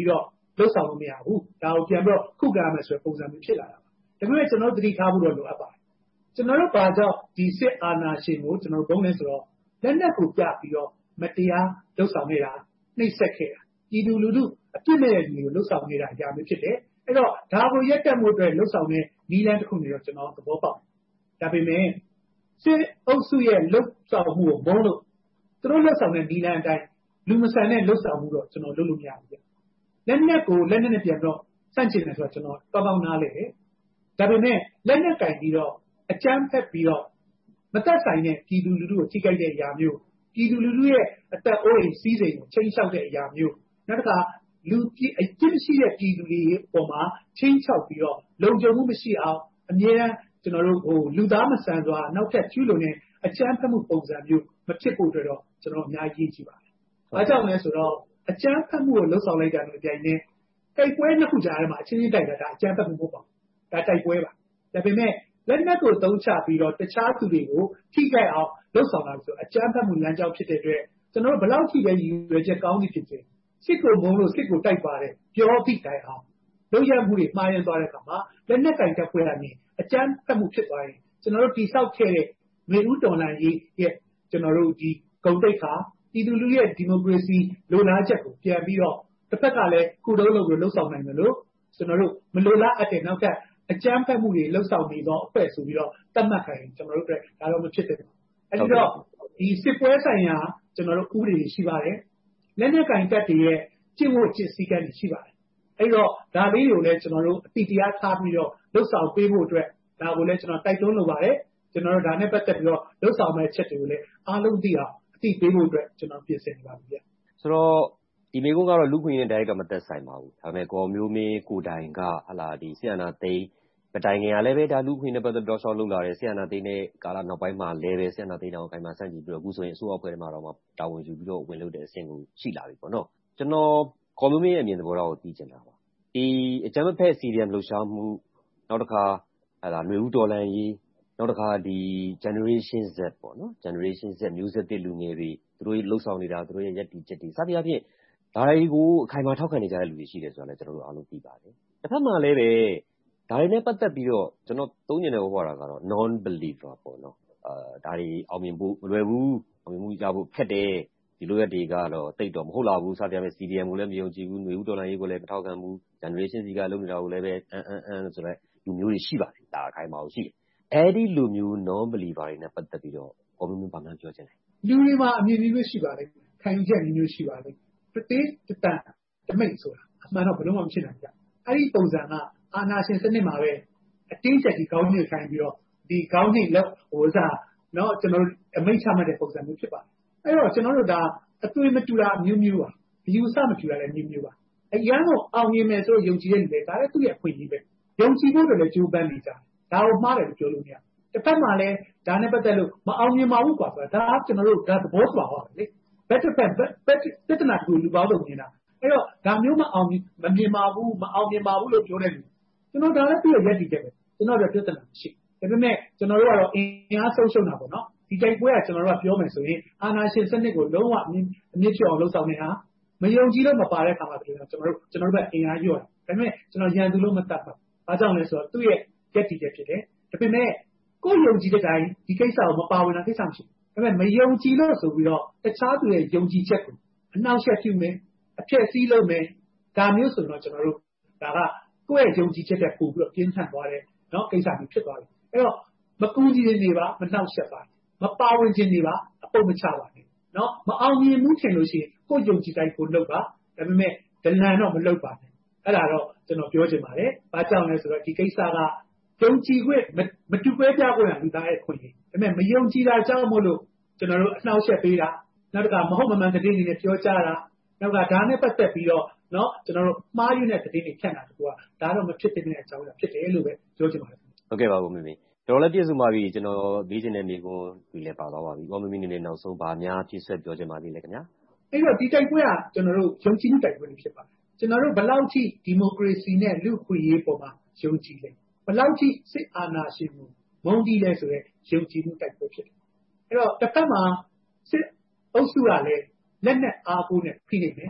Speaker 22: လှုပ်ဆောင်လို့မရဘူးဒါကိုပြန်ပြီးတော့ခုခံရမယ်ဆိုတဲ့ပုံစံမျိုးဖြစ်လာတာပါဒါပေမဲ့ကျွန်တော်တို့သတိထားဖို့တော့လိုအပ်ပါတယ်ကျွန်တော်တို့ဘာကြောင့်ဒီစစ်အာဏာရှင်ကိုကျွန်တော်တို့ဘုံလဲဆိုတော့လက်နက်ကိုပြပြီးတော့မတရားလှုပ်ဆောင်နေတာနှိပ်စက်ခဲ့တာပြည်သူလူထုအပြစ်မဲ့တဲ့လူကိုလှုပ်ဆောင်နေတာအရာမျိုးဖြစ်တယ်အဲ့တော့ဒါကိုရက်တက်မှုအတွက်လှုပ်ဆောင်တဲ့နည်းလမ်းတစ်ခုမျိုးတော့ကျွန်တော်သဘောပေါက်ဒါပေမဲ့စစ်အုပ်စုရဲ့လှုပ်ဆောင်မှုကိုမုန်းလို့သူတို့လှုပ်ဆောင်တဲ့နည်းလမ်းအတိုင်းလူမဆန်တဲ့လှုပ်ဆောင်မှုတော့ကျွန်တော်လုပ်လို့မရဘူးဗျလက်နက်ကိုလက်နက်နဲ့ပြန်တော့စန့်ကျင်တယ်ဆိုတော့ကျွန်တော်တောက်တောက်နားလေတယ်ဒါပေမဲ့လက်နက်ကင်ပြီးတော့အကြမ်းဖက်ပြီးတော့မသက်ဆိုင်တဲ့ပြည်သူလူထုကိုထိခိုက်တဲ့အရာမျိုးပြည်သူလူထုရဲ့အသက်အိုးအိမ်စီးစိမ်ကိုချိန်ချောက်တဲ့အရာမျိုးနောက်တစ်ခါလူပြည်အကျင့်ရှိတဲ့ပြည်သူတွေပေါ်မှာချိန်ချောက်ပြီးတော့လုံခြုံမှုမရှိအောင်အမြဲတမ်းကျွန်တော်တို့ဟိုလူသားမဆန်စွာနောက်ထပ်ကျူးလွန်တဲ့အကြမ်းဖက်မှုပုံစံမျိုးမဖြစ်ဖို့အတွက်တော့ကျွန်တော်အများကြီးကြည့်ပါတယ်။အားကြောင့်လဲဆိုတော့အကြမ်းဖက်မှုကိုလှုပ်ဆောင်လိုက်တာနဲ့ကြိုင်နေတိုက်ပွဲနှစ်ခုကြားထဲမှာအချင်းချင်းတိုက်တာဒါအကြမ်းဖက်မှုမဟုတ်ပါဘူး။ဒါတိုက်ပွဲပါ။ဒါပေမဲ့လက်နက်ကိုသုံးချပြီးတော့တခြားသူတွေကိုထိခိုက်အောင်လှုပ်ဆောင်တာဆိုအကြမ်းဖက်မှုလမ်းကြောင်းဖြစ်တဲ့အတွက်ကျွန်တော်တို့ဘလောက်ထိပဲရည်ရွယ်ချက်ကောင်းသည်ဖြစ်စေစစ်ကိုမုန်းလို့စစ်ကိုတိုက်ပါတယ်ပြောပြီးတိုင်အောင်လုပ်ရမှုတွေမှားရင်သွားတဲ့အခါမှာလက်နက်ကင်တပ်ဖွဲ့ရနေအကြမ်းဖက်မှုဖြစ်သွားရင်ကျွန်တော်တို့တိဆောက်ခဲ့တဲ့မျိုးဥတော်လှန်ရေးရဲ့ကျွန်တော်တို့ဒီဂုဏ်သိက္ခာပြည်သူလူထုရဲ့ဒီမိုကရေစီလိုလားချက်ကိုပြန်ပြီးတော့တစ်ဖက်ကလည်းကုတုံးလုပ်လို့လှုပ်ဆောင်နိုင်တယ်လို့ကျွန်တော်တို့မလိုလားအပ်တဲ့နောက်ထပ်အကြမ်းဖက်မှုတွေလှုပ်ဆောင်နေသောအဖွဲ့ဆိုပြီးတော့တတ်မှတ်ခိုင်းကျွန်တော်တို့အတွက်ဒါတော့မဖြစ်သင့်ဘူးအဲဒီတော့ဒီစစ်ပွဲဆိုင်ရာကျွန်တော်တို့ဥပဒေရှိပါတယ်လက်နက်ကင်တပ်တွေရဲ့ကျင့်ဝတ်ကျင့်စည်းကမ်းတွေရှိပါတယ်အဲဒီတော့ဒါလေးတွေကိုလည်းကျွန်တော်တို့အတိတရားထားပြီးတော့လှုပ်ဆောင်ပေးဖို့အတွက်ဒါကိုလည်းကျွန်တော်တိုက်တွန်းလိုပါတယ်ကျွန်တော်တို့ဒါနဲ့ပတ်သက်ပြီးတော့လှုပ်ဆောင်မဲ့ချက်တွေကိုလည်းအားလုံးသိအောင်အသိပေးဖို့အတွက်ကျွန်တော်ပြင်ဆင်နေပါပြီဗျ
Speaker 1: ဆိုတော့ဒီမိကုန်းကတော့လူခွင့်ရေးတိုင်းကမသက်ဆိုင်ပါဘူးဒါပေမဲ့ကော်မျိုးမင်းကိုတိုင်ကဟလာဒီဆီယနာသိန်းမတိုင်ခင်ကလည်းပဲဒါလူခွင့်နဲ့ပတ်သက်တော့ရှောက်လုပ်လာတယ်ဆီယနာသိန်းနဲ့ကာလနောက်ပိုင်းမှာလည်းပဲဆီယနာသိန်းတောင်အခိုင်မှာစန့်ကျင်ပြီးတော့အခုဆိုရင်အစိုးရအဖွဲ့ထဲမှာတော့တာဝန်ယူပြီးတော့ဝင်လုပ်တဲ့အဆင့်ကိုရှိလာပြီပေါ့နော်ကျွန်တော်ကော်မျိုးမင်းရဲ့အမြင်သဘောထားကိုသိချင်တာပါဒီအကြမ်းဖက် စီဒီအမ် လှုပ်ရှားမှုနောက်တစ်ခါဟလာမျိုးဦးတော်လန်ရေးနောက်တစ်ခါဒီ generation Z ပေါ့နော် generation Z မျိုးဆက်သစ်လူငယ်တွေသူတို့လှုပ်ဆောင်နေတာသူတို့ရဲ့ယက်တီချက်တွေစသဖြင့်ဒါတွေကိုအခိုင်အမာထောက်ခံနေကြတဲ့လူတွေရှိတယ်ဆိုတာလည်းကျွန်တော်တို့အားလုံးသိပါတယ်တစ်ဖက်မှာလည်းပဲဒါတွေနဲ့ပတ်သက်ပြီးတော့ကျွန်တော်သုံးညနေဟောတာကတော့ non believer ပေါ့နော်အာဒါတွေအောင်မြင်ဖို့မလွယ်ဘူးအောင်မြင်မှုရဖို့ခက်တယ်ဒီလိုရက်တွေကတော့တိတ်တော့မဟုတ်လာဘူးစသဖြင့် စီဒီအမ် ကိုလည်းမယုံကြည်ဘူးຫນွေဦးတော်လှန်ရေးကိုလည်းမထောက်ခံဘူး generation Z ကလုပ်နေတာကိုလည်းပဲအန်အန်အန်ဆိုတဲ့လူမျိုးတွေရှိပါတယ်ဒါအခိုင်အမာကိုရှိတယ်အဲ့ဒီလူမျိုး non believer တွေနဲ့ပတ်သက်ပြီးတော့ကော်မင်းဘာမှပြောချင်တယ်
Speaker 22: လူတွေမှာအမြင်မျိုးရှိပါလိမ့်ခံယူချက်မျိုးရှိပါလိမ့်တတိတတန်တမိတ်ဆိုတာအမှန်တော့ဘယ်လိုမှမဖြစ်နိုင်ကြအဲ့ဒီပုံစံကအာဏာရှင်စနစ်မှာပဲအတင်းချက်ကြီးကောင်းကြီးခိုင်းပြီးတော့ဒီကောင်းကြီးလောက်ဟိုစားเนาะကျွန်တော်တို့အမိတ်ချမှတ်တဲ့ပုံစံမျိုးဖြစ်ပါတယ်အဲ့တော့ကျွန်တော်တို့ဒါအသွေးမတူတာမျိုးမျိုးပါအယူဆမတူတာလည်းမျိုးမျိုးပါအရန်ကိုအောင်မြင်မယ်ဆိုယုံကြည်တဲ့လူတွေဒါလည်းသူ့ရဲ့အခွင့်အရေးပဲယုံကြည်ဖို့လည်းကြိုးပမ်းနေကြတယ်ဒါကိုမှားတယ်လို့ပြောလို့မရတစ်ဖက်မှာလည်းဒါနဲ့ပတ်သက်လို့မအောင်မြင်ပါဘူးကွာဆိုတာဒါကျွန်တော်တို့ဒါသဘောစွာဟောတယ်လေဘက်တစ်ဖက်ဘက်တစ်တနာကိုလူပေါင်းလုပ်နေတာအဲ့တော့ဒါမျိုးမအောင်မမြင်ပါဘူးမအောင်မြင်ပါဘူးလို့ပြောတဲ့လူကျွန်တော်ဒါလည်းသူ့ရဲ့ရက်တည်ချက်ပဲကျွန်တော်တို့ပြဿနာမရှိဒါပေမဲ့ကျွန်တော်တို့ကတော့အင်အားဆုံးရှုံးတာပေါ့နော်ဒီတိုက်ပွဲကကျွန်တော်တို့ကပြောမယ်ဆိုရင်အာဏာရှင်စနစ်ကိုလုံးဝအမြင့်ချော်အောင်လုပ်ဆောင်နေတာမယုံကြည်လို့မပါတဲ့အခါမှာကျွန်တော်တို့ကျွန်တော်တို့ကအင်အားရော့တယ်ဒါပေမဲ့ကျွန်တော်ရန်သူလို့မတတ်ပါဘူးဘာကြောင့်လဲဆိုတော့သူ့ရဲ့ရက်တည်ချက်ဖြစ်တယ်ဒါပေမဲ့ကိုယ်ယုံကြည်တဲ့တိုင်းဒီကိစ္စကိုမပါဝင်တာကိစ္စမရှိဘူးဒါပေမဲ့မယုံကြည်လို့ဆိုပြီးတော့တခြားသူရဲ့ယုံကြည်ချက်ကိုအနှောက်အယှက်ပြုမယ်အဖြစ်စည်းလုပ်မယ်ဒါမျိုးဆိုတော့ကျွန်တော်တို့ဒါကကိုယ့်ရဲ့ယုံကြည်ချက်တဲ့ပို့ပြီးတော့ပြင်းထန်သွားတယ်เนาะကိစ္စမျိုးဖြစ်သွားတယ်အဲ့တော့မကူညီနေပါမနှောက်ယှက်ပါမပါဝင်ခြင်းနေပါအပုတ်မချပါနဲ့เนาะမအောင်မြင်မှုထင်လို့ရှိရင်ကိုယ်ယုံကြည်တိုင်းကိုလုပ်ပါဒါပေမဲ့ဒလန်တော့မလုပ်ပါနဲ့အဲ့ဒါတော့ကျွန်တော်ပြောချင်ပါတယ်ဘာကြောင့်လဲဆိုတော့ဒီကိစ္စကယုံကြည်ခွင့်မတူကွဲပြားခွင့်လူသားရဲ့ခွင့်ရဒါပေမဲ့မယုံကြည်တာကြောင့်မို့လို့ကျွန်တော်တို့အနှောက်အယှက်ပေးတာနောက်တစ်ခါမဟုတ်မမှန်တဲ့တင်းတွေနဲ့ပြောကြတာနောက်ကဒါနဲ့ပတ်သက်ပြီးတော့เนาะကျွန်တော်တို့မှားယွင်းတဲ့တင်းတွေဖြတ်တာတကူကဒါတော့မဖြစ်တဲ့အကြောင်းအရာဖြစ်တယ်လို့ပဲပြောချင်ပါတယ်
Speaker 1: ဟုတ်ကဲ့ပါဘုမင်းမင်းတော်လည်းပြည့်စုံပါပြီကျွန်တော်မေးချင်တဲ့မိကုန်းဒီလည်းပါသွားပါပြီဘောမင်းမင်းနေနဲ့နောက်ဆုံးပါများပြည့်စွက်ပြောချင်ပါသေးလဲခင်ဗျာ
Speaker 22: အဲ့တော့ဒီတိုက်ပွဲကကျွန်တော်တို့ယုံကြည်မှုတိုက်ပွဲတွေဖြစ်ပါတယ်ကျွန်တော်တို့ဘယ်လောက်ထိဒီမိုကရေစီနဲ့လူ့အခွင့်အရေးပေါ်မှာယုံကြည်လဲဘယ်လောက်ထိစစ်အာဏာရှင်ကိုမုန်းတီးလဲဆိုတဲ့ယုံကြည်မှုတိုက်ပွဲဖြစ်တယ်အဲ့တော့တစ်ဖက်မှာစစ်အုပ်စုကလည်းလက်နက်အားကိုးနဲ့ဖိနေတယ်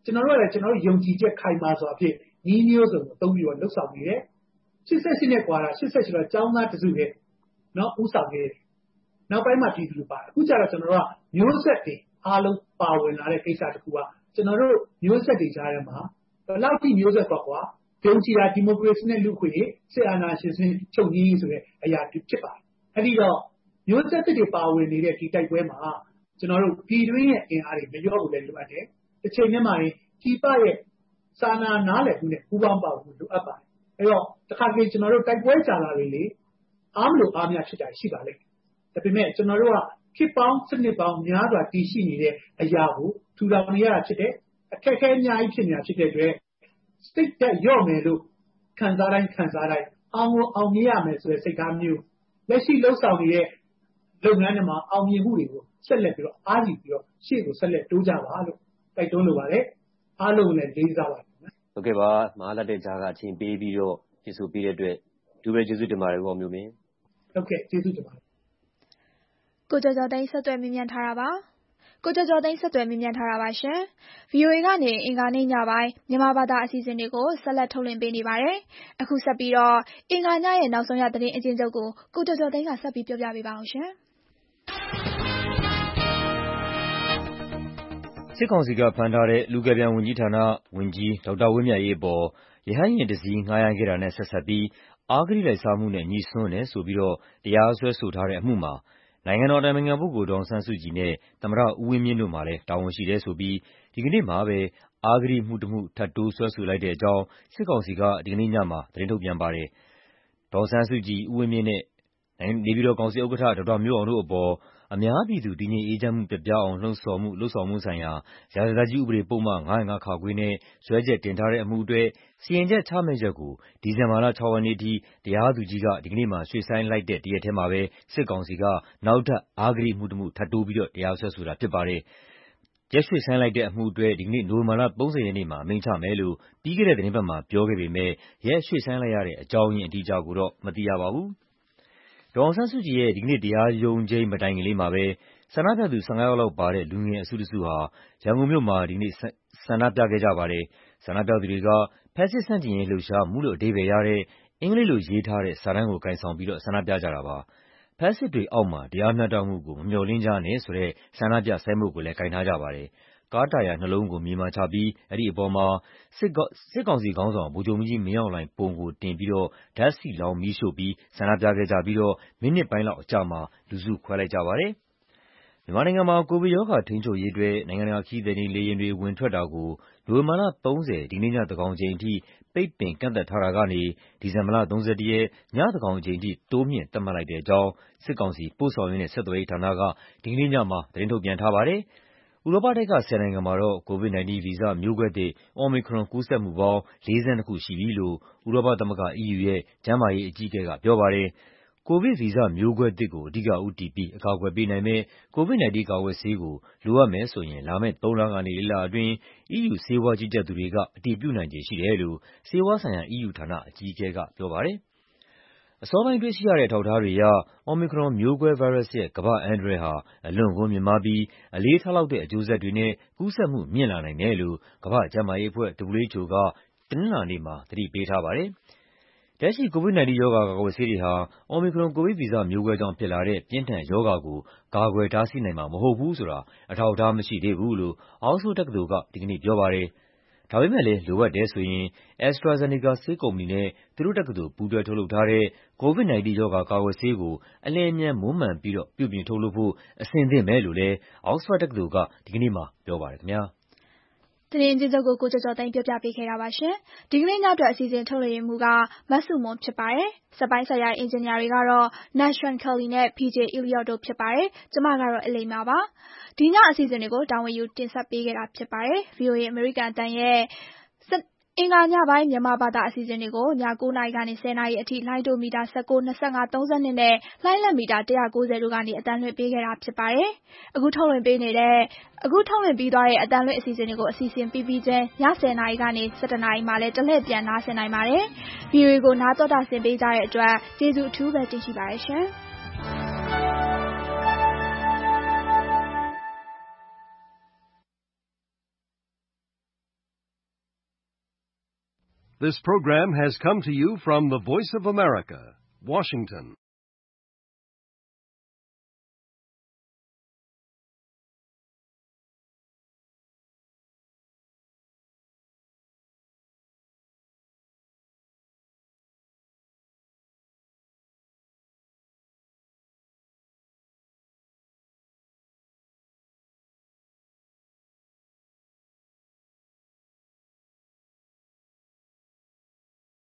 Speaker 22: ကျွန်တော်တို့လည်းကျွန်တော်တို့ယုံကြည်ချက်ခိုင်မာစွာဖြင့်ညီမျိုးစုံကိုသုံးပြီးတော့လှုပ်ဆောင်နေတယ်88နဲ့ကွာတာ88ဆိုတော့ကျောင်းသားတစုရဲ့နော်ဥဆောင်နေတယ်နောက်ပိုင်းမှာပြည်သူလူပါအခုကျတော့ကျွန်တော်တို့ကမျိုးဆက်တွေအားလုံးပါဝင်လာတဲ့ကိစ္စတစ်ခုကကျွန်တော်တို့မျိုးဆက်တွေကြားထဲမှာဘယ်လောက်ထိမျိုးဆက်ကွာယုံကြည်တာဒီမိုကရေစီနဲ့လူ့ခွင့်ရေးစစ်အာဏာရှင်စနစ်ချုပ်ငြိမ်းဆိုတဲ့အရာဖြစ်ပါတယ်အဲ့ဒီတော့မျိုးဆက်တွေပါဝင်နေတဲ့ဒီတိုက်ပွဲမှာကျွန်တော်တို့ပြည်တွင်းရဲ့အင်အားတွေမလျော့ဘူးလည်းလိုအပ်တယ်တစ်ချိန်တည်းမှာကြီးပရဲ့စာနာနားလည်မှုနဲ့ပူးပေါင်းပါဝင်မှုလိုအပ်ပါတယ်အဲ့တော့တခါတလေကျွန်တော်တို့တိုက်ပွဲကြာလာတွေလေအားမလို့အားများဖြစ်တာရှိပါလိမ့်ဒါပေမဲ့ကျွန်တော်တို့ကခေတ်ပေါင်းစနစ်ပေါင်းများစွာတည်ရှိနေတဲ့အရာကိုထူထောင်နေရတာဖြစ်တယ်အခက်အခဲအများကြီးဖြစ်နေတာဖြစ်တဲ့အတွက် state တက်ရော့မယ်လို့ခံစားတိုင်းခံစားတိုင်းအောင်အောင်မြင်ရမယ်ဆိုတဲ့စိတ်ထားမျိုးလက်ရှိလှုပ်ဆောင်နေတဲ့လုပ်ငန်းတွေမှာအောင်မြင်မှုတွေကိုဆက်လက်ပြီးတော့အားကြီးပြီးတော့ရှေ့ကိုဆက်လက်တိုးကြပါလို့တိုက်တွန်းလိုပါတယ်အားလုံးလည်းလေးစားပါတယ်
Speaker 1: ဟုတ်ကဲ့ပါမဟာလက်တဲ့ကြားကအချိန်ပေးပြီးတော့ကျေးဇူးပေးတဲ့အတွက်ဒူပဲကျေးဇူးတင်ပါတယ်ဘောမျိုးမင်း
Speaker 22: ဟုတ်ကဲ့ကျေးဇူးတင်ပါတယ်
Speaker 2: ကိုကျော်ကျော်သိန်းဆက်သွယ်မြင်မြန်ထားတာပါကိုကျော်ကျော်သိန်းဆက်သွယ်မြင်မြန်ထားတာပါရှင် ဗွီအိုအေ ကနေအင်္ဂါနေ့ညပိုင်းမြန်မာဘာသာအစီအစဉ်တွေကိုဆက်လက်ထုတ်လွှင့်ပေးနေပါတယ်အခုဆက်ပြီးတော့အင်္ဂါညရဲ့နောက်ဆုံးရသတင်းအကျဉ်းချုပ်ကိုကိုကျော်ကျော်သိန်းကဆက်ပြီးပြောပြပေးပါအောင်ရှင်
Speaker 3: စစ်ကောင်စီကဖမ်းထားတဲ့လူကယ်ပြန်ဝန်ကြီးဌာနဝန်ကြီးဒေါက်တာဝင်းမြတ်အေးအပေါ်ရဟန်းယာဉ်တစ်စီးငှားရမ်းခဲ့တာနဲ့ဆက်စပ်ပြီးအဂတိလိုက်စားမှုနဲ့ညှိစွန်းတယ်ဆိုပြီးတော့တရားစွဲဆိုထားတဲ့အမှုမှာနိုင်ငံတော်အတိုင်ပင်ခံပုဂ္ဂိုလ်ဒေါ်အောင်ဆန်းစုကြည်နဲ့သမ္မတဦးဝင်းမြင့်တို့မှာလည်းတာဝန်ရှိတယ်ဆိုပြီးဒီကနေ့မှာပဲအဂတိမှုတစ်မှုထပ်တိုးစွဲဆိုလိုက်တဲ့အကြောင်းစစ်ကောင်စီကဒီကနေ့ညမှာသတင်းထုတ်ပြန်ပါတယ်။ဒေါ်အောင်ဆန်းစုကြည်ဦးဝင်းမြင့်နဲ့နေပြည်တော်ကောင်စီဥက္ကဋ္ဌဒေါက်တာမျိုးအောင်တို့အပေါ်အများပြည်သူတည်ငြိမ်အေးချမ်းမှုပျက်ပြားအောင်လှုံ့ဆော်မှုလုပ်ဆောင်မှုဆိုင်ရာရာဇသတ်ကြီးဥပဒေပုဒ်မ၅၀၅ခနဲ့စွဲချက်တင်ထားတဲ့အမှုအတွက်စီရင်ချက်ချမယ့်ရက်ကိုဒီဇင်ဘာလ၆ရက်နေ့ထိတရားသူကြီးကဒီကနေ့မှာရွှေ့ဆိုင်းလိုက်တဲ့တရက်တည်းမှာပဲစစ်ကောင်စီကနောက်ထပ်အဂတိမှုတစ်မှုထပ်တိုးပြီးတော့တရားစွဲဆိုတာဖြစ်ပါတယ်။ရက်ရွှေ့ဆိုင်းလိုက်တဲ့အမှုအတွက်ဒီကနေ့နိုဝင်ဘာလ၃၀ရက်နေ့မှာအမိန့်ချမယ်လို့ပြီးခဲ့တဲ့သတင်းပတ်မှာပြောခဲ့ပေမဲ့ရက်ရွှေ့ဆိုင်းလိုက်ရတဲ့အကြောင်းရင်းအတိအကျကိုတော့မသိရပါဘူး။ဒေါ်အောင်ဆန်းစုကြည်ရဲ့ဒီကနေ့တရားရုံးချိန်းမတိုင်ခင်လေးမှာပဲဆန္ဒပြသူ၁၅ယောက်လောက်ပါတဲ့လူငယ်အစုတစုဟာရန်ကုန်မြို့မှာဒီနေ့ဆန္ဒပြခဲ့ကြပါတယ်။ဆန္ဒပြသူတွေကဖက်ဆစ်ဆန့်ကျင်ရေးလှုပ်ရှားမှုလို့အဓိပ္ပာယ်ရတဲ့အင်္ဂလိပ်လိုရေးထားတဲ့စာတန်းကိုကိုင်ဆောင်ပြီးတော့ဆန္ဒပြကြတာပါ။ဖက်ဆစ်တွေအောက်မှာတရားမျှတမှုကိုမမျှော်လင့်ကြနဲ့ဆိုတဲ့ဆန္ဒပြဆိုင်းဘုတ်ကိုလည်းကိုင်ထားကြပါတယ်။ကားတာယာနှလုံးကိုမြေမှချပြီးအဲဒီအပေါ်မှာစစ်ကောင်စီခေါင်းဆောင်ဗိုလ်ချုပ်မှူးကြီးမင်းအောင်လှိုင်ပုံကိုတင်ပြီးတော့ဓာတ်ဆီလောင်းမီးရှို့ပြီးဆန္ဒပြခဲ့ကြပြီးတော့မိနစ်ပိုင်းလောက်အကြာမှာလူစုခွဲလိုက်ကြပါတယ်။မြန်မာနိုင်ငံမှာကိုဗစ်ရောဂါထိန်းချုပ်ရေးအတွက်နိုင်ငံတကာခရီးသည်တင်လေယာဉ်တွေဝင်ထွက်တာကိုနိုဝင်ဘာလ၃၀ဒီနေ့ညသန်းခေါင်ချိန်အထိပိတ်ပင်ကန့်သတ်ထားတာကနေဒီဇင်ဘာလ၃၁ရက်ညသန်းခေါင်ချိန်ထိတိုးမြှင့်သတ်မှတ်လိုက်တဲ့အကြောင်းစစ်ကောင်စီပို့ဆောင်ရေးနဲ့ဆက်သွယ်ရေးဌာနကဒီကနေ့ညမှာသတင်းထုတ်ပြန်ထားပါတယ်။ဥရောပတိုက်ကဆယ်နိုင်ငံမှာတော့ကိုဗစ်၁၉ဗီဇမျိုးကွဲသစ် Omicron ကူးစက်မှုပေါင်း၄၂ခုရှိပြီလို့ဥရောပသမဂ္ဂ E U ရဲ့ကျန်းမာရေးအကြီးအကဲကပြောပါတယ်။ကိုဗစ်ဗီဇမျိုးကွဲသစ်ကိုအဓိကဦးတည်ပြီးအကာအကွယ်ပေးနိုင်မယ့်ကိုဗစ်၁၉ကာကွယ်ဆေးကိုလိုအပ်မယ်ဆိုရင်လာမယ့်သုံးလကနေလေးလအတွင်း E U ဆေးဝါးကြီးကြပ်သူတွေကအတည်ပြုနိုင်ခြေရှိတယ်လို့ဆေးဝါးဆိုင်ရာ E U ဌာနအကြီးအကဲကပြောပါတယ်။အစောပိုင်းတွေ့ရှိရတဲ့အထောက်အထားတွေအရ Omicron မျိုးကွဲဗိုင်းရပ်စ်ရဲ့ကမ္ဘာ့အန္တရာယ်ဟာအလွန်ကိုမြင့်မားပြီးအလေးထားလောက်တဲ့အကျိုးဆက်တွေနဲ့ကူးစက်မှုမြင့်လာနိုင်တယ်လို့ကမ္ဘာ့ကျန်းမာရေးအဖွဲ့ W H O ကတနင်္လာနေ့မှာသတိပေးထားပါတယ်။လက်ရှိကိုဗစ်၁၉ရောဂါကာကွယ်ဆေးတွေဟာ Omicron ကိုဗစ်ဗီဇမျိုးကွဲကြောင့်ဖြစ်လာတဲ့ပြင်းထန်ရောဂါကိုကာကွယ်တားဆီးနိုင်မှာမဟုတ်ဘူးဆိုတာအထောက်အထားမရှိသေးဘူးလို့ Oxford တက္ကသိုလ်ကဒီကနေ့ပြောပါတယ်။ဒါပေမဲ့လည်းလိုအပ်တယ်ဆိုရင် AstraZeneca ဆေးကုမ္ပဏီနဲ့သူတို့တက္ကသိုလ်ပူးတွဲထုတ်လုပ်ထားတဲ့ကိုဗစ်၁၉ရောဂါကာကွယ်ဆေးကိုအလျင်အမြန်မွမ်းမံပြီးတော့ပြုပြင်ထုတ်လုပ်ဖို့အဆင်သင့်ပဲလို့လည်း Oxford တက္ကသိုလ်ကဒီကနေ့မှာပြောပါတယ်ခင်ဗျာ
Speaker 2: ။သတင်းအကျဉ်းချုပ်ကိုကိုကျော်ကျော်သိန်းပြောပြပေးခဲ့တာပါရှင်။ဒီကနေ့ညအတွက်အစီအစဉ်ထုတ်လွှင့်မှုကမဆုမွန်ဖြစ်ပါတယ်။စက်ပိုင်းဆိုင်ရာအင်ဂျင်နီယာတွေကတော့ Nashwan Kelly နဲ့ P J Elliot တို့ဖြစ်ပါတယ်။ကျမကတော့အလိမ္မာပါ။ဒီညအစီအစဉ်တွေကိုတာဝန်ယူတင်ဆက်ပေးခဲ့တာဖြစ်ပါတယ်။ V O A အမေရိကန်အသံရဲ့အင်္ဂါညပိုင်းမြန်မာဘာသာအစီအစဉ်တွေကိုည၉နာရီကနေ၁၀နာရီအထိလိုင်းဒိုမီတာ၁၉, ၂၅, ၃၂နဲ့လှိုင်းလက်မီတာ၁၉၀တို့ကနေအသံလွှင့်ပေးခဲ့တာဖြစ်ပါတယ်။အခုထုတ်လွှင့်ပေးနေတဲ့အခုထုတ်လွှင့်ပြီးသွားတဲ့အသံလွှင့်အစီအစဉ်တွေကိုအစီအစဉ်ပြီးပြီးချင်းည၁၀နာရီကနေ၁၁နာရီမှာလည်းတလှည့်ပြန်နားဆင်နိုင်ပါတယ်။ V O A ကိုနားတော်တာဆင်ပေးကြတဲ့အတွက်ကျေးဇူးအထူးပဲတင်ရှိပါတယ်ရှင်။
Speaker 4: This program has come to you from the Voice of America, Washington.